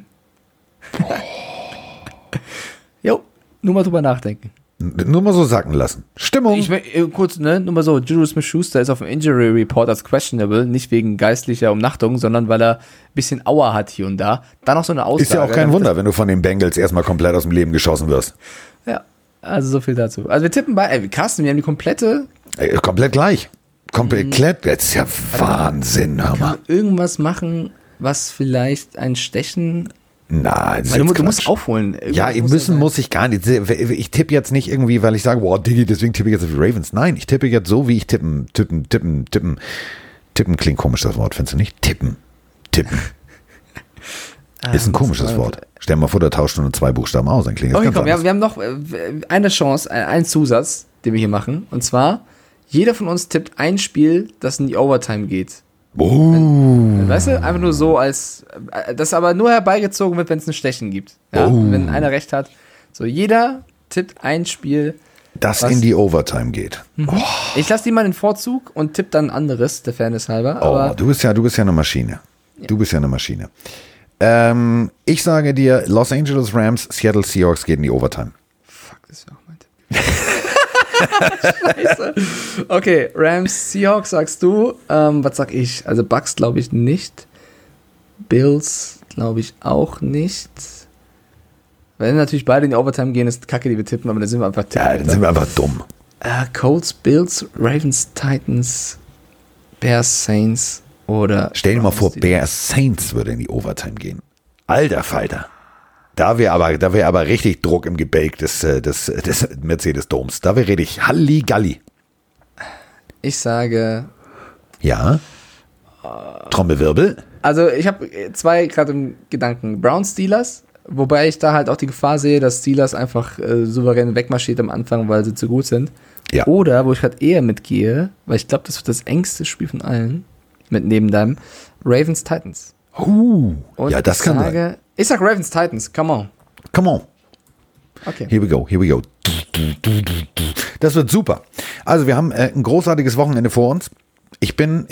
Jo, nur mal drüber nachdenken. Nur mal so sacken lassen. Stimmung. Kurz, nur mal so, Juju Smith-Schuster ist auf dem Injury Report als questionable, nicht wegen geistlicher Umnachtung, sondern weil er ein bisschen Aua hat hier und da. Dann noch so eine Aussage. Ist ja auch kein Wunder, wenn du von den Bengals erstmal komplett aus dem Leben geschossen wirst. Ja, also so viel dazu. Also wir tippen bei, Carsten, wir haben die komplette... Komplett gleich. Komplett, das ist ja Wahnsinn, hör mal. Irgendwas machen, was vielleicht ein Stechen... Nein, du musst aufholen. Ja, muss ich gar nicht. Ich tippe jetzt nicht irgendwie, weil ich sage, boah, Diggi, deswegen tippe ich jetzt auf die Ravens. Nein, ich tippe jetzt so, wie ich tippen. Tippen klingt komisch, das Wort, findest du nicht? Tippen. Ist ein komisches Wort. Stell dir mal vor, da tauscht nur 2 Buchstaben aus, dann klingt das ganz anders. Wir haben noch eine Chance, einen Zusatz, den wir hier machen. Und zwar, jeder von uns tippt ein Spiel, das in die Overtime geht. Weißt du, einfach nur so als, das aber nur herbeigezogen wird, wenn es ein Stechen gibt. Ja? Wenn einer recht hat. So, jeder tippt ein Spiel, das in die Overtime geht. Ich lasse die mal in Vorzug und tippe dann ein anderes, der Fairness halber. Aber du bist ja eine Maschine. Ja. Du bist ja eine Maschine. Ich sage dir, Los Angeles Rams, Seattle Seahawks geht in die Overtime. Fuck, das wäre auch mein Tipp. Scheiße. Okay, Rams, Seahawks sagst du. Was sag ich? Also Bucks glaube ich nicht. Bills glaube ich auch nicht. Wenn natürlich beide in die Overtime gehen, ist Kacke, die wir tippen, aber dann sind wir einfach dann sind wir einfach dumm. Colts, Bills, Ravens, Titans, Bears, Saints oder... Stell dir mal vor, Bears, Saints würde in die Overtime gehen. Alter Falter. Da wäre aber richtig Druck im Gebälk des Mercedes-Doms. Da wäre richtig Halligalli. Ich sage... Ja? Trommelwirbel? Also ich habe 2 gerade im Gedanken. Browns, Steelers, wobei ich da halt auch die Gefahr sehe, dass Steelers einfach souverän wegmarschiert am Anfang, weil sie zu gut sind. Ja. Oder, wo ich gerade eher mitgehe, weil ich glaube, das wird das engste Spiel von allen, mit neben deinem, Ravens, Titans. Und ja, das kann sein. Ich sag Ravens, Titans, come on. Okay. Here we go. Das wird super. Also wir haben ein großartiges Wochenende vor uns. Ich bin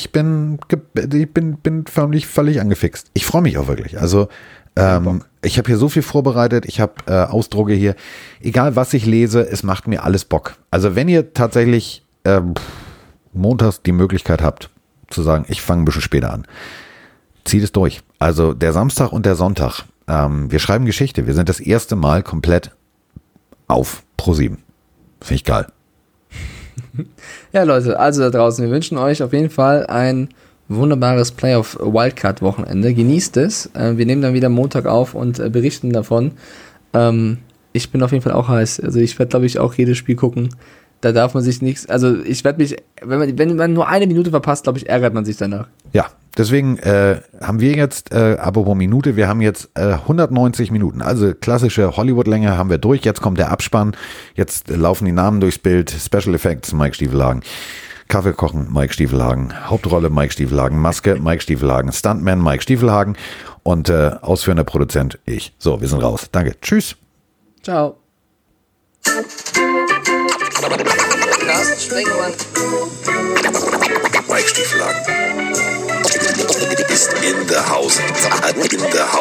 förmlich völlig angefixt. Ich freue mich auch wirklich. Also ich habe hier so viel vorbereitet. Ich habe Ausdrucke hier. Egal was ich lese, es macht mir alles Bock. Also wenn ihr tatsächlich montags die Möglichkeit habt, zu sagen, ich fange ein bisschen später an, zieht es durch. Also der Samstag und der Sonntag. Wir schreiben Geschichte. Wir sind das erste Mal komplett auf Pro7. Finde ich geil. Ja, Leute, also da draußen, wir wünschen euch auf jeden Fall ein wunderbares Playoff-Wildcard-Wochenende. Genießt es. Wir nehmen dann wieder Montag auf und berichten davon. Ich bin auf jeden Fall auch heiß. Also ich werde, glaube ich, auch jedes Spiel gucken. Da darf man sich nichts, also ich werde mich, wenn man nur eine Minute verpasst, glaube ich, ärgert man sich danach. Ja, deswegen haben wir jetzt, apropos Minute, wir haben jetzt 190 Minuten, also klassische Hollywood-Länge haben wir durch, jetzt kommt der Abspann, jetzt laufen die Namen durchs Bild, Special Effects, Mike Stiefelhagen, Kaffee kochen, Mike Stiefelhagen, Hauptrolle Mike Stiefelhagen, Maske, Mike Stiefelhagen, Stuntman, Mike Stiefelhagen und ausführender Produzent, ich. So, wir sind raus. Danke. Tschüss. Ciao. Carsten Sprengemann. Mike Stiefelhagen ist in the house.